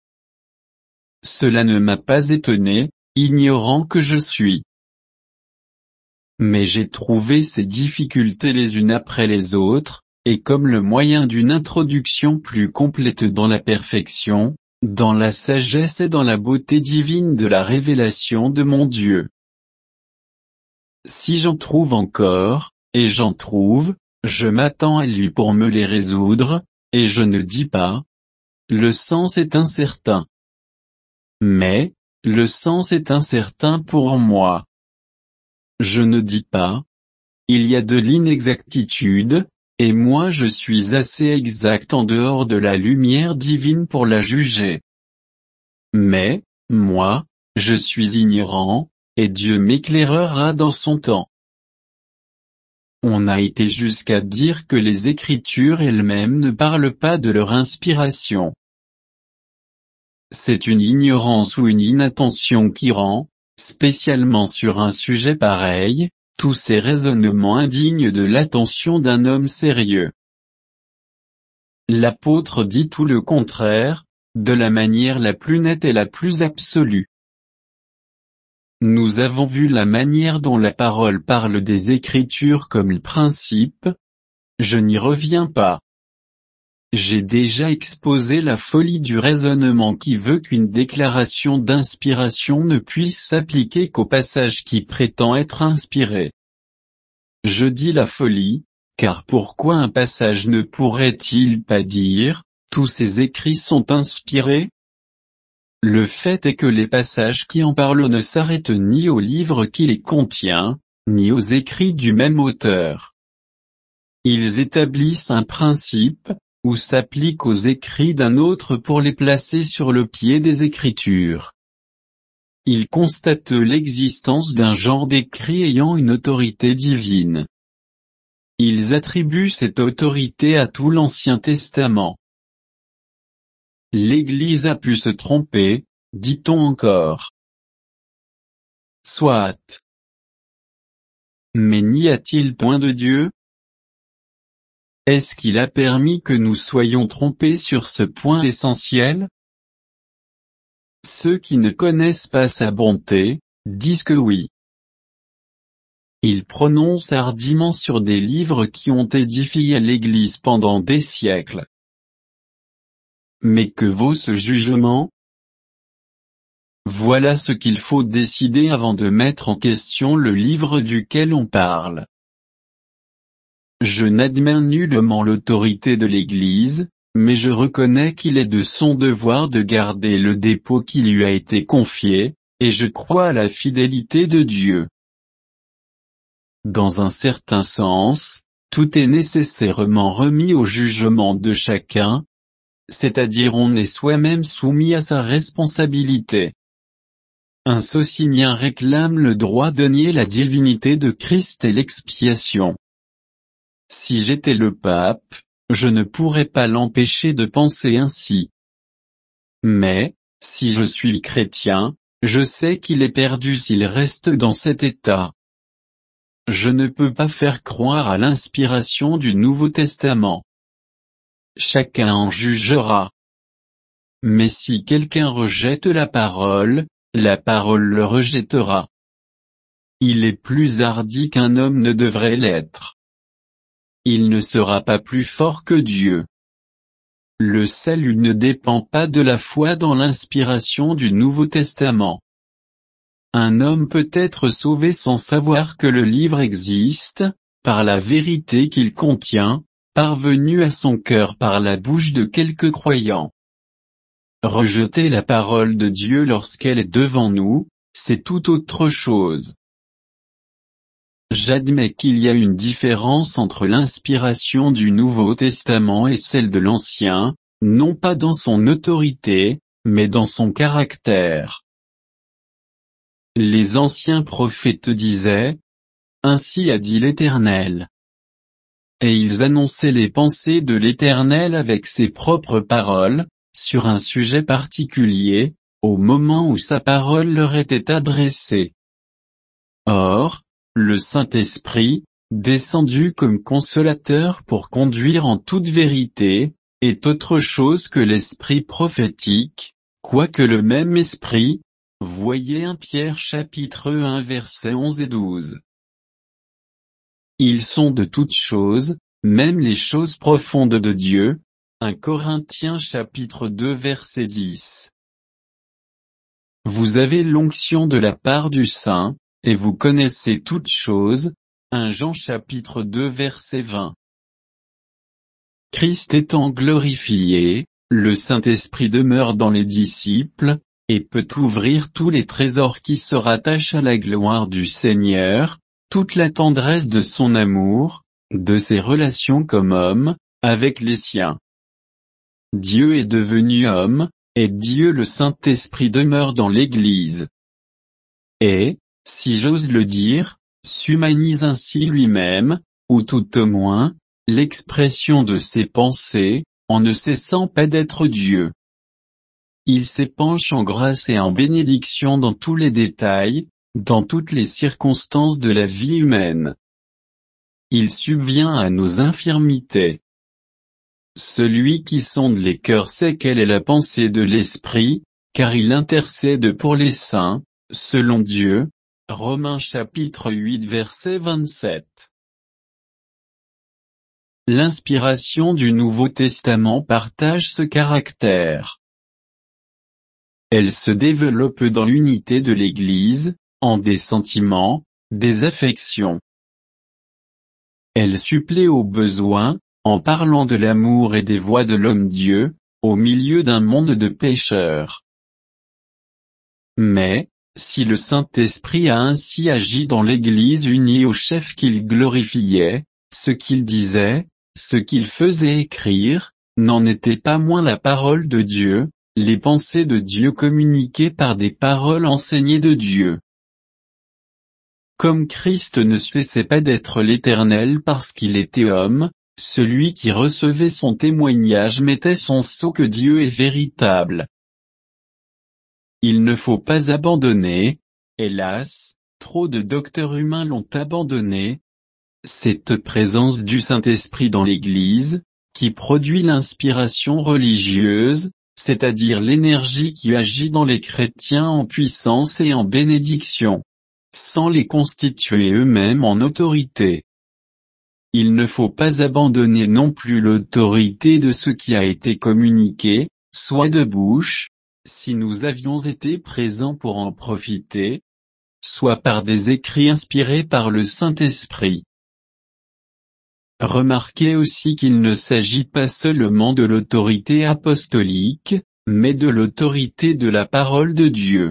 Cela ne m'a pas étonné, ignorant que je suis. Mais j'ai trouvé ces difficultés les unes après les autres, et comme le moyen d'une introduction plus complète dans la perfection, dans la sagesse et dans la beauté divine de la révélation de mon Dieu. Si j'en trouve encore, et j'en trouve, je m'attends à lui pour me les résoudre, et je ne dis pas. Le sens est incertain. Mais, le sens est incertain pour moi. Je ne dis pas. Il y a de l'inexactitude, et moi je suis assez exact en dehors de la lumière divine pour la juger. Mais, moi, je suis ignorant, et Dieu m'éclairera dans son temps. On a été jusqu'à dire que les Écritures elles-mêmes ne parlent pas de leur inspiration. C'est une ignorance ou une inattention qui rend, spécialement sur un sujet pareil, tous ces raisonnements indignes de l'attention d'un homme sérieux. L'apôtre dit tout le contraire, de la manière la plus nette et la plus absolue. Nous avons vu la manière dont la parole parle des Écritures comme le principe. Je n'y reviens pas. J'ai déjà exposé la folie du raisonnement qui veut qu'une déclaration d'inspiration ne puisse s'appliquer qu'au passage qui prétend être inspiré. Je dis la folie, car pourquoi un passage ne pourrait-il pas dire, tous ces écrits sont inspirés? Le fait est que les passages qui en parlent ne s'arrêtent ni au livre qui les contient, ni aux écrits du même auteur. Ils établissent un principe, ou s'appliquent aux écrits d'un autre pour les placer sur le pied des Écritures. Ils constatent l'existence d'un genre d'écrit ayant une autorité divine. Ils attribuent cette autorité à tout l'Ancien Testament. L'Église a pu se tromper, dit-on encore. Soit. Mais n'y a-t-il point de Dieu? Est-ce qu'il a permis que nous soyons trompés sur ce point essentiel? Ceux qui ne connaissent pas sa bonté, disent que oui. Ils prononcent hardiment sur des livres qui ont édifié l'Église pendant des siècles. Mais que vaut ce jugement? Voilà ce qu'il faut décider avant de mettre en question le livre duquel on parle. Je n'admets nullement l'autorité de l'Église, mais je reconnais qu'il est de son devoir de garder le dépôt qui lui a été confié, et je crois à la fidélité de Dieu. Dans un certain sens, tout est nécessairement remis au jugement de chacun, c'est-à-dire on est soi-même soumis à sa responsabilité. Un Socinien réclame le droit de nier la divinité de Christ et l'expiation. Si j'étais le pape, je ne pourrais pas l'empêcher de penser ainsi. Mais, si je suis chrétien, je sais qu'il est perdu s'il reste dans cet état. Je ne peux pas faire croire à l'inspiration du Nouveau Testament. Chacun en jugera. Mais si quelqu'un rejette la parole le rejettera. Il est plus hardi qu'un homme ne devrait l'être. Il ne sera pas plus fort que Dieu. Le salut ne dépend pas de la foi dans l'inspiration du Nouveau Testament. Un homme peut être sauvé sans savoir que le livre existe, par la vérité qu'il contient, parvenue à son cœur par la bouche de quelques croyants. Rejeter la parole de Dieu lorsqu'elle est devant nous, c'est tout autre chose. J'admets qu'il y a une différence entre l'inspiration du Nouveau Testament et celle de l'Ancien, non pas dans son autorité, mais dans son caractère. Les anciens prophètes disaient, « Ainsi a dit l'Éternel. » Et ils annonçaient les pensées de l'Éternel avec ses propres paroles, sur un sujet particulier, au moment où sa parole leur était adressée. Or, le Saint-Esprit, descendu comme consolateur pour conduire en toute vérité, est autre chose que l'esprit prophétique, quoique le même esprit. Voyez 1 Pierre chapitre 1 versets 11 et 12. Ils sont de toutes choses, même les choses profondes de Dieu. 1 Corinthiens chapitre 2 verset 10. Vous avez l'onction de la part du Saint, et vous connaissez toutes choses. 1 Jean chapitre 2 verset 20. Christ étant glorifié, le Saint-Esprit demeure dans les disciples, et peut ouvrir tous les trésors qui se rattachent à la gloire du Seigneur, toute la tendresse de son amour, de ses relations comme homme, avec les siens. Dieu est devenu homme, et Dieu le Saint-Esprit demeure dans l'Église. Et, si j'ose le dire, s'humanise ainsi lui-même, ou tout au moins, l'expression de ses pensées, en ne cessant pas d'être Dieu. Il s'épanche en grâce et en bénédiction dans tous les détails, dans toutes les circonstances de la vie humaine. Il subvient à nos infirmités. Celui qui sonde les cœurs sait quelle est la pensée de l'Esprit, car il intercède pour les saints, selon Dieu. Romains chapitre 8 verset 27. L'inspiration du Nouveau Testament partage ce caractère. Elle se développe dans l'unité de l'Église, en des sentiments, des affections. Elle supplée aux besoins, en parlant de l'amour et des voies de l'homme-Dieu, au milieu d'un monde de pécheurs. Mais, si le Saint-Esprit a ainsi agi dans l'Église unie au chef qu'il glorifiait, ce qu'il disait, ce qu'il faisait écrire, n'en était pas moins la parole de Dieu, les pensées de Dieu communiquées par des paroles enseignées de Dieu. Comme Christ ne cessait pas d'être l'Éternel parce qu'il était homme, celui qui recevait son témoignage mettait son sceau que Dieu est véritable. Il ne faut pas abandonner, hélas, trop de docteurs humains l'ont abandonné, cette présence du Saint-Esprit dans l'Église, qui produit l'inspiration religieuse, c'est-à-dire l'énergie qui agit dans les chrétiens en puissance et en bénédiction, sans les constituer eux-mêmes en autorité. Il ne faut pas abandonner non plus l'autorité de ce qui a été communiqué, soit de bouche, si nous avions été présents pour en profiter, soit par des écrits inspirés par le Saint-Esprit. Remarquez aussi qu'il ne s'agit pas seulement de l'autorité apostolique, mais de l'autorité de la parole de Dieu.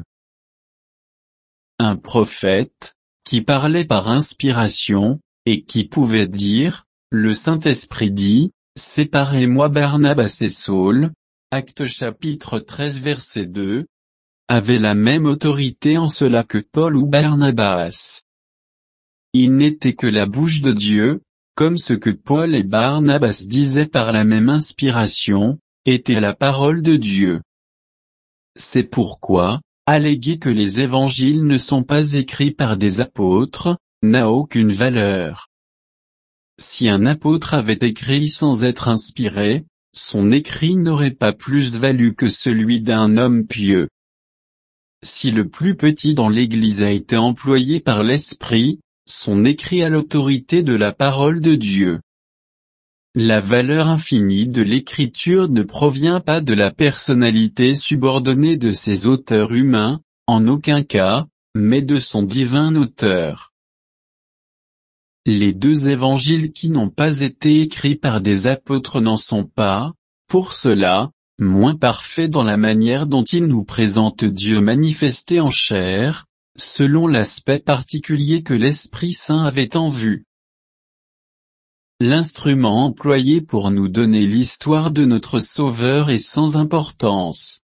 Un prophète, qui parlait par inspiration, et qui pouvait dire, le Saint-Esprit dit, séparez-moi Barnabas et Saul, Actes chapitre 13 verset 2, avait la même autorité en cela que Paul ou Barnabas. Il n'était que la bouche de Dieu, comme ce que Paul et Barnabas disaient par la même inspiration, était la parole de Dieu. C'est pourquoi, alléguer que les évangiles ne sont pas écrits par des apôtres, n'a aucune valeur. Si un apôtre avait écrit sans être inspiré, son écrit n'aurait pas plus value que celui d'un homme pieux. Si le plus petit dans l'Église a été employé par l'Esprit, son écrit a l'autorité de la parole de Dieu. La valeur infinie de l'écriture ne provient pas de la personnalité subordonnée de ses auteurs humains, en aucun cas, mais de son divin auteur. Les deux évangiles qui n'ont pas été écrits par des apôtres n'en sont pas, pour cela, moins parfaits dans la manière dont ils nous présentent Dieu manifesté en chair, selon l'aspect particulier que l'Esprit Saint avait en vue. L'instrument employé pour nous donner l'histoire de notre Sauveur est sans importance.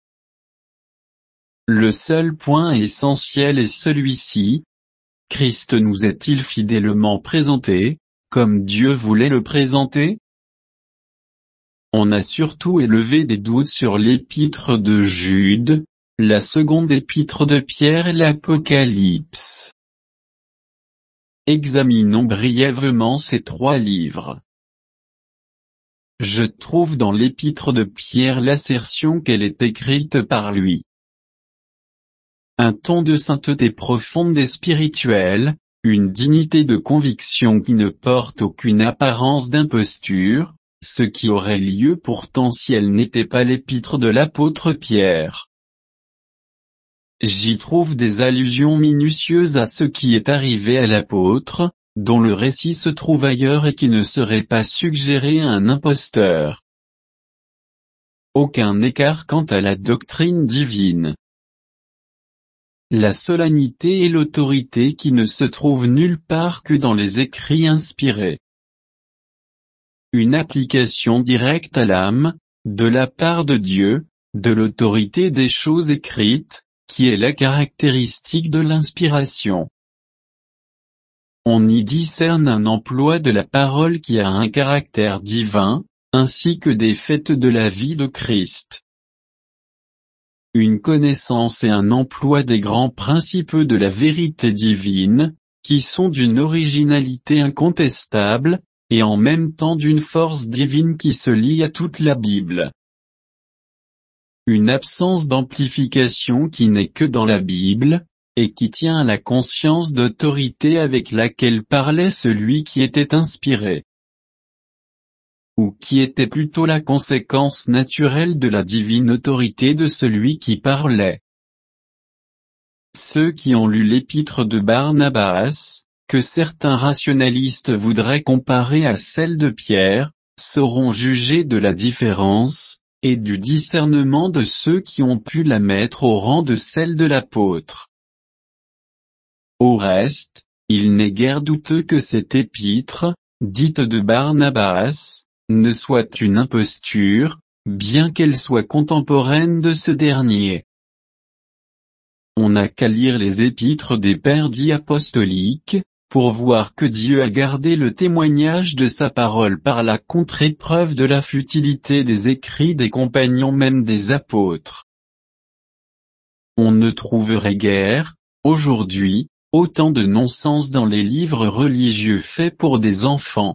Le seul point essentiel est celui-ci. Christ nous est-il fidèlement présenté, comme Dieu voulait le présenter? On a surtout élevé des doutes sur l'épître de Jude, la seconde épître de Pierre et l'Apocalypse. Examinons brièvement ces trois livres. Je trouve dans l'épître de Pierre l'assertion qu'elle est écrite par lui. Un ton de sainteté profonde et spirituelle, une dignité de conviction qui ne porte aucune apparence d'imposture, ce qui aurait lieu pourtant si elle n'était pas l'épître de l'apôtre Pierre. J'y trouve des allusions minutieuses à ce qui est arrivé à l'apôtre, dont le récit se trouve ailleurs et qui ne serait pas suggéré à un imposteur. Aucun écart quant à la doctrine divine. La solennité et l'autorité qui ne se trouvent nulle part que dans les écrits inspirés. Une application directe à l'âme, de la part de Dieu, de l'autorité des choses écrites, qui est la caractéristique de l'inspiration. On y discerne un emploi de la parole qui a un caractère divin, ainsi que des faits de la vie de Christ. Une connaissance et un emploi des grands principes de la vérité divine, qui sont d'une originalité incontestable, et en même temps d'une force divine qui se lie à toute la Bible. Une absence d'amplification qui n'est que dans la Bible, et qui tient à la conscience d'autorité avec laquelle parlait celui qui était inspiré, ou qui était plutôt la conséquence naturelle de la divine autorité de celui qui parlait. Ceux qui ont lu l'épître de Barnabas, que certains rationalistes voudraient comparer à celle de Pierre, sauront juger de la différence, et du discernement de ceux qui ont pu la mettre au rang de celle de l'apôtre. Au reste, il n'est guère douteux que cette épître, dite de Barnabas, ne soit une imposture, bien qu'elle soit contemporaine de ce dernier. On n'a qu'à lire les épîtres des pères dits apostoliques, pour voir que Dieu a gardé le témoignage de sa parole par la contre-épreuve de la futilité des écrits des compagnons même des apôtres. On ne trouverait guère, aujourd'hui, autant de non-sens dans les livres religieux faits pour des enfants.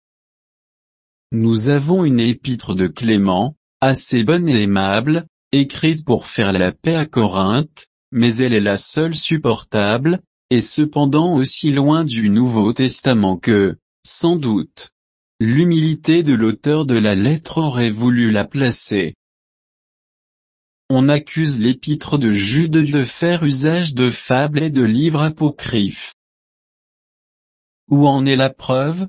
Nous avons une épître de Clément, assez bonne et aimable, écrite pour faire la paix à Corinthe, mais elle est la seule supportable, et cependant aussi loin du Nouveau Testament que, sans doute, l'humilité de l'auteur de la lettre aurait voulu la placer. On accuse l'épître de Jude de faire usage de fables et de livres apocryphes. Où en est la preuve?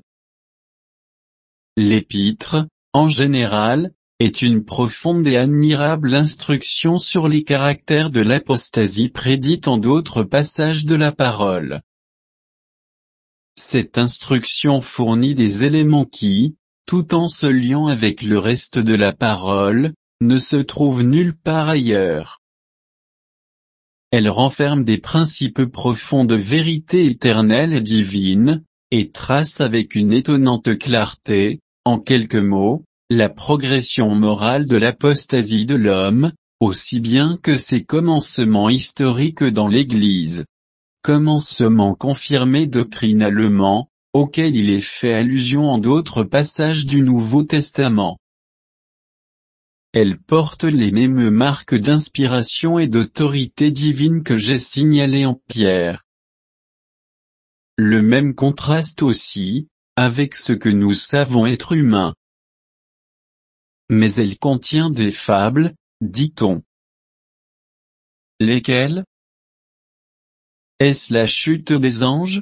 L'épître, en général, est une profonde et admirable instruction sur les caractères de l'apostasie prédite en d'autres passages de la parole. Cette instruction fournit des éléments qui, tout en se liant avec le reste de la parole, ne se trouvent nulle part ailleurs. Elle renferme des principes profonds de vérité éternelle et divine, et trace avec une étonnante clarté, en quelques mots, la progression morale de l'apostasie de l'homme, aussi bien que ses commencements historiques dans l'Église. Commencement confirmé doctrinalement, auquel il est fait allusion en d'autres passages du Nouveau Testament. Elle porte les mêmes marques d'inspiration et d'autorité divine que j'ai signalées en Pierre. Le même contraste aussi, avec ce que nous savons être humain. Mais elle contient des fables, dit-on. Lesquelles? Est-ce la chute des anges?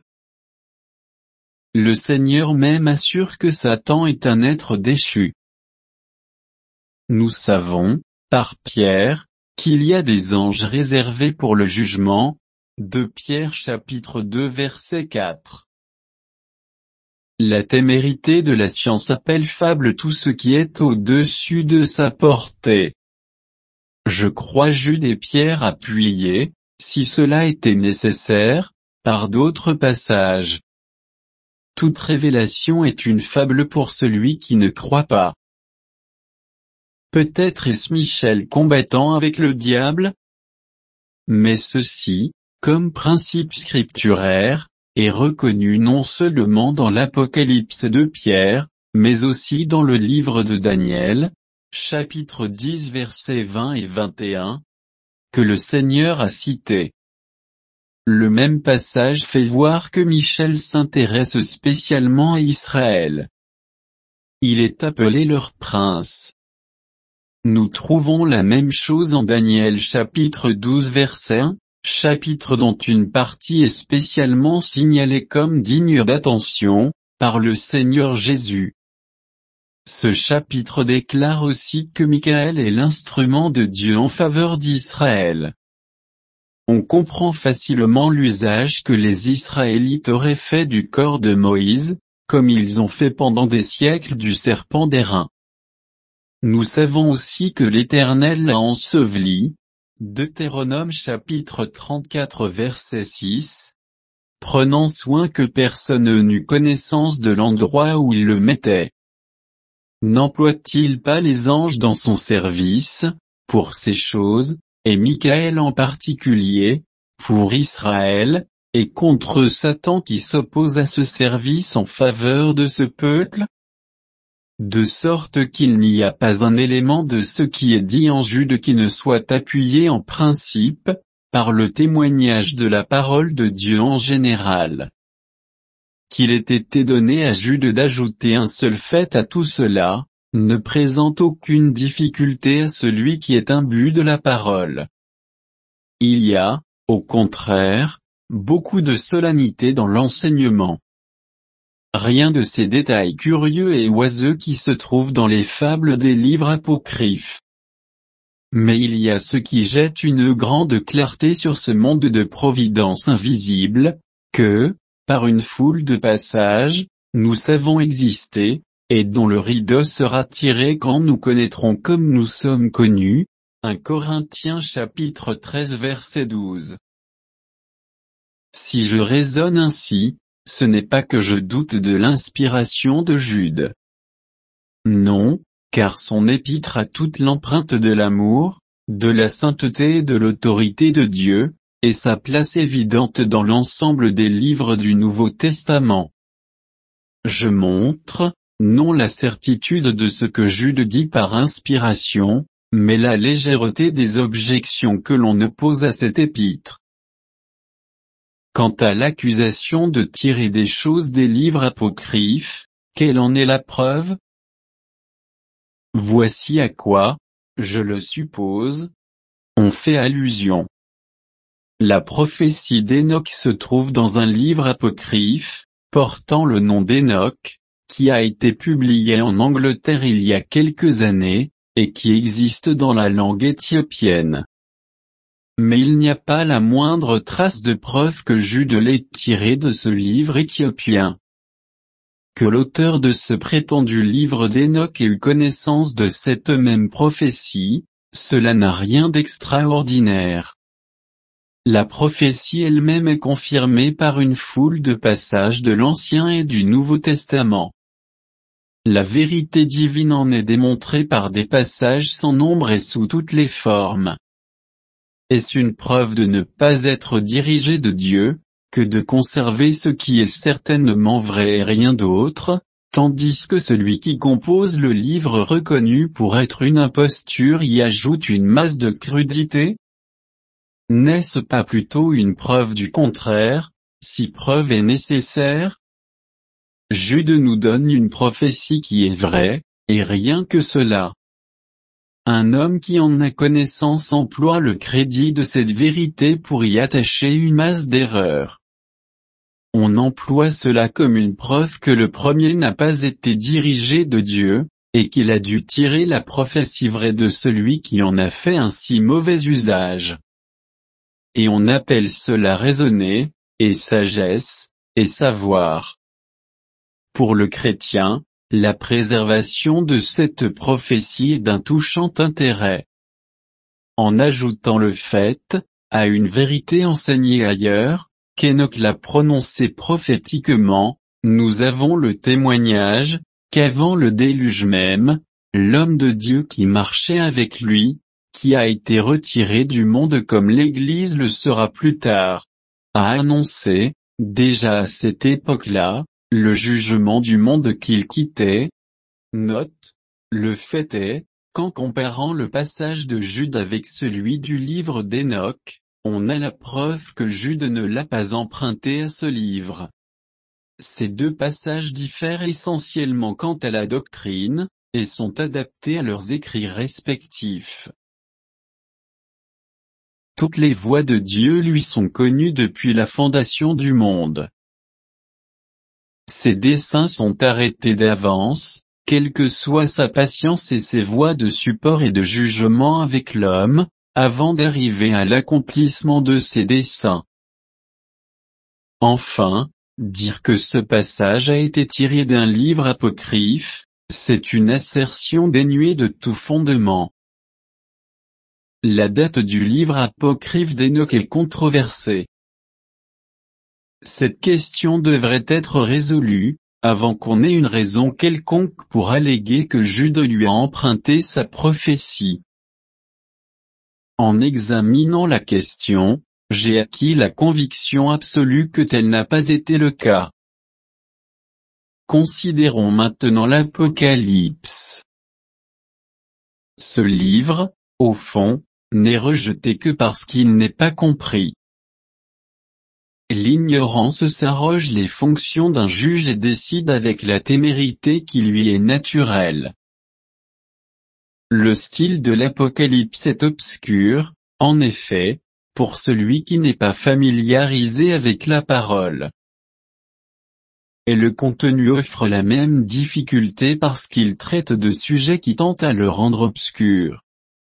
Le Seigneur même assure que Satan est un être déchu. Nous savons, par Pierre, qu'il y a des anges réservés pour le jugement, 2 Pierre chapitre 2 verset 4. La témérité de la science appelle fable tout ce qui est au-dessus de sa portée. Je crois Jude et Pierre appuyés, si cela était nécessaire, par d'autres passages. Toute révélation est une fable pour celui qui ne croit pas. Peut-être est-ce Michel combattant avec le diable? Mais ceci, comme principe scripturaire, est reconnu non seulement dans l'Apocalypse de Pierre, mais aussi dans le livre de Daniel, chapitre 10 versets 20 et 21, que le Seigneur a cité. Le même passage fait voir que Michel s'intéresse spécialement à Israël. Il est appelé leur prince. Nous trouvons la même chose en Daniel chapitre 12 verset 1, chapitre dont une partie est spécialement signalée comme digne d'attention, par le Seigneur Jésus. Ce chapitre déclare aussi que Michael est l'instrument de Dieu en faveur d'Israël. On comprend facilement l'usage que les Israélites auraient fait du corps de Moïse, comme ils ont fait pendant des siècles du serpent d'airain. Nous savons aussi que l'Éternel l'a enseveli, Deutéronome chapitre 34 verset 6, prenant soin que personne n'eût connaissance de l'endroit où il le mettait. N'emploie-t-il pas les anges dans son service, pour ces choses, et Michael en particulier, pour Israël, et contre Satan qui s'oppose à ce service en faveur de ce peuple? De sorte qu'il n'y a pas un élément de ce qui est dit en Jude qui ne soit appuyé en principe, par le témoignage de la parole de Dieu en général. Qu'il ait été donné à Jude d'ajouter un seul fait à tout cela, ne présente aucune difficulté à celui qui est imbu de la parole. Il y a, au contraire, beaucoup de solennité dans l'enseignement. Rien de ces détails curieux et oiseux qui se trouvent dans les fables des livres apocryphes. Mais il y a ce qui jette une grande clarté sur ce monde de providence invisible, que, par une foule de passages, nous savons exister, et dont le rideau sera tiré quand nous connaîtrons comme nous sommes connus. 1 Corinthiens chapitre 13 verset 12. Si je raisonne ainsi, ce n'est pas que je doute de l'inspiration de Jude. Non, car son épître a toute l'empreinte de l'amour, de la sainteté et de l'autorité de Dieu, et sa place évidente dans l'ensemble des livres du Nouveau Testament. Je montre, non la certitude de ce que Jude dit par inspiration, mais la légèreté des objections que l'on oppose à cet épître. Quant à l'accusation de tirer des choses des livres apocryphes, quelle en est la preuve? Voici à quoi, je le suppose, on fait allusion. La prophétie d'Hénoch se trouve dans un livre apocryphe, portant le nom d'Hénoch, qui a été publié en Angleterre il y a quelques années, et qui existe dans la langue éthiopienne. Mais il n'y a pas la moindre trace de preuve que Jude l'ait tiré de ce livre éthiopien. Que l'auteur de ce prétendu livre d'Hénoch ait eu connaissance de cette même prophétie, cela n'a rien d'extraordinaire. La prophétie elle-même est confirmée par une foule de passages de l'Ancien et du Nouveau Testament. La vérité divine en est démontrée par des passages sans nombre et sous toutes les formes. Est-ce une preuve de ne pas être dirigé de Dieu, que de conserver ce qui est certainement vrai et rien d'autre, tandis que celui qui compose le livre reconnu pour être une imposture y ajoute une masse de crudité? N'est-ce pas plutôt une preuve du contraire, si preuve est nécessaire? Jude nous donne une prophétie qui est vraie, et rien que cela. Un homme qui en a connaissance emploie le crédit de cette vérité pour y attacher une masse d'erreurs. On emploie cela comme une preuve que le premier n'a pas été dirigé de Dieu, et qu'il a dû tirer la prophétie vraie de celui qui en a fait un si mauvais usage. Et on appelle cela raisonner, et sagesse, et savoir. Pour le chrétien, la préservation de cette prophétie est d'un touchant intérêt. En ajoutant le fait, à une vérité enseignée ailleurs, qu'Hénoch l'a prononcée prophétiquement, nous avons le témoignage, qu'avant le déluge même, l'homme de Dieu qui marchait avec lui, qui a été retiré du monde comme l'Église le sera plus tard, a annoncé, déjà à cette époque-là, le jugement du monde qu'il quittait. Note, le fait est, qu'en comparant le passage de Jude avec celui du livre d'Hénoch, on a la preuve que Jude ne l'a pas emprunté à ce livre. Ces deux passages diffèrent essentiellement quant à la doctrine, et sont adaptés à leurs écrits respectifs. Toutes les voies de Dieu lui sont connues depuis la fondation du monde. Ses desseins sont arrêtés d'avance, quelle que soit sa patience et ses voies de support et de jugement avec l'homme, avant d'arriver à l'accomplissement de ses desseins. Enfin, dire que ce passage a été tiré d'un livre apocryphe, c'est une assertion dénuée de tout fondement. La date du livre apocryphe d'Hénoch est controversée. Cette question devrait être résolue, avant qu'on ait une raison quelconque pour alléguer que Jude lui a emprunté sa prophétie. En examinant la question, j'ai acquis la conviction absolue que tel n'a pas été le cas. Considérons maintenant l'Apocalypse. Ce livre, au fond, n'est rejeté que parce qu'il n'est pas compris. L'ignorance s'arroge les fonctions d'un juge et décide avec la témérité qui lui est naturelle. Le style de l'Apocalypse est obscur, en effet, pour celui qui n'est pas familiarisé avec la parole. Et le contenu offre la même difficulté parce qu'il traite de sujets qui tentent à le rendre obscur.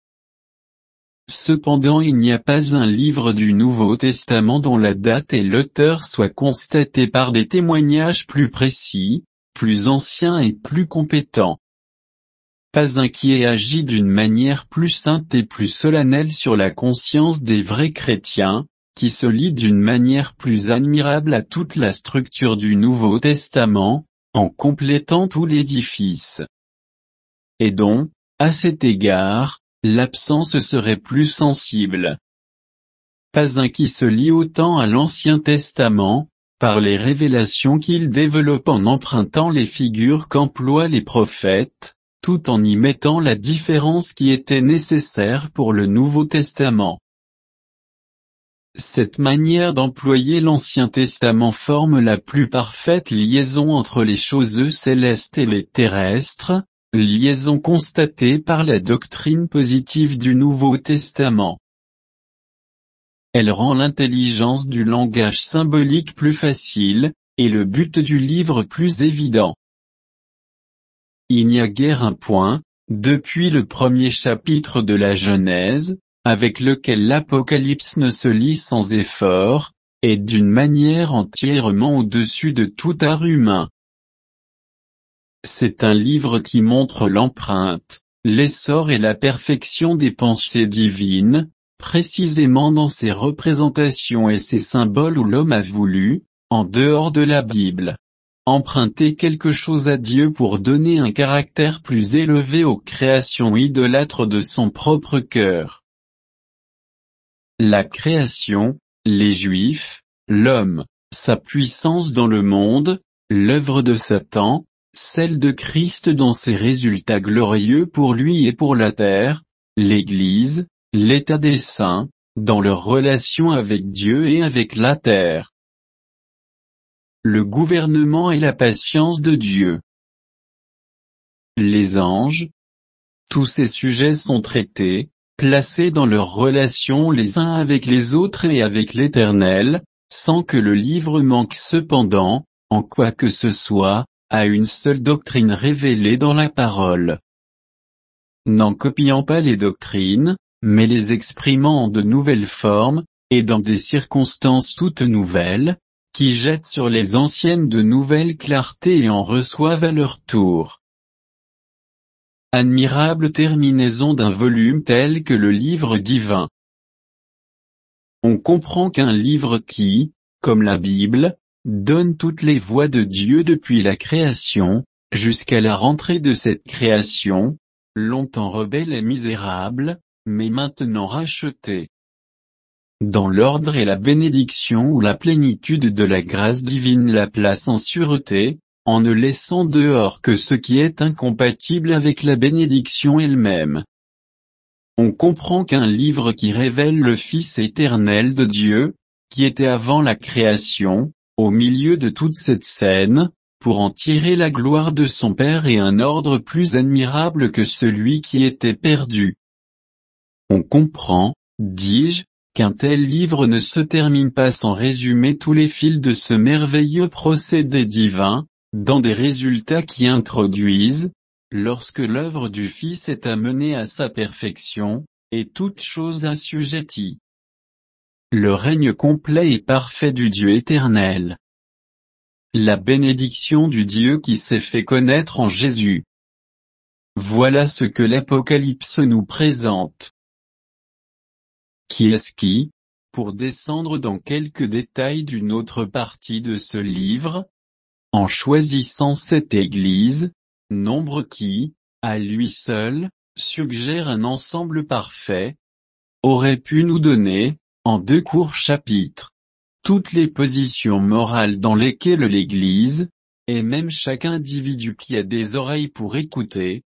Cependant il n'y a pas un livre du Nouveau Testament dont la date et l'auteur soient constatés par des témoignages plus précis, plus anciens et plus compétents. Pas un qui ait agi d'une manière plus sainte et plus solennelle sur la conscience des vrais chrétiens, qui se lie d'une manière plus admirable à toute la structure du Nouveau Testament, en complétant tout l'édifice. Et dont, à cet égard, l'absence serait plus sensible. Pas un qui se lie autant à l'Ancien Testament, par les révélations qu'il développe en empruntant les figures qu'emploient les prophètes, tout en y mettant la différence qui était nécessaire pour le Nouveau Testament. Cette manière d'employer l'Ancien Testament forme la plus parfaite liaison entre les choses célestes et les terrestres, liaison constatée par la doctrine positive du Nouveau Testament. Elle rend l'intelligence du langage symbolique plus facile, et le but du livre plus évident. Il n'y a guère un point, depuis le premier chapitre de la Genèse, avec lequel l'Apocalypse ne se lit sans effort, et d'une manière entièrement au-dessus de tout art humain. C'est un livre qui montre l'empreinte, l'essor et la perfection des pensées divines, précisément dans ses représentations et ses symboles où l'homme a voulu, en dehors de la Bible, emprunter quelque chose à Dieu pour donner un caractère plus élevé aux créations idolâtres de son propre cœur. La création, les Juifs, l'homme, sa puissance dans le monde, l'œuvre de Satan, celle de Christ dans ses résultats glorieux pour lui et pour la terre, l'Église, l'état des saints, dans leur relation avec Dieu et avec la terre. Le gouvernement et la patience de Dieu. Les anges. Tous ces sujets sont traités, placés dans leur relation les uns avec les autres et avec l'Éternel, sans que le livre manque cependant, en quoi que ce soit, à une seule doctrine révélée dans la parole. N'en copiant pas les doctrines, mais les exprimant en de nouvelles formes, et dans des circonstances toutes nouvelles, qui jettent sur les anciennes de nouvelles clartés et en reçoivent à leur tour. Admirable terminaison d'un volume tel que le livre divin. On comprend qu'un livre qui, comme la Bible, donne toutes les voies de Dieu depuis la création, jusqu'à la rentrée de cette création, longtemps rebelle et misérable, mais maintenant racheté. Dans l'ordre et la bénédiction où la plénitude de la grâce divine la place en sûreté, en ne laissant dehors que ce qui est incompatible avec la bénédiction elle-même. On comprend qu'un livre qui révèle le Fils éternel de Dieu, qui était avant la création, au milieu de toute cette scène, pour en tirer la gloire de son Père et un ordre plus admirable que celui qui était perdu. On comprend, dis-je, qu'un tel livre ne se termine pas sans résumer tous les fils de ce merveilleux procédé divin, dans des résultats qui introduisent, lorsque l'œuvre du Fils est amenée à sa perfection, et toute chose assujettie. Le règne complet et parfait du Dieu éternel. La bénédiction du Dieu qui s'est fait connaître en Jésus. Voilà ce que l'Apocalypse nous présente. Qui est-ce qui, pour descendre dans quelques détails d'une autre partie de ce livre, en choisissant cette Église, nombre qui, à lui seul, suggère un ensemble parfait, aurait pu nous donner, en 2 courts chapitres, toutes les positions morales dans lesquelles l'Église, et même chaque individu qui a des oreilles pour écouter,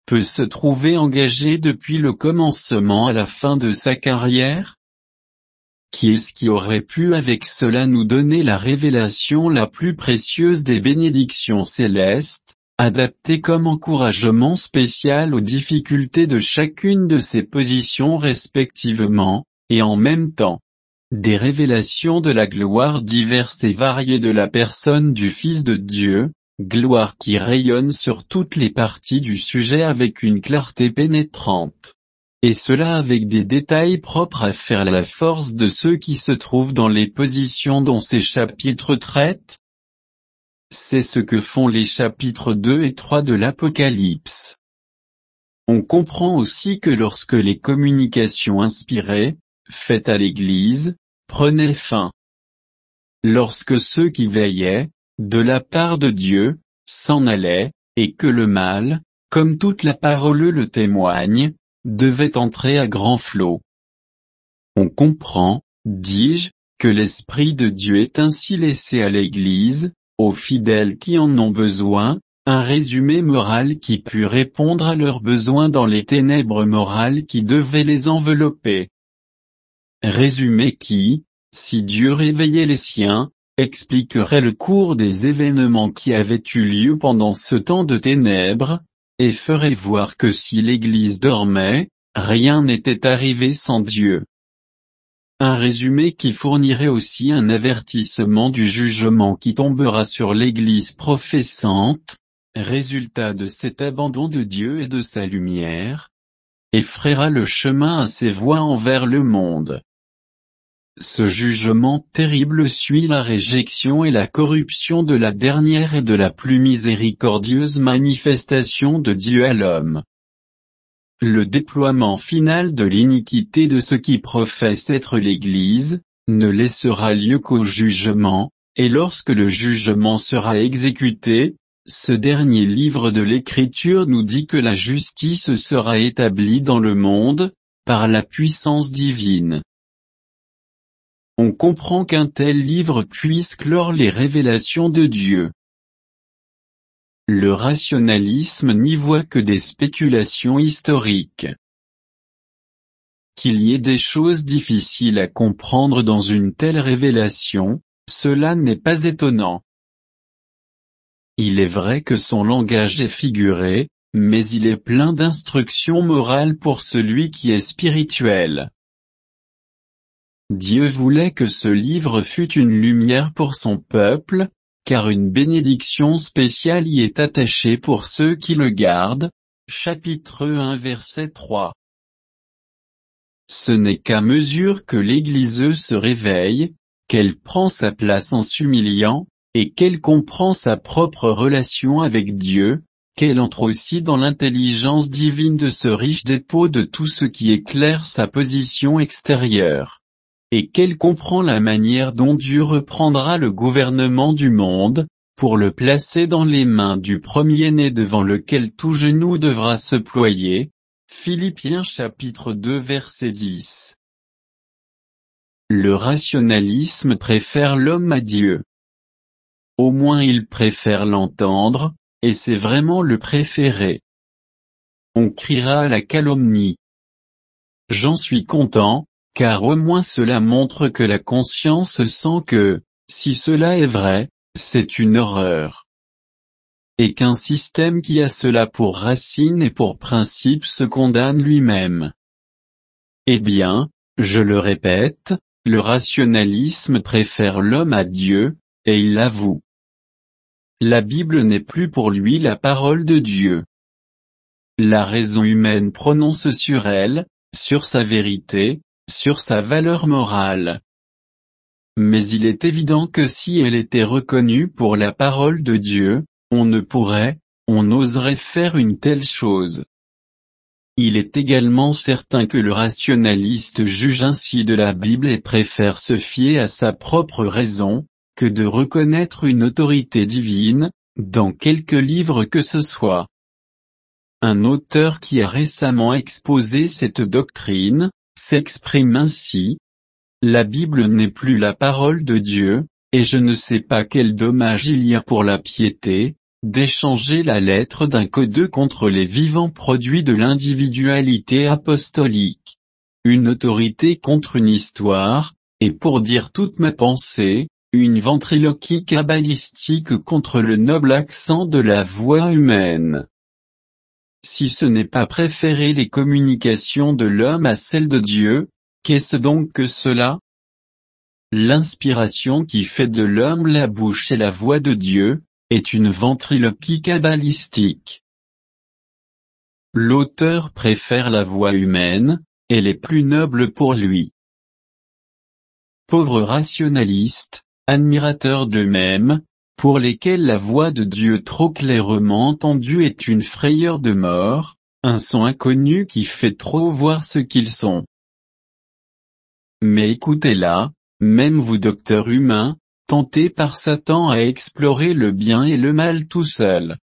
peut se trouver engagé depuis le commencement à la fin de sa carrière? Qui est-ce qui aurait pu avec cela nous donner la révélation la plus précieuse des bénédictions célestes, adaptée comme encouragement spécial aux difficultés de chacune de ces positions respectivement, et en même temps, des révélations de la gloire diverses et variées de la personne du Fils de Dieu, gloire qui rayonne sur toutes les parties du sujet avec une clarté pénétrante. Et cela avec des détails propres à faire la force de ceux qui se trouvent dans les positions dont ces chapitres traitent. C'est ce que font les chapitres 2 et 3 de l'Apocalypse. On comprend aussi que lorsque les communications inspirées, faites à l'Église, prenaient fin, lorsque ceux qui veillaient, de la part de Dieu, s'en allaient, et que le mal, comme toute la parole le témoigne, devait entrer à grand flot. On comprend, dis-je, que l'Esprit de Dieu est ainsi laissé à l'Église, aux fidèles qui en ont besoin, un résumé moral qui put répondre à leurs besoins dans les ténèbres morales qui devaient les envelopper. Résumé qui, si Dieu réveillait les siens, expliquerait le cours des événements qui avaient eu lieu pendant ce temps de ténèbres, et ferait voir que si l'Église dormait, rien n'était arrivé sans Dieu. Un résumé qui fournirait aussi un avertissement du jugement qui tombera sur l'Église professante, résultat de cet abandon de Dieu et de sa lumière, et frayera le chemin à ses voies envers le monde. Ce jugement terrible suit la réjection et la corruption de la dernière et de la plus miséricordieuse manifestation de Dieu à l'homme. Le déploiement final de l'iniquité de ce qui professe être l'Église, ne laissera lieu qu'au jugement, et lorsque le jugement sera exécuté, ce dernier livre de l'Écriture nous dit que la justice sera établie dans le monde, par la puissance divine. On comprend qu'un tel livre puisse clore les révélations de Dieu. Le rationalisme n'y voit que des spéculations historiques. Qu'il y ait des choses difficiles à comprendre dans une telle révélation, cela n'est pas étonnant. Il est vrai que son langage est figuré, mais il est plein d'instructions morales pour celui qui est spirituel. Dieu voulait que ce livre fût une lumière pour son peuple, car une bénédiction spéciale y est attachée pour ceux qui le gardent. Chapitre 1 verset 3. Ce n'est qu'à mesure que l'Église se réveille, qu'elle prend sa place en s'humiliant, et qu'elle comprend sa propre relation avec Dieu, qu'elle entre aussi dans l'intelligence divine de ce riche dépôt de tout ce qui éclaire sa position extérieure. Et qu'elle comprend la manière dont Dieu reprendra le gouvernement du monde, pour le placer dans les mains du premier-né devant lequel tout genou devra se ployer. Philippiens chapitre 2 verset 10. Le rationalisme préfère l'homme à Dieu. Au moins il préfère l'entendre, et c'est vraiment le préféré. On criera à la calomnie. J'en suis content, car au moins cela montre que la conscience sent que, si cela est vrai, c'est une horreur. Et qu'un système qui a cela pour racine et pour principe se condamne lui-même. Eh bien, je le répète, le rationalisme préfère l'homme à Dieu, et il l'avoue. La Bible n'est plus pour lui la parole de Dieu. La raison humaine prononce sur elle, sur sa vérité, sur sa valeur morale. Mais il est évident que si elle était reconnue pour la parole de Dieu, on n'oserait faire une telle chose. Il est également certain que le rationaliste juge ainsi de la Bible et préfère se fier à sa propre raison, que de reconnaître une autorité divine, dans quelque livre que ce soit. Un auteur qui a récemment exposé cette doctrine, s'exprime ainsi. La Bible n'est plus la parole de Dieu, et je ne sais pas quel dommage il y a pour la piété, d'échanger la lettre d'un code contre les vivants produits de l'individualité apostolique. Une autorité contre une histoire, et pour dire toute ma pensée, une ventriloquie kabbalistique contre le noble accent de la voix humaine. Si ce n'est pas préférer les communications de l'homme à celles de Dieu, qu'est-ce donc que cela? L'inspiration qui fait de l'homme la bouche et la voix de Dieu, est une ventriloquie kabbalistique. L'auteur préfère la voix humaine, elle est plus noble pour lui. Pauvres rationalistes, admirateurs d'eux-mêmes, pour lesquels la voix de Dieu trop clairement entendue est une frayeur de mort, un son inconnu qui fait trop voir ce qu'ils sont. Mais écoutez-la, même vous docteurs humains, tentés par Satan à explorer le bien et le mal tout seul.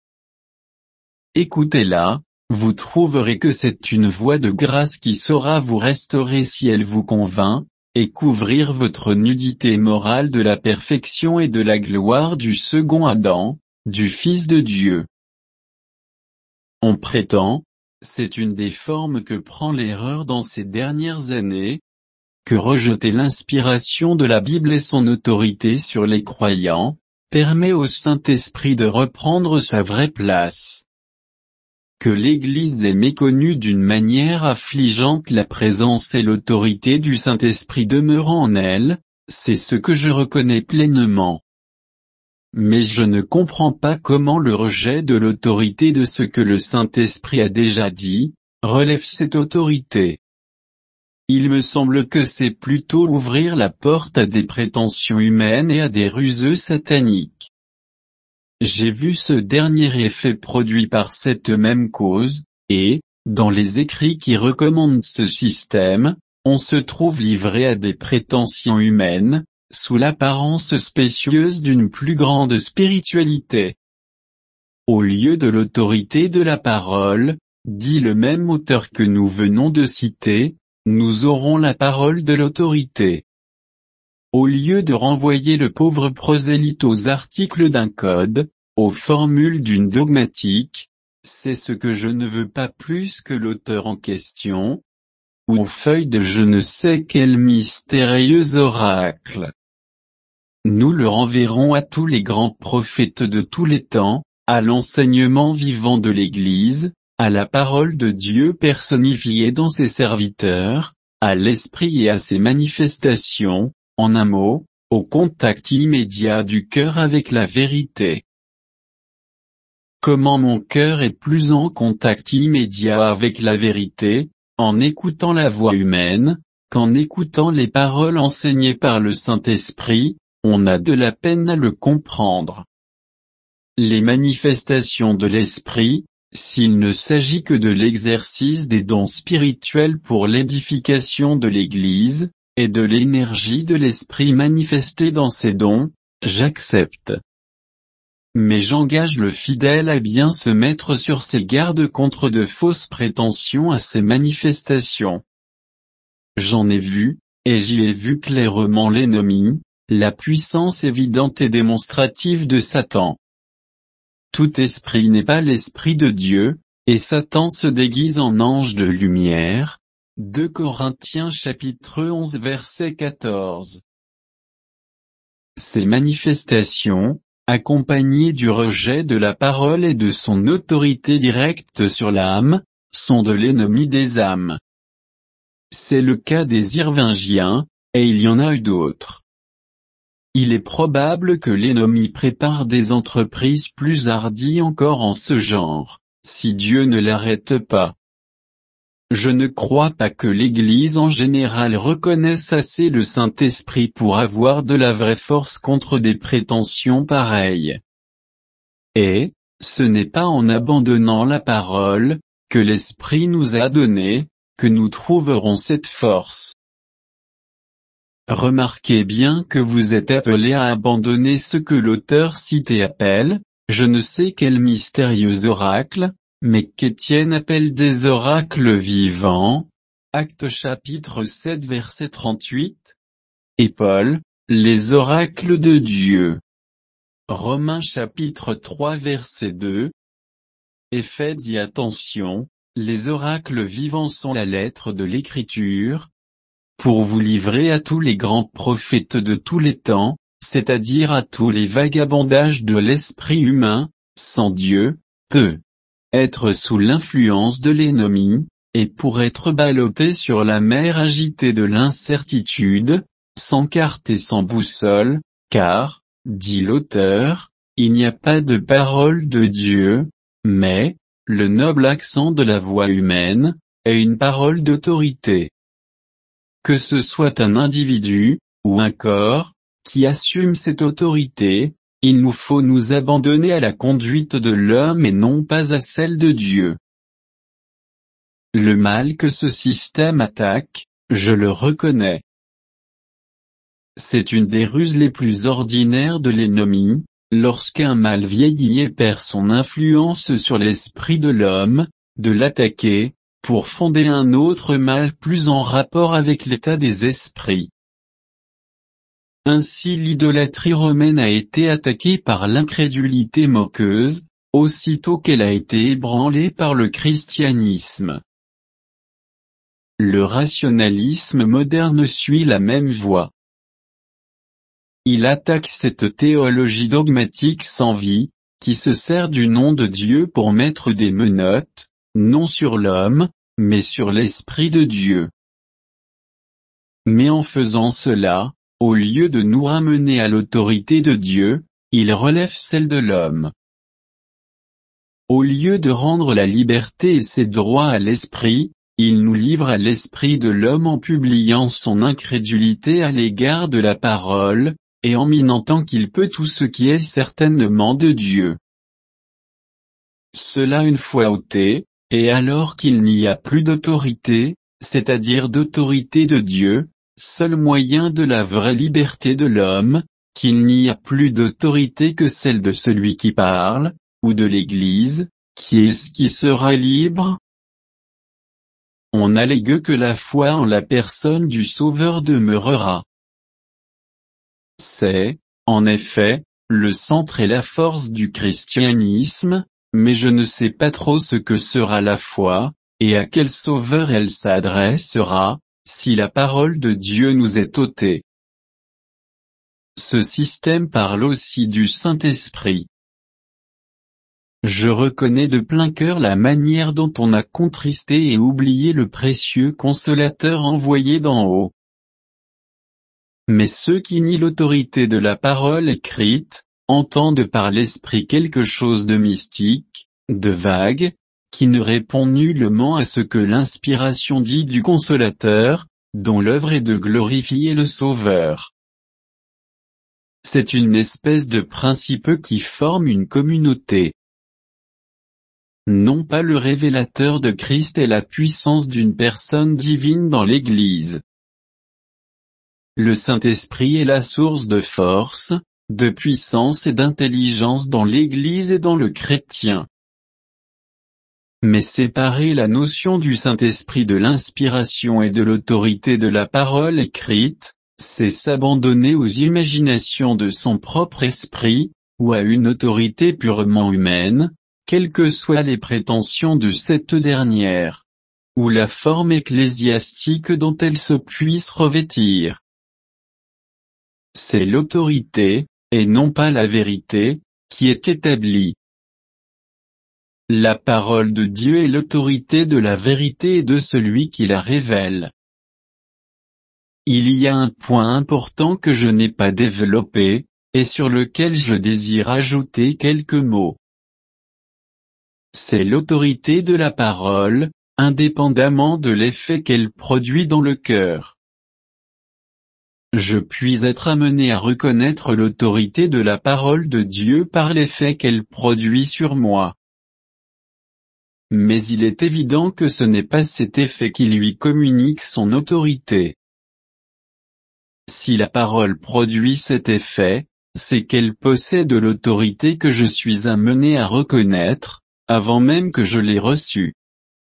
Écoutez-la, vous trouverez que c'est une voix de grâce qui saura vous restaurer si elle vous convainc, et couvrir votre nudité morale de la perfection et de la gloire du second Adam, du Fils de Dieu. On prétend, c'est une des formes que prend l'erreur dans ces dernières années, que rejeter l'inspiration de la Bible et son autorité sur les croyants, permet au Saint-Esprit de reprendre sa vraie place. Que l'Église ait méconnu d'une manière affligeante la présence et l'autorité du Saint-Esprit demeurant en elle, c'est ce que je reconnais pleinement. Mais je ne comprends pas comment le rejet de l'autorité de ce que le Saint-Esprit a déjà dit, relève cette autorité. Il me semble que c'est plutôt ouvrir la porte à des prétentions humaines et à des ruseux sataniques. J'ai vu ce dernier effet produit par cette même cause, et, dans les écrits qui recommandent ce système, on se trouve livré à des prétentions humaines, sous l'apparence spécieuse d'une plus grande spiritualité. Au lieu de l'autorité de la parole, dit le même auteur que nous venons de citer, nous aurons la parole de l'autorité. Au lieu de renvoyer le pauvre prosélyte aux articles d'un code, aux formules d'une dogmatique, c'est ce que je ne veux pas plus que l'auteur en question, ou aux feuilles de je ne sais quel mystérieux oracle. Nous le renverrons à tous les grands prophètes de tous les temps, à l'enseignement vivant de l'Église, à la parole de Dieu personnifiée dans ses serviteurs, à l'Esprit et à ses manifestations, en un mot, au contact immédiat du cœur avec la vérité. Comment mon cœur est plus en contact immédiat avec la vérité, en écoutant la voix humaine, qu'en écoutant les paroles enseignées par le Saint-Esprit, on a de la peine à le comprendre. Les manifestations de l'Esprit, s'il ne s'agit que de l'exercice des dons spirituels pour l'édification de l'Église, et de l'énergie de l'Esprit manifestée dans ces dons, j'accepte. Mais j'engage le fidèle à bien se mettre sur ses gardes contre de fausses prétentions à ces manifestations. J'en ai vu, et j'y ai vu clairement l'ennemi, la puissance évidente et démonstrative de Satan. Tout esprit n'est pas l'esprit de Dieu, et Satan se déguise en ange de lumière. 2 Corinthiens chapitre 11 verset 14. Ces manifestations, accompagnées du rejet de la parole et de son autorité directe sur l'âme, sont de l'ennemi des âmes. C'est le cas des Irvingiens, et il y en a eu d'autres. Il est probable que l'ennemi prépare des entreprises plus hardies encore en ce genre, si Dieu ne l'arrête pas. Je ne crois pas que l'Église en général reconnaisse assez le Saint-Esprit pour avoir de la vraie force contre des prétentions pareilles. Et, ce n'est pas en abandonnant la parole, que l'Esprit nous a donné, que nous trouverons cette force. Remarquez bien que vous êtes appelés à abandonner ce que l'auteur cite et appelle, je ne sais quel mystérieux oracle, mais qu'Étienne appelle des oracles vivants, Actes chapitre 7 verset 38, et Paul, les oracles de Dieu. Romains chapitre 3 verset 2. Et faites-y attention, les oracles vivants sont la lettre de l'Écriture, pour vous livrer à tous les grands prophètes de tous les temps, c'est-à-dire à tous les vagabondages de l'esprit humain, sans Dieu, peut être sous l'influence de l'ennemi, et pour être ballotté sur la mer agitée de l'incertitude, sans carte et sans boussole, car, dit l'auteur, il n'y a pas de parole de Dieu, mais, le noble accent de la voix humaine, est une parole d'autorité. Que ce soit un individu, ou un corps, qui assume cette autorité, il nous faut nous abandonner à la conduite de l'homme et non pas à celle de Dieu. Le mal que ce système attaque, je le reconnais. C'est une des ruses les plus ordinaires de l'ennemi, lorsqu'un mal vieillit et perd son influence sur l'esprit de l'homme, de l'attaquer, pour fonder un autre mal plus en rapport avec l'état des esprits. Ainsi l'idolâtrie romaine a été attaquée par l'incrédulité moqueuse, aussitôt qu'elle a été ébranlée par le christianisme. Le rationalisme moderne suit la même voie. Il attaque cette théologie dogmatique sans vie, qui se sert du nom de Dieu pour mettre des menottes, non sur l'homme, mais sur l'Esprit de Dieu. Mais en faisant cela, au lieu de nous ramener à l'autorité de Dieu, il relève celle de l'homme. Au lieu de rendre la liberté et ses droits à l'esprit, il nous livre à l'esprit de l'homme en publiant son incrédulité à l'égard de la parole, et en minant tant qu'il peut tout ce qui est certainement de Dieu. Cela une fois ôté, et alors qu'il n'y a plus d'autorité, c'est-à-dire d'autorité de Dieu, seul moyen de la vraie liberté de l'homme, qu'il n'y a plus d'autorité que celle de celui qui parle, ou de l'Église, qui est ce qui sera libre? On allègue que la foi en la personne du Sauveur demeurera. C'est, en effet, le centre et la force du christianisme, mais je ne sais pas trop ce que sera la foi, et à quel sauveur elle s'adressera, si la parole de Dieu nous est ôtée. Ce système parle aussi du Saint-Esprit. Je reconnais de plein cœur la manière dont on a contristé et oublié le précieux consolateur envoyé d'en haut. Mais ceux qui nient l'autorité de la parole écrite, entendent par l'esprit quelque chose de mystique, de vague, qui ne répond nullement à ce que l'inspiration dit du consolateur, dont l'œuvre est de glorifier le Sauveur. C'est une espèce de principe qui forme une communauté. Non pas le révélateur de Christ et la puissance d'une personne divine dans l'Église. Le Saint-Esprit est la source de force, de puissance et d'intelligence dans l'Église et dans le chrétien. Mais séparer la notion du Saint-Esprit de l'inspiration et de l'autorité de la parole écrite, c'est s'abandonner aux imaginations de son propre esprit, ou à une autorité purement humaine, quelles que soient les prétentions de cette dernière, ou la forme ecclésiastique dont elle se puisse revêtir. C'est l'autorité, et non pas la vérité, qui est établie. La parole de Dieu est l'autorité de la vérité et de celui qui la révèle. Il y a un point important que je n'ai pas développé, et sur lequel je désire ajouter quelques mots. C'est l'autorité de la parole, indépendamment de l'effet qu'elle produit dans le cœur. Je puis être amené à reconnaître l'autorité de la parole de Dieu par l'effet qu'elle produit sur moi. Mais il est évident que ce n'est pas cet effet qui lui communique son autorité. Si la parole produit cet effet, c'est qu'elle possède l'autorité que je suis amené à reconnaître, avant même que je l'ai reçue.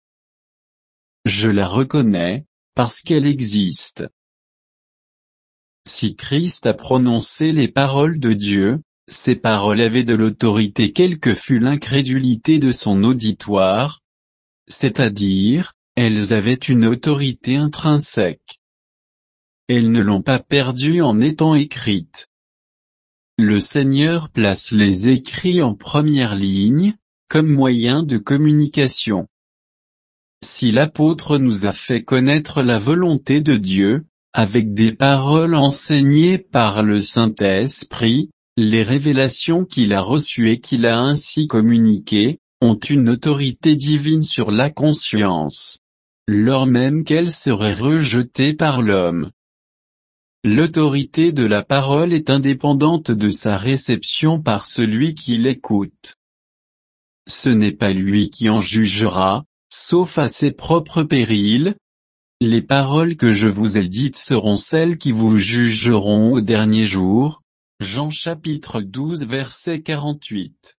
Je la reconnais, parce qu'elle existe. Si Christ a prononcé les paroles de Dieu, Ces paroles avaient de l'autorité quelle que fût l'incrédulité de son auditoire, c'est-à-dire, elles avaient une autorité intrinsèque. Elles ne l'ont pas perdue en étant écrites. Le Seigneur place les écrits en première ligne, comme moyen de communication. Si l'apôtre nous a fait connaître la volonté de Dieu, avec des paroles enseignées par le Saint-Esprit, les révélations qu'il a reçues et qu'il a ainsi communiquées, ont une autorité divine sur la conscience, lors même qu'elle serait rejetée par l'homme. L'autorité de la parole est indépendante de sa réception par celui qui l'écoute. Ce n'est pas lui qui en jugera, sauf à ses propres périls. Les paroles que je vous ai dites seront celles qui vous jugeront au dernier jour. Jean chapitre 12 verset 48.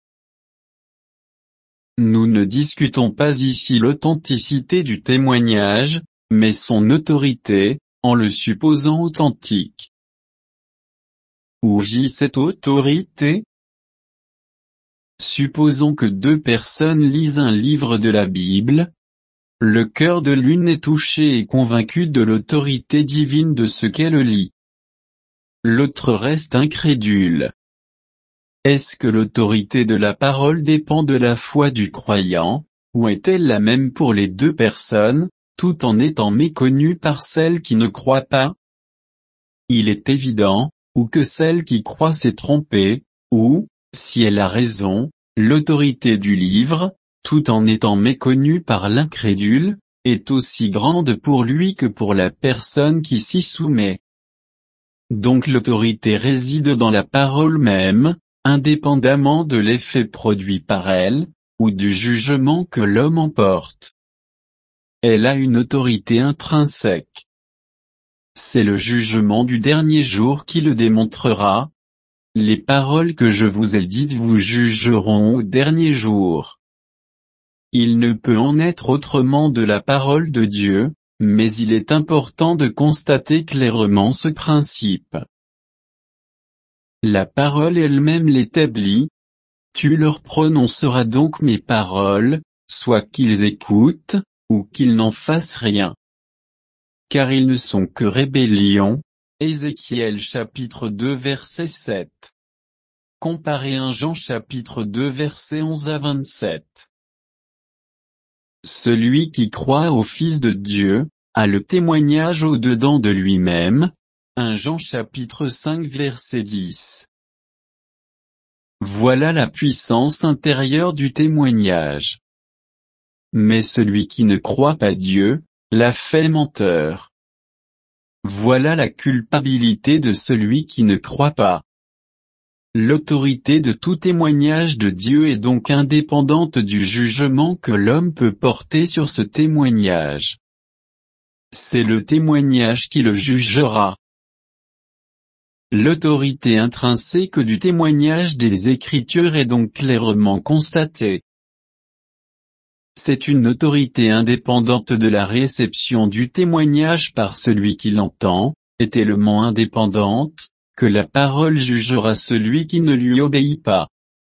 Nous ne discutons pas ici l'authenticité du témoignage, mais son autorité, en le supposant authentique. Où gît cette autorité? Supposons que deux personnes lisent un livre de la Bible. Le cœur de l'une est touché et convaincu de l'autorité divine de ce qu'elle lit. L'autre reste incrédule. Est-ce que l'autorité de la parole dépend de la foi du croyant, ou est-elle la même pour les deux personnes, tout en étant méconnue par celle qui ne croit pas? Il est évident, ou que celle qui croit s'est trompée, ou, si elle a raison, l'autorité du livre, tout en étant méconnue par l'incrédule, est aussi grande pour lui que pour la personne qui s'y soumet. Donc l'autorité réside dans la parole même, indépendamment de l'effet produit par elle, ou du jugement que l'homme en porte. Elle a une autorité intrinsèque. C'est le jugement du dernier jour qui le démontrera. Les paroles que je vous ai dites vous jugeront au dernier jour. Il ne peut en être autrement de la parole de Dieu, mais il est important de constater clairement ce principe. La parole elle-même l'établit. Tu leur prononceras donc mes paroles, soit qu'ils écoutent, ou qu'ils n'en fassent rien. Car ils ne sont que rébellion. Ézéchiel chapitre 2 verset 7. Comparez 1 Jean chapitre 2 verset 11 à 27. Celui qui croit au Fils de Dieu, a le témoignage au-dedans de lui-même. 1 Jean chapitre 5 verset 10. Voilà la puissance intérieure du témoignage. Mais celui qui ne croit pas Dieu, l'a fait menteur. Voilà la culpabilité de celui qui ne croit pas. L'autorité de tout témoignage de Dieu est donc indépendante du jugement que l'homme peut porter sur ce témoignage. C'est le témoignage qui le jugera. L'autorité intrinsèque du témoignage des Écritures est donc clairement constatée. C'est une autorité indépendante de la réception du témoignage par celui qui l'entend, et tellement indépendante, que la parole jugera celui qui ne lui obéit pas.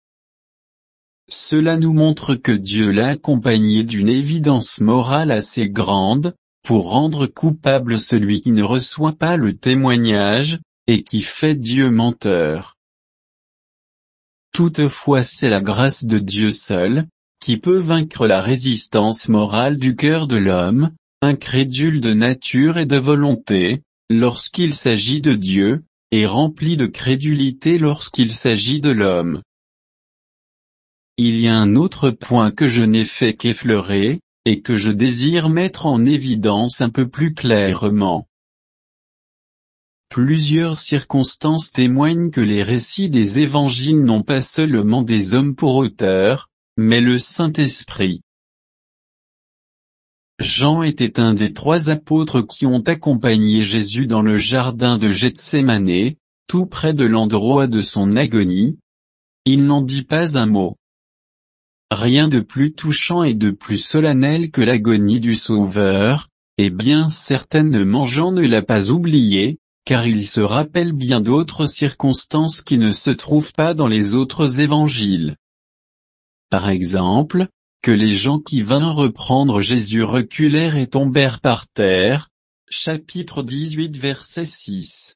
Cela nous montre que Dieu l'a accompagné d'une évidence morale assez grande, pour rendre coupable celui qui ne reçoit pas le témoignage, et qui fait Dieu menteur. Toutefois c'est la grâce de Dieu seul, qui peut vaincre la résistance morale du cœur de l'homme, incrédule de nature et de volonté, lorsqu'il s'agit de Dieu, et rempli de crédulité lorsqu'il s'agit de l'homme. Il y a un autre point que je n'ai fait qu'effleurer, et que je désire mettre en évidence un peu plus clairement. Plusieurs circonstances témoignent que les récits des évangiles n'ont pas seulement des hommes pour auteurs, mais le Saint-Esprit. Jean était un des 3 apôtres qui ont accompagné Jésus dans le jardin de Gethsémanée, tout près de l'endroit de son agonie. Il n'en dit pas un mot. Rien de plus touchant et de plus solennel que l'agonie du Sauveur, et bien certainement Jean ne l'a pas oublié, car il se rappelle bien d'autres circonstances qui ne se trouvent pas dans les autres évangiles. Par exemple, que les gens qui vinrent reprendre Jésus reculèrent et tombèrent par terre, chapitre 18 verset 6.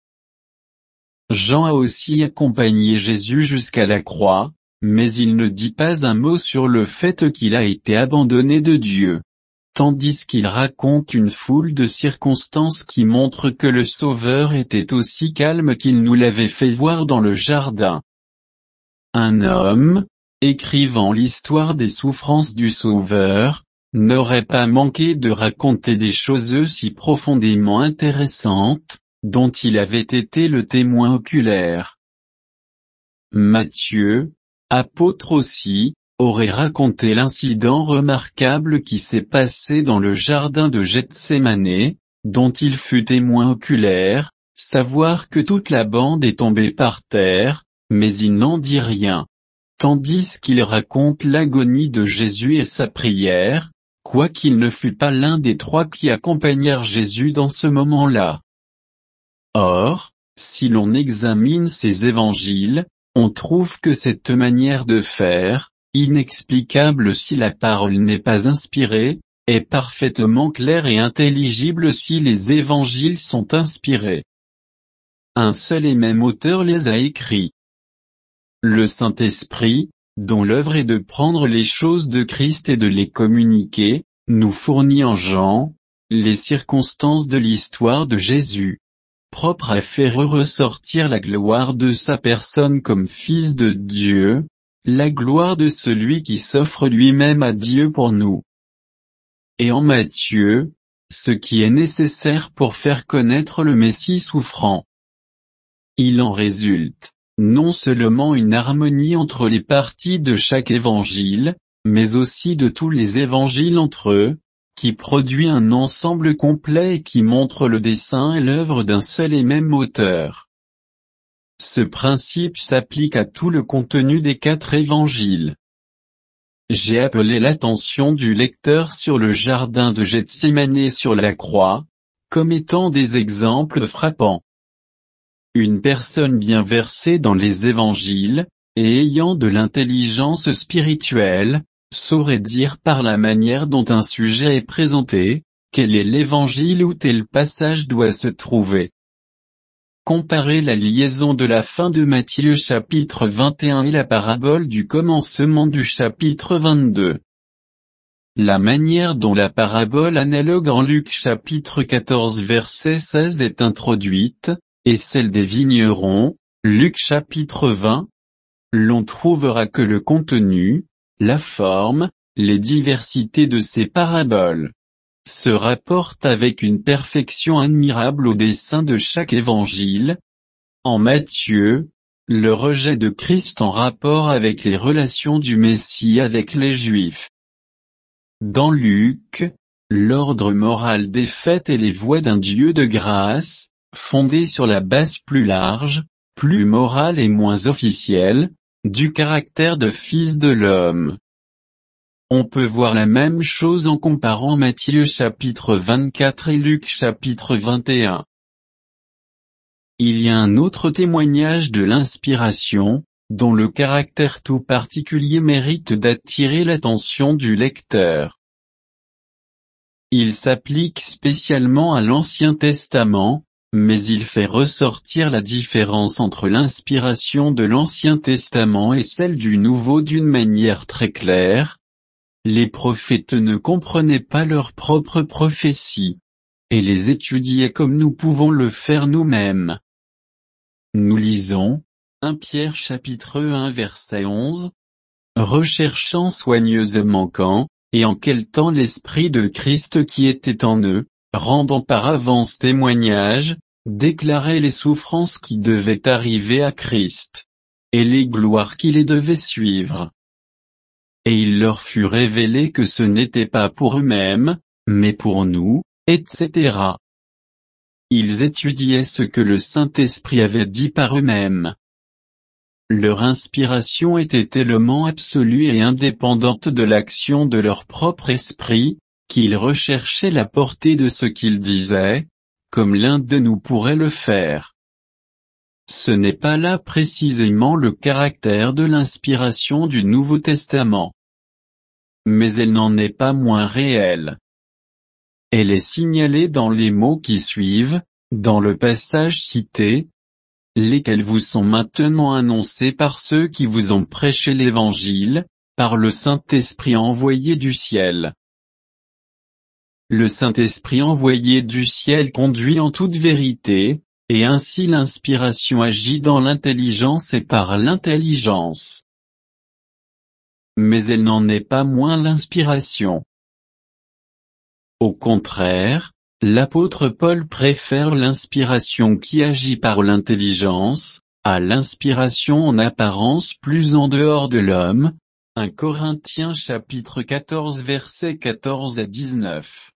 Jean a aussi accompagné Jésus jusqu'à la croix, mais il ne dit pas un mot sur le fait qu'il a été abandonné de Dieu. Tandis qu'il raconte une foule de circonstances qui montrent que le Sauveur était aussi calme qu'il nous l'avait fait voir dans le jardin. Un homme, écrivant l'histoire des souffrances du Sauveur, n'aurait pas manqué de raconter des choses si profondément intéressantes, dont il avait été le témoin oculaire. Matthieu, apôtre aussi, aurait raconté l'incident remarquable qui s'est passé dans le jardin de Gethsémané, dont il fut témoin oculaire, savoir que toute la bande est tombée par terre, mais il n'en dit rien. Tandis qu'il raconte l'agonie de Jésus et sa prière, quoiqu'il ne fût pas l'un des trois qui accompagnèrent Jésus dans ce moment-là. Or, si l'on examine ces évangiles, on trouve que cette manière de faire, inexplicable si la parole n'est pas inspirée, est parfaitement claire et intelligible si les évangiles sont inspirés. Un seul et même auteur les a écrits. Le Saint-Esprit, dont l'œuvre est de prendre les choses de Christ et de les communiquer, nous fournit en Jean, les circonstances de l'histoire de Jésus, propre à faire ressortir la gloire de sa personne comme Fils de Dieu, la gloire de celui qui s'offre lui-même à Dieu pour nous. Et en Matthieu, ce qui est nécessaire pour faire connaître le Messie souffrant. Il en résulte, non seulement une harmonie entre les parties de chaque évangile, mais aussi de tous les évangiles entre eux, qui produit un ensemble complet et qui montre le dessein et l'œuvre d'un seul et même auteur. Ce principe s'applique à tout le contenu des 4 évangiles. J'ai appelé l'attention du lecteur sur le jardin de Gethsémané et sur la croix, comme étant des exemples frappants. Une personne bien versée dans les évangiles, et ayant de l'intelligence spirituelle, saurait dire par la manière dont un sujet est présenté, quel est l'évangile où tel passage doit se trouver. Comparez la liaison de la fin de Matthieu chapitre 21 et la parabole du commencement du chapitre 22. La manière dont la parabole analogue en Luc chapitre 14 verset 16 est introduite, et celle des vignerons, Luc chapitre 20, l'on trouvera que le contenu, la forme, les diversités de ces paraboles se rapportent avec une perfection admirable au dessein de chaque évangile. En Matthieu, le rejet de Christ en rapport avec les relations du Messie avec les Juifs. Dans Luc, l'ordre moral des fêtes et les voies d'un Dieu de grâce, fondé sur la base plus large, plus morale et moins officielle, du caractère de Fils de l'homme. On peut voir la même chose en comparant Matthieu chapitre 24 et Luc chapitre 21. Il y a un autre témoignage de l'inspiration, dont le caractère tout particulier mérite d'attirer l'attention du lecteur. Il s'applique spécialement à l'Ancien Testament, mais il fait ressortir la différence entre l'inspiration de l'Ancien Testament et celle du Nouveau d'une manière très claire. Les prophètes ne comprenaient pas leur propre prophétie, et les étudiaient comme nous pouvons le faire nous-mêmes. Nous lisons, 1 Pierre chapitre 1 verset 11, recherchant soigneusement quand, et en quel temps l'Esprit de Christ qui était en eux, rendant par avance témoignage, déclarait les souffrances qui devaient arriver à Christ, et les gloires qui les devaient suivre. Et il leur fut révélé que ce n'était pas pour eux-mêmes, mais pour nous, etc. Ils étudiaient ce que le Saint-Esprit avait dit par eux-mêmes. Leur inspiration était tellement absolue et indépendante de l'action de leur propre esprit, qu'ils recherchaient la portée de ce qu'ils disaient, comme l'un de nous pourrait le faire. Ce n'est pas là précisément le caractère de l'inspiration du Nouveau Testament. Mais elle n'en est pas moins réelle. Elle est signalée dans les mots qui suivent, dans le passage cité, lesquels vous sont maintenant annoncés par ceux qui vous ont prêché l'Évangile, par le Saint-Esprit envoyé du ciel. Le Saint-Esprit envoyé du ciel conduit en toute vérité, et ainsi l'inspiration agit dans l'intelligence et par l'intelligence. Mais elle n'en est pas moins l'inspiration. Au contraire, l'apôtre Paul préfère l'inspiration qui agit par l'intelligence, à l'inspiration en apparence plus en dehors de l'homme. 1 Corinthiens chapitre 14 versets 14 à 19.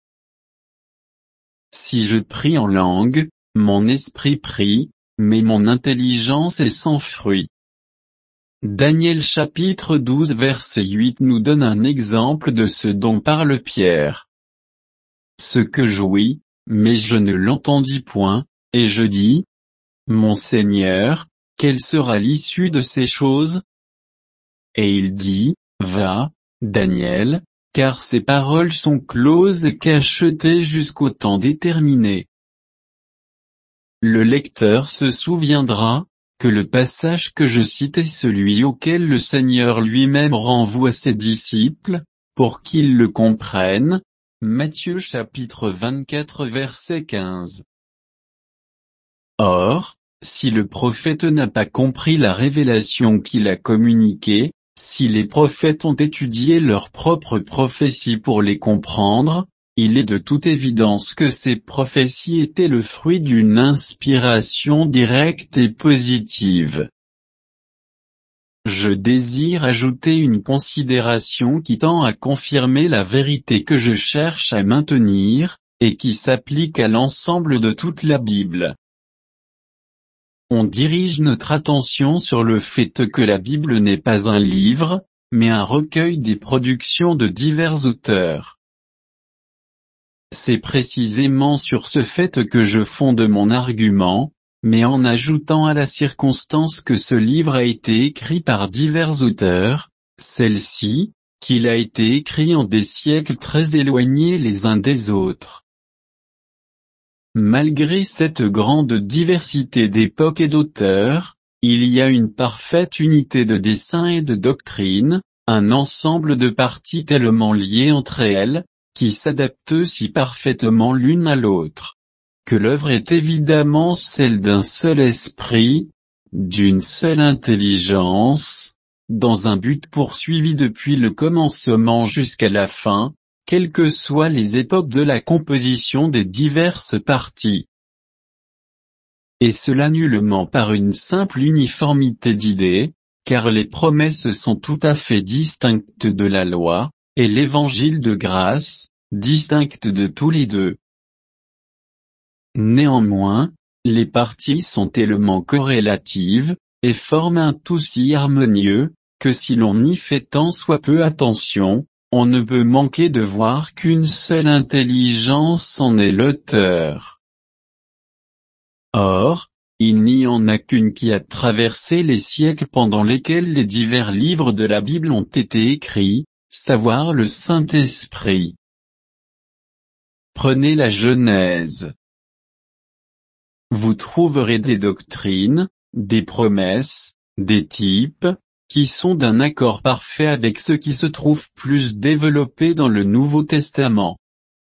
Si je prie en langue, mon esprit prie, mais mon intelligence est sans fruit. Daniel chapitre 12 verset 8 nous donne un exemple de ce dont parle Pierre. Ce que j'ouïs, mais je ne l'entendis point, et je dis, mon Seigneur, quelle sera l'issue de ces choses? Et il dit, va, Daniel, car ces paroles sont closes et cachetées jusqu'au temps déterminé. Le lecteur se souviendra, que le passage que je cite est celui auquel le Seigneur lui-même renvoie ses disciples, pour qu'ils le comprennent, Matthieu chapitre 24 verset 15. Or, si le prophète n'a pas compris la révélation qu'il a communiquée, si les prophètes ont étudié leurs propres prophéties pour les comprendre, il est de toute évidence que ces prophéties étaient le fruit d'une inspiration directe et positive. Je désire ajouter une considération qui tend à confirmer la vérité que je cherche à maintenir, et qui s'applique à l'ensemble de toute la Bible. On dirige notre attention sur le fait que la Bible n'est pas un livre, mais un recueil des productions de divers auteurs. C'est précisément sur ce fait que je fonde mon argument, mais en ajoutant à la circonstance que ce livre a été écrit par divers auteurs, celle-ci, qu'il a été écrit en des siècles très éloignés les uns des autres. Malgré cette grande diversité d'époques et d'auteurs, il y a une parfaite unité de dessein et de doctrine, un ensemble de parties tellement liées entre elles, qui s'adaptent si parfaitement l'une à l'autre, que l'œuvre est évidemment celle d'un seul esprit, d'une seule intelligence, dans un but poursuivi depuis le commencement jusqu'à la fin, quelles que soient les époques de la composition des diverses parties. Et cela nullement par une simple uniformité d'idées, car les promesses sont tout à fait distinctes de la loi, et l'évangile de grâce, distinct de tous les deux. Néanmoins, les parties sont tellement corrélatives, et forment un tout si harmonieux, que si l'on y fait tant soit peu attention, on ne peut manquer de voir qu'une seule intelligence en est l'auteur. Or, il n'y en a qu'une qui a traversé les siècles pendant lesquels les divers livres de la Bible ont été écrits, savoir le Saint-Esprit. Prenez la Genèse. Vous trouverez des doctrines, des promesses, des types, qui sont d'un accord parfait avec ce qui se trouve plus développé dans le Nouveau Testament.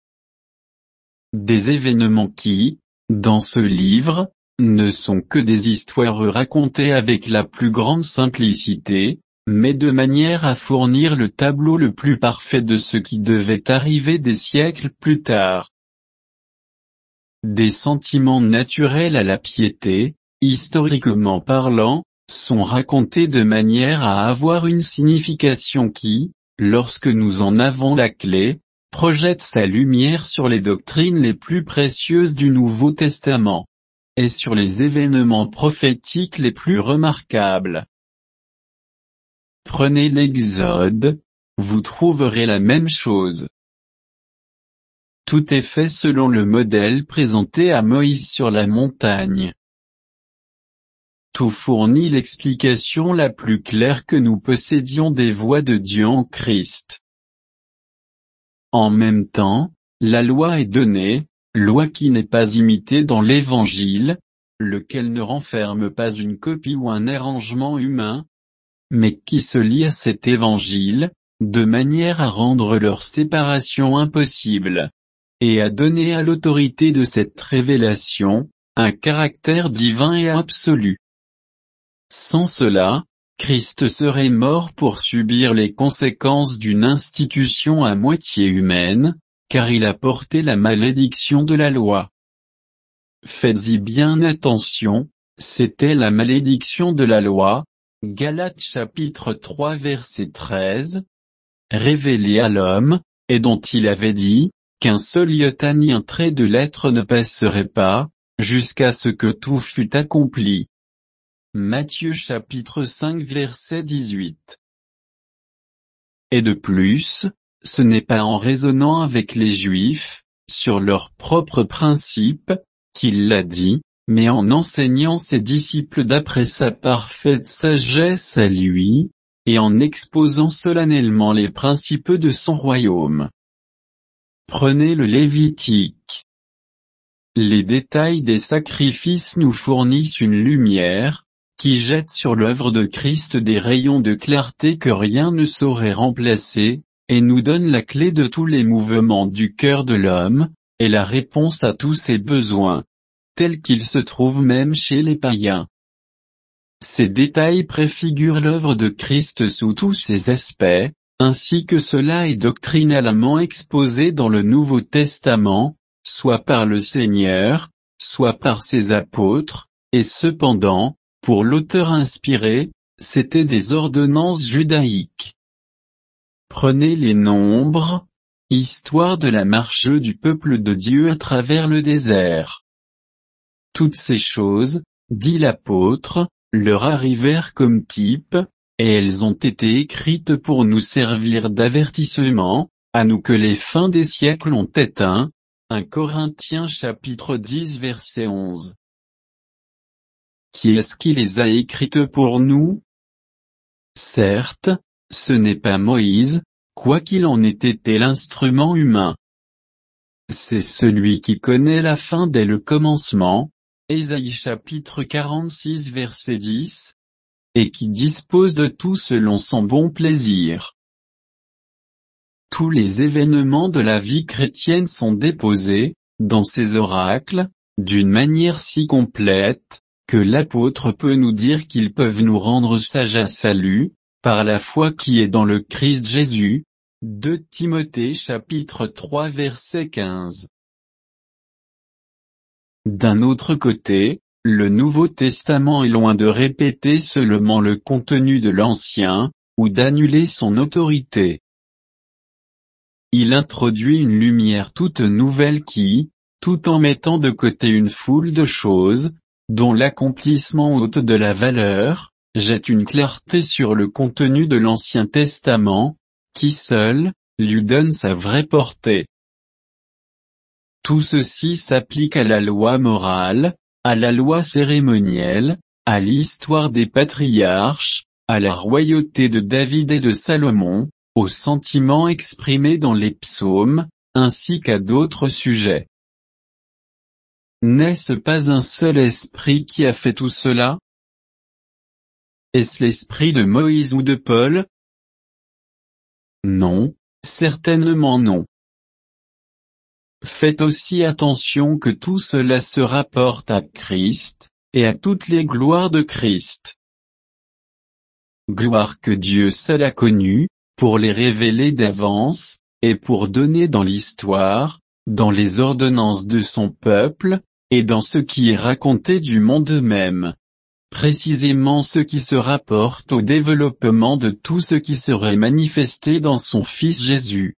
Des événements qui, dans ce livre, ne sont que des histoires racontées avec la plus grande simplicité, mais de manière à fournir le tableau le plus parfait de ce qui devait arriver des siècles plus tard. Des sentiments naturels à la piété, historiquement parlant, sont racontés de manière à avoir une signification qui, lorsque nous en avons la clé, projette sa lumière sur les doctrines les plus précieuses du Nouveau Testament, et sur les événements prophétiques les plus remarquables. Prenez l'Exode, vous trouverez la même chose. Tout est fait selon le modèle présenté à Moïse sur la montagne. Tout fournit l'explication la plus claire que nous possédions des voies de Dieu en Christ. En même temps, la loi est donnée, loi qui n'est pas imitée dans l'Évangile, lequel ne renferme pas une copie ou un arrangement humain, mais qui se lie à cet Évangile, de manière à rendre leur séparation impossible, et à donner à l'autorité de cette révélation, un caractère divin et absolu. Sans cela, Christ serait mort pour subir les conséquences d'une institution à moitié humaine, car il a porté la malédiction de la loi. Faites-y bien attention, c'était la malédiction de la loi, Galates chapitre 3 verset 13, révélée à l'homme, et dont il avait dit, qu'un seul iota ni un trait de lettre ne passerait pas, jusqu'à ce que tout fût accompli. Matthieu chapitre 5 verset 18. Et de plus, ce n'est pas en raisonnant avec les Juifs, sur leurs propres principes, qu'il l'a dit, mais en enseignant ses disciples d'après sa parfaite sagesse à lui, et en exposant solennellement les principes de son royaume. Prenez le Lévitique. Les détails des sacrifices nous fournissent une lumière, qui jette sur l'œuvre de Christ des rayons de clarté que rien ne saurait remplacer, et nous donne la clé de tous les mouvements du cœur de l'homme, et la réponse à tous ses besoins, tels qu'ils se trouvent même chez les païens. Ces détails préfigurent l'œuvre de Christ sous tous ses aspects, ainsi que cela est doctrinalement exposé dans le Nouveau Testament, soit par le Seigneur, soit par ses apôtres, et cependant, pour l'auteur inspiré, c'étaient des ordonnances judaïques. Prenez les Nombres, histoire de la marche du peuple de Dieu à travers le désert. Toutes ces choses, dit l'apôtre, leur arrivèrent comme type, et elles ont été écrites pour nous servir d'avertissement, à nous que les fins des siècles ont éteint. 1 Corinthiens chapitre 10 verset 11. Qui est-ce qui les a écrites pour nous? Certes, ce n'est pas Moïse, quoiqu'il en ait été l'instrument humain. C'est celui qui connaît la fin dès le commencement, Ésaïe chapitre 46 verset 10, et qui dispose de tout selon son bon plaisir. Tous les événements de la vie chrétienne sont déposés, dans ces oracles, d'une manière si complète, que l'apôtre peut nous dire qu'ils peuvent nous rendre sages à salut, par la foi qui est dans le Christ Jésus. 2 Timothée chapitre 3 verset 15. D'un autre côté, le Nouveau Testament est loin de répéter seulement le contenu de l'Ancien, ou d'annuler son autorité. Il introduit une lumière toute nouvelle qui, tout en mettant de côté une foule de choses, dont l'accomplissement ôte de la valeur, jette une clarté sur le contenu de l'Ancien Testament, qui seul, lui donne sa vraie portée. Tout ceci s'applique à la loi morale, à la loi cérémonielle, à l'histoire des patriarches, à la royauté de David et de Salomon, aux sentiments exprimés dans les psaumes, ainsi qu'à d'autres sujets. N'est-ce pas un seul esprit qui a fait tout cela? Est-ce l'esprit de Moïse ou de Paul? Non, certainement non. Faites aussi attention que tout cela se rapporte à Christ, et à toutes les gloires de Christ. Gloire que Dieu seul a connues, pour les révéler d'avance, et pour donner dans l'histoire, dans les ordonnances de son peuple, et dans ce qui est raconté du monde même. Précisément ce qui se rapporte au développement de tout ce qui serait manifesté dans son Fils Jésus.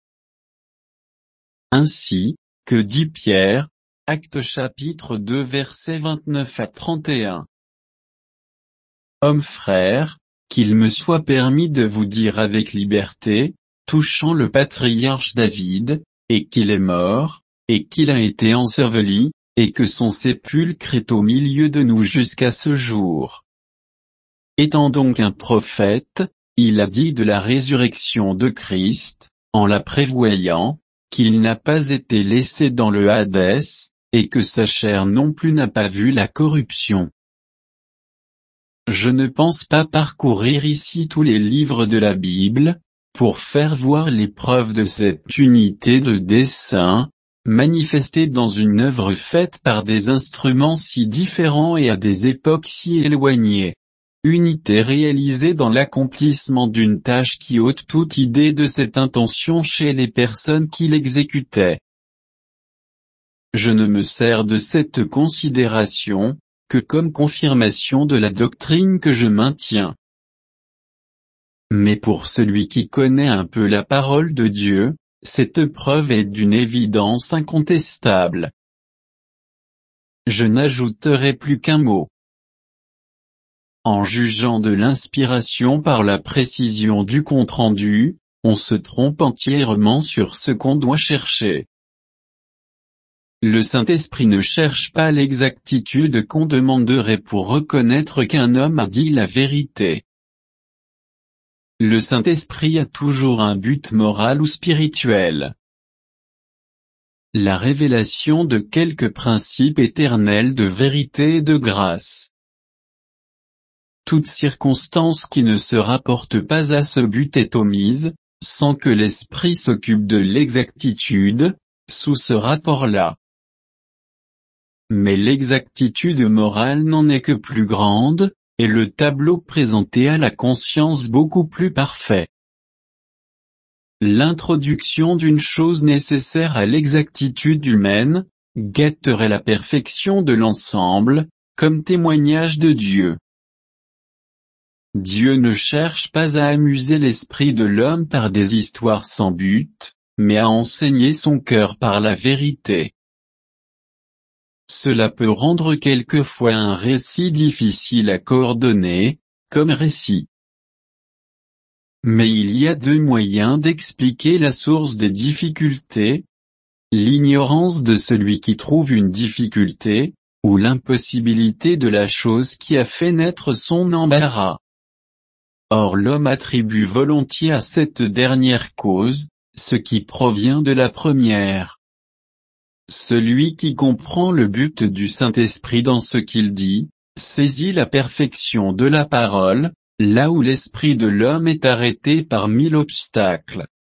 Ainsi, que dit Pierre, Actes chapitre 2 versets 29 à 31. Hommes frères, qu'il me soit permis de vous dire avec liberté, touchant le patriarche David, et qu'il est mort, et qu'il a été enseveli, et que son sépulcre est au milieu de nous jusqu'à ce jour. Étant donc un prophète, il a dit de la résurrection de Christ, en la prévoyant, qu'il n'a pas été laissé dans le Hadès, et que sa chair non plus n'a pas vu la corruption. Je ne pense pas parcourir ici tous les livres de la Bible, pour faire voir les preuves de cette unité de dessein, manifestée dans une œuvre faite par des instruments si différents et à des époques si éloignées. Unité réalisée dans l'accomplissement d'une tâche qui ôte toute idée de cette intention chez les personnes qui l'exécutaient. Je ne me sers de cette considération que comme confirmation de la doctrine que je maintiens. Mais pour celui qui connaît un peu la parole de Dieu, cette preuve est d'une évidence incontestable. Je n'ajouterai plus qu'un mot. En jugeant de l'inspiration par la précision du compte-rendu, on se trompe entièrement sur ce qu'on doit chercher. Le Saint-Esprit ne cherche pas l'exactitude qu'on demanderait pour reconnaître qu'un homme a dit la vérité. Le Saint-Esprit a toujours un but moral ou spirituel. La révélation de quelques principes éternels de vérité et de grâce. Toute circonstance qui ne se rapporte pas à ce but est omise, sans que l'Esprit s'occupe de l'exactitude, sous ce rapport-là. Mais l'exactitude morale n'en est que plus grande, et le tableau présenté à la conscience beaucoup plus parfait. L'introduction d'une chose nécessaire à l'exactitude humaine, guetterait la perfection de l'ensemble, comme témoignage de Dieu. Dieu ne cherche pas à amuser l'esprit de l'homme par des histoires sans but, mais à enseigner son cœur par la vérité. Cela peut rendre quelquefois un récit difficile à coordonner, comme récit. Mais il y a deux moyens d'expliquer la source des difficultés: l'ignorance de celui qui trouve une difficulté, ou l'impossibilité de la chose qui a fait naître son embarras. Or l'homme attribue volontiers à cette dernière cause, ce qui provient de la première. Celui qui comprend le but du Saint-Esprit dans ce qu'il dit, saisit la perfection de la parole, là où l'esprit de l'homme est arrêté par 1000 obstacles.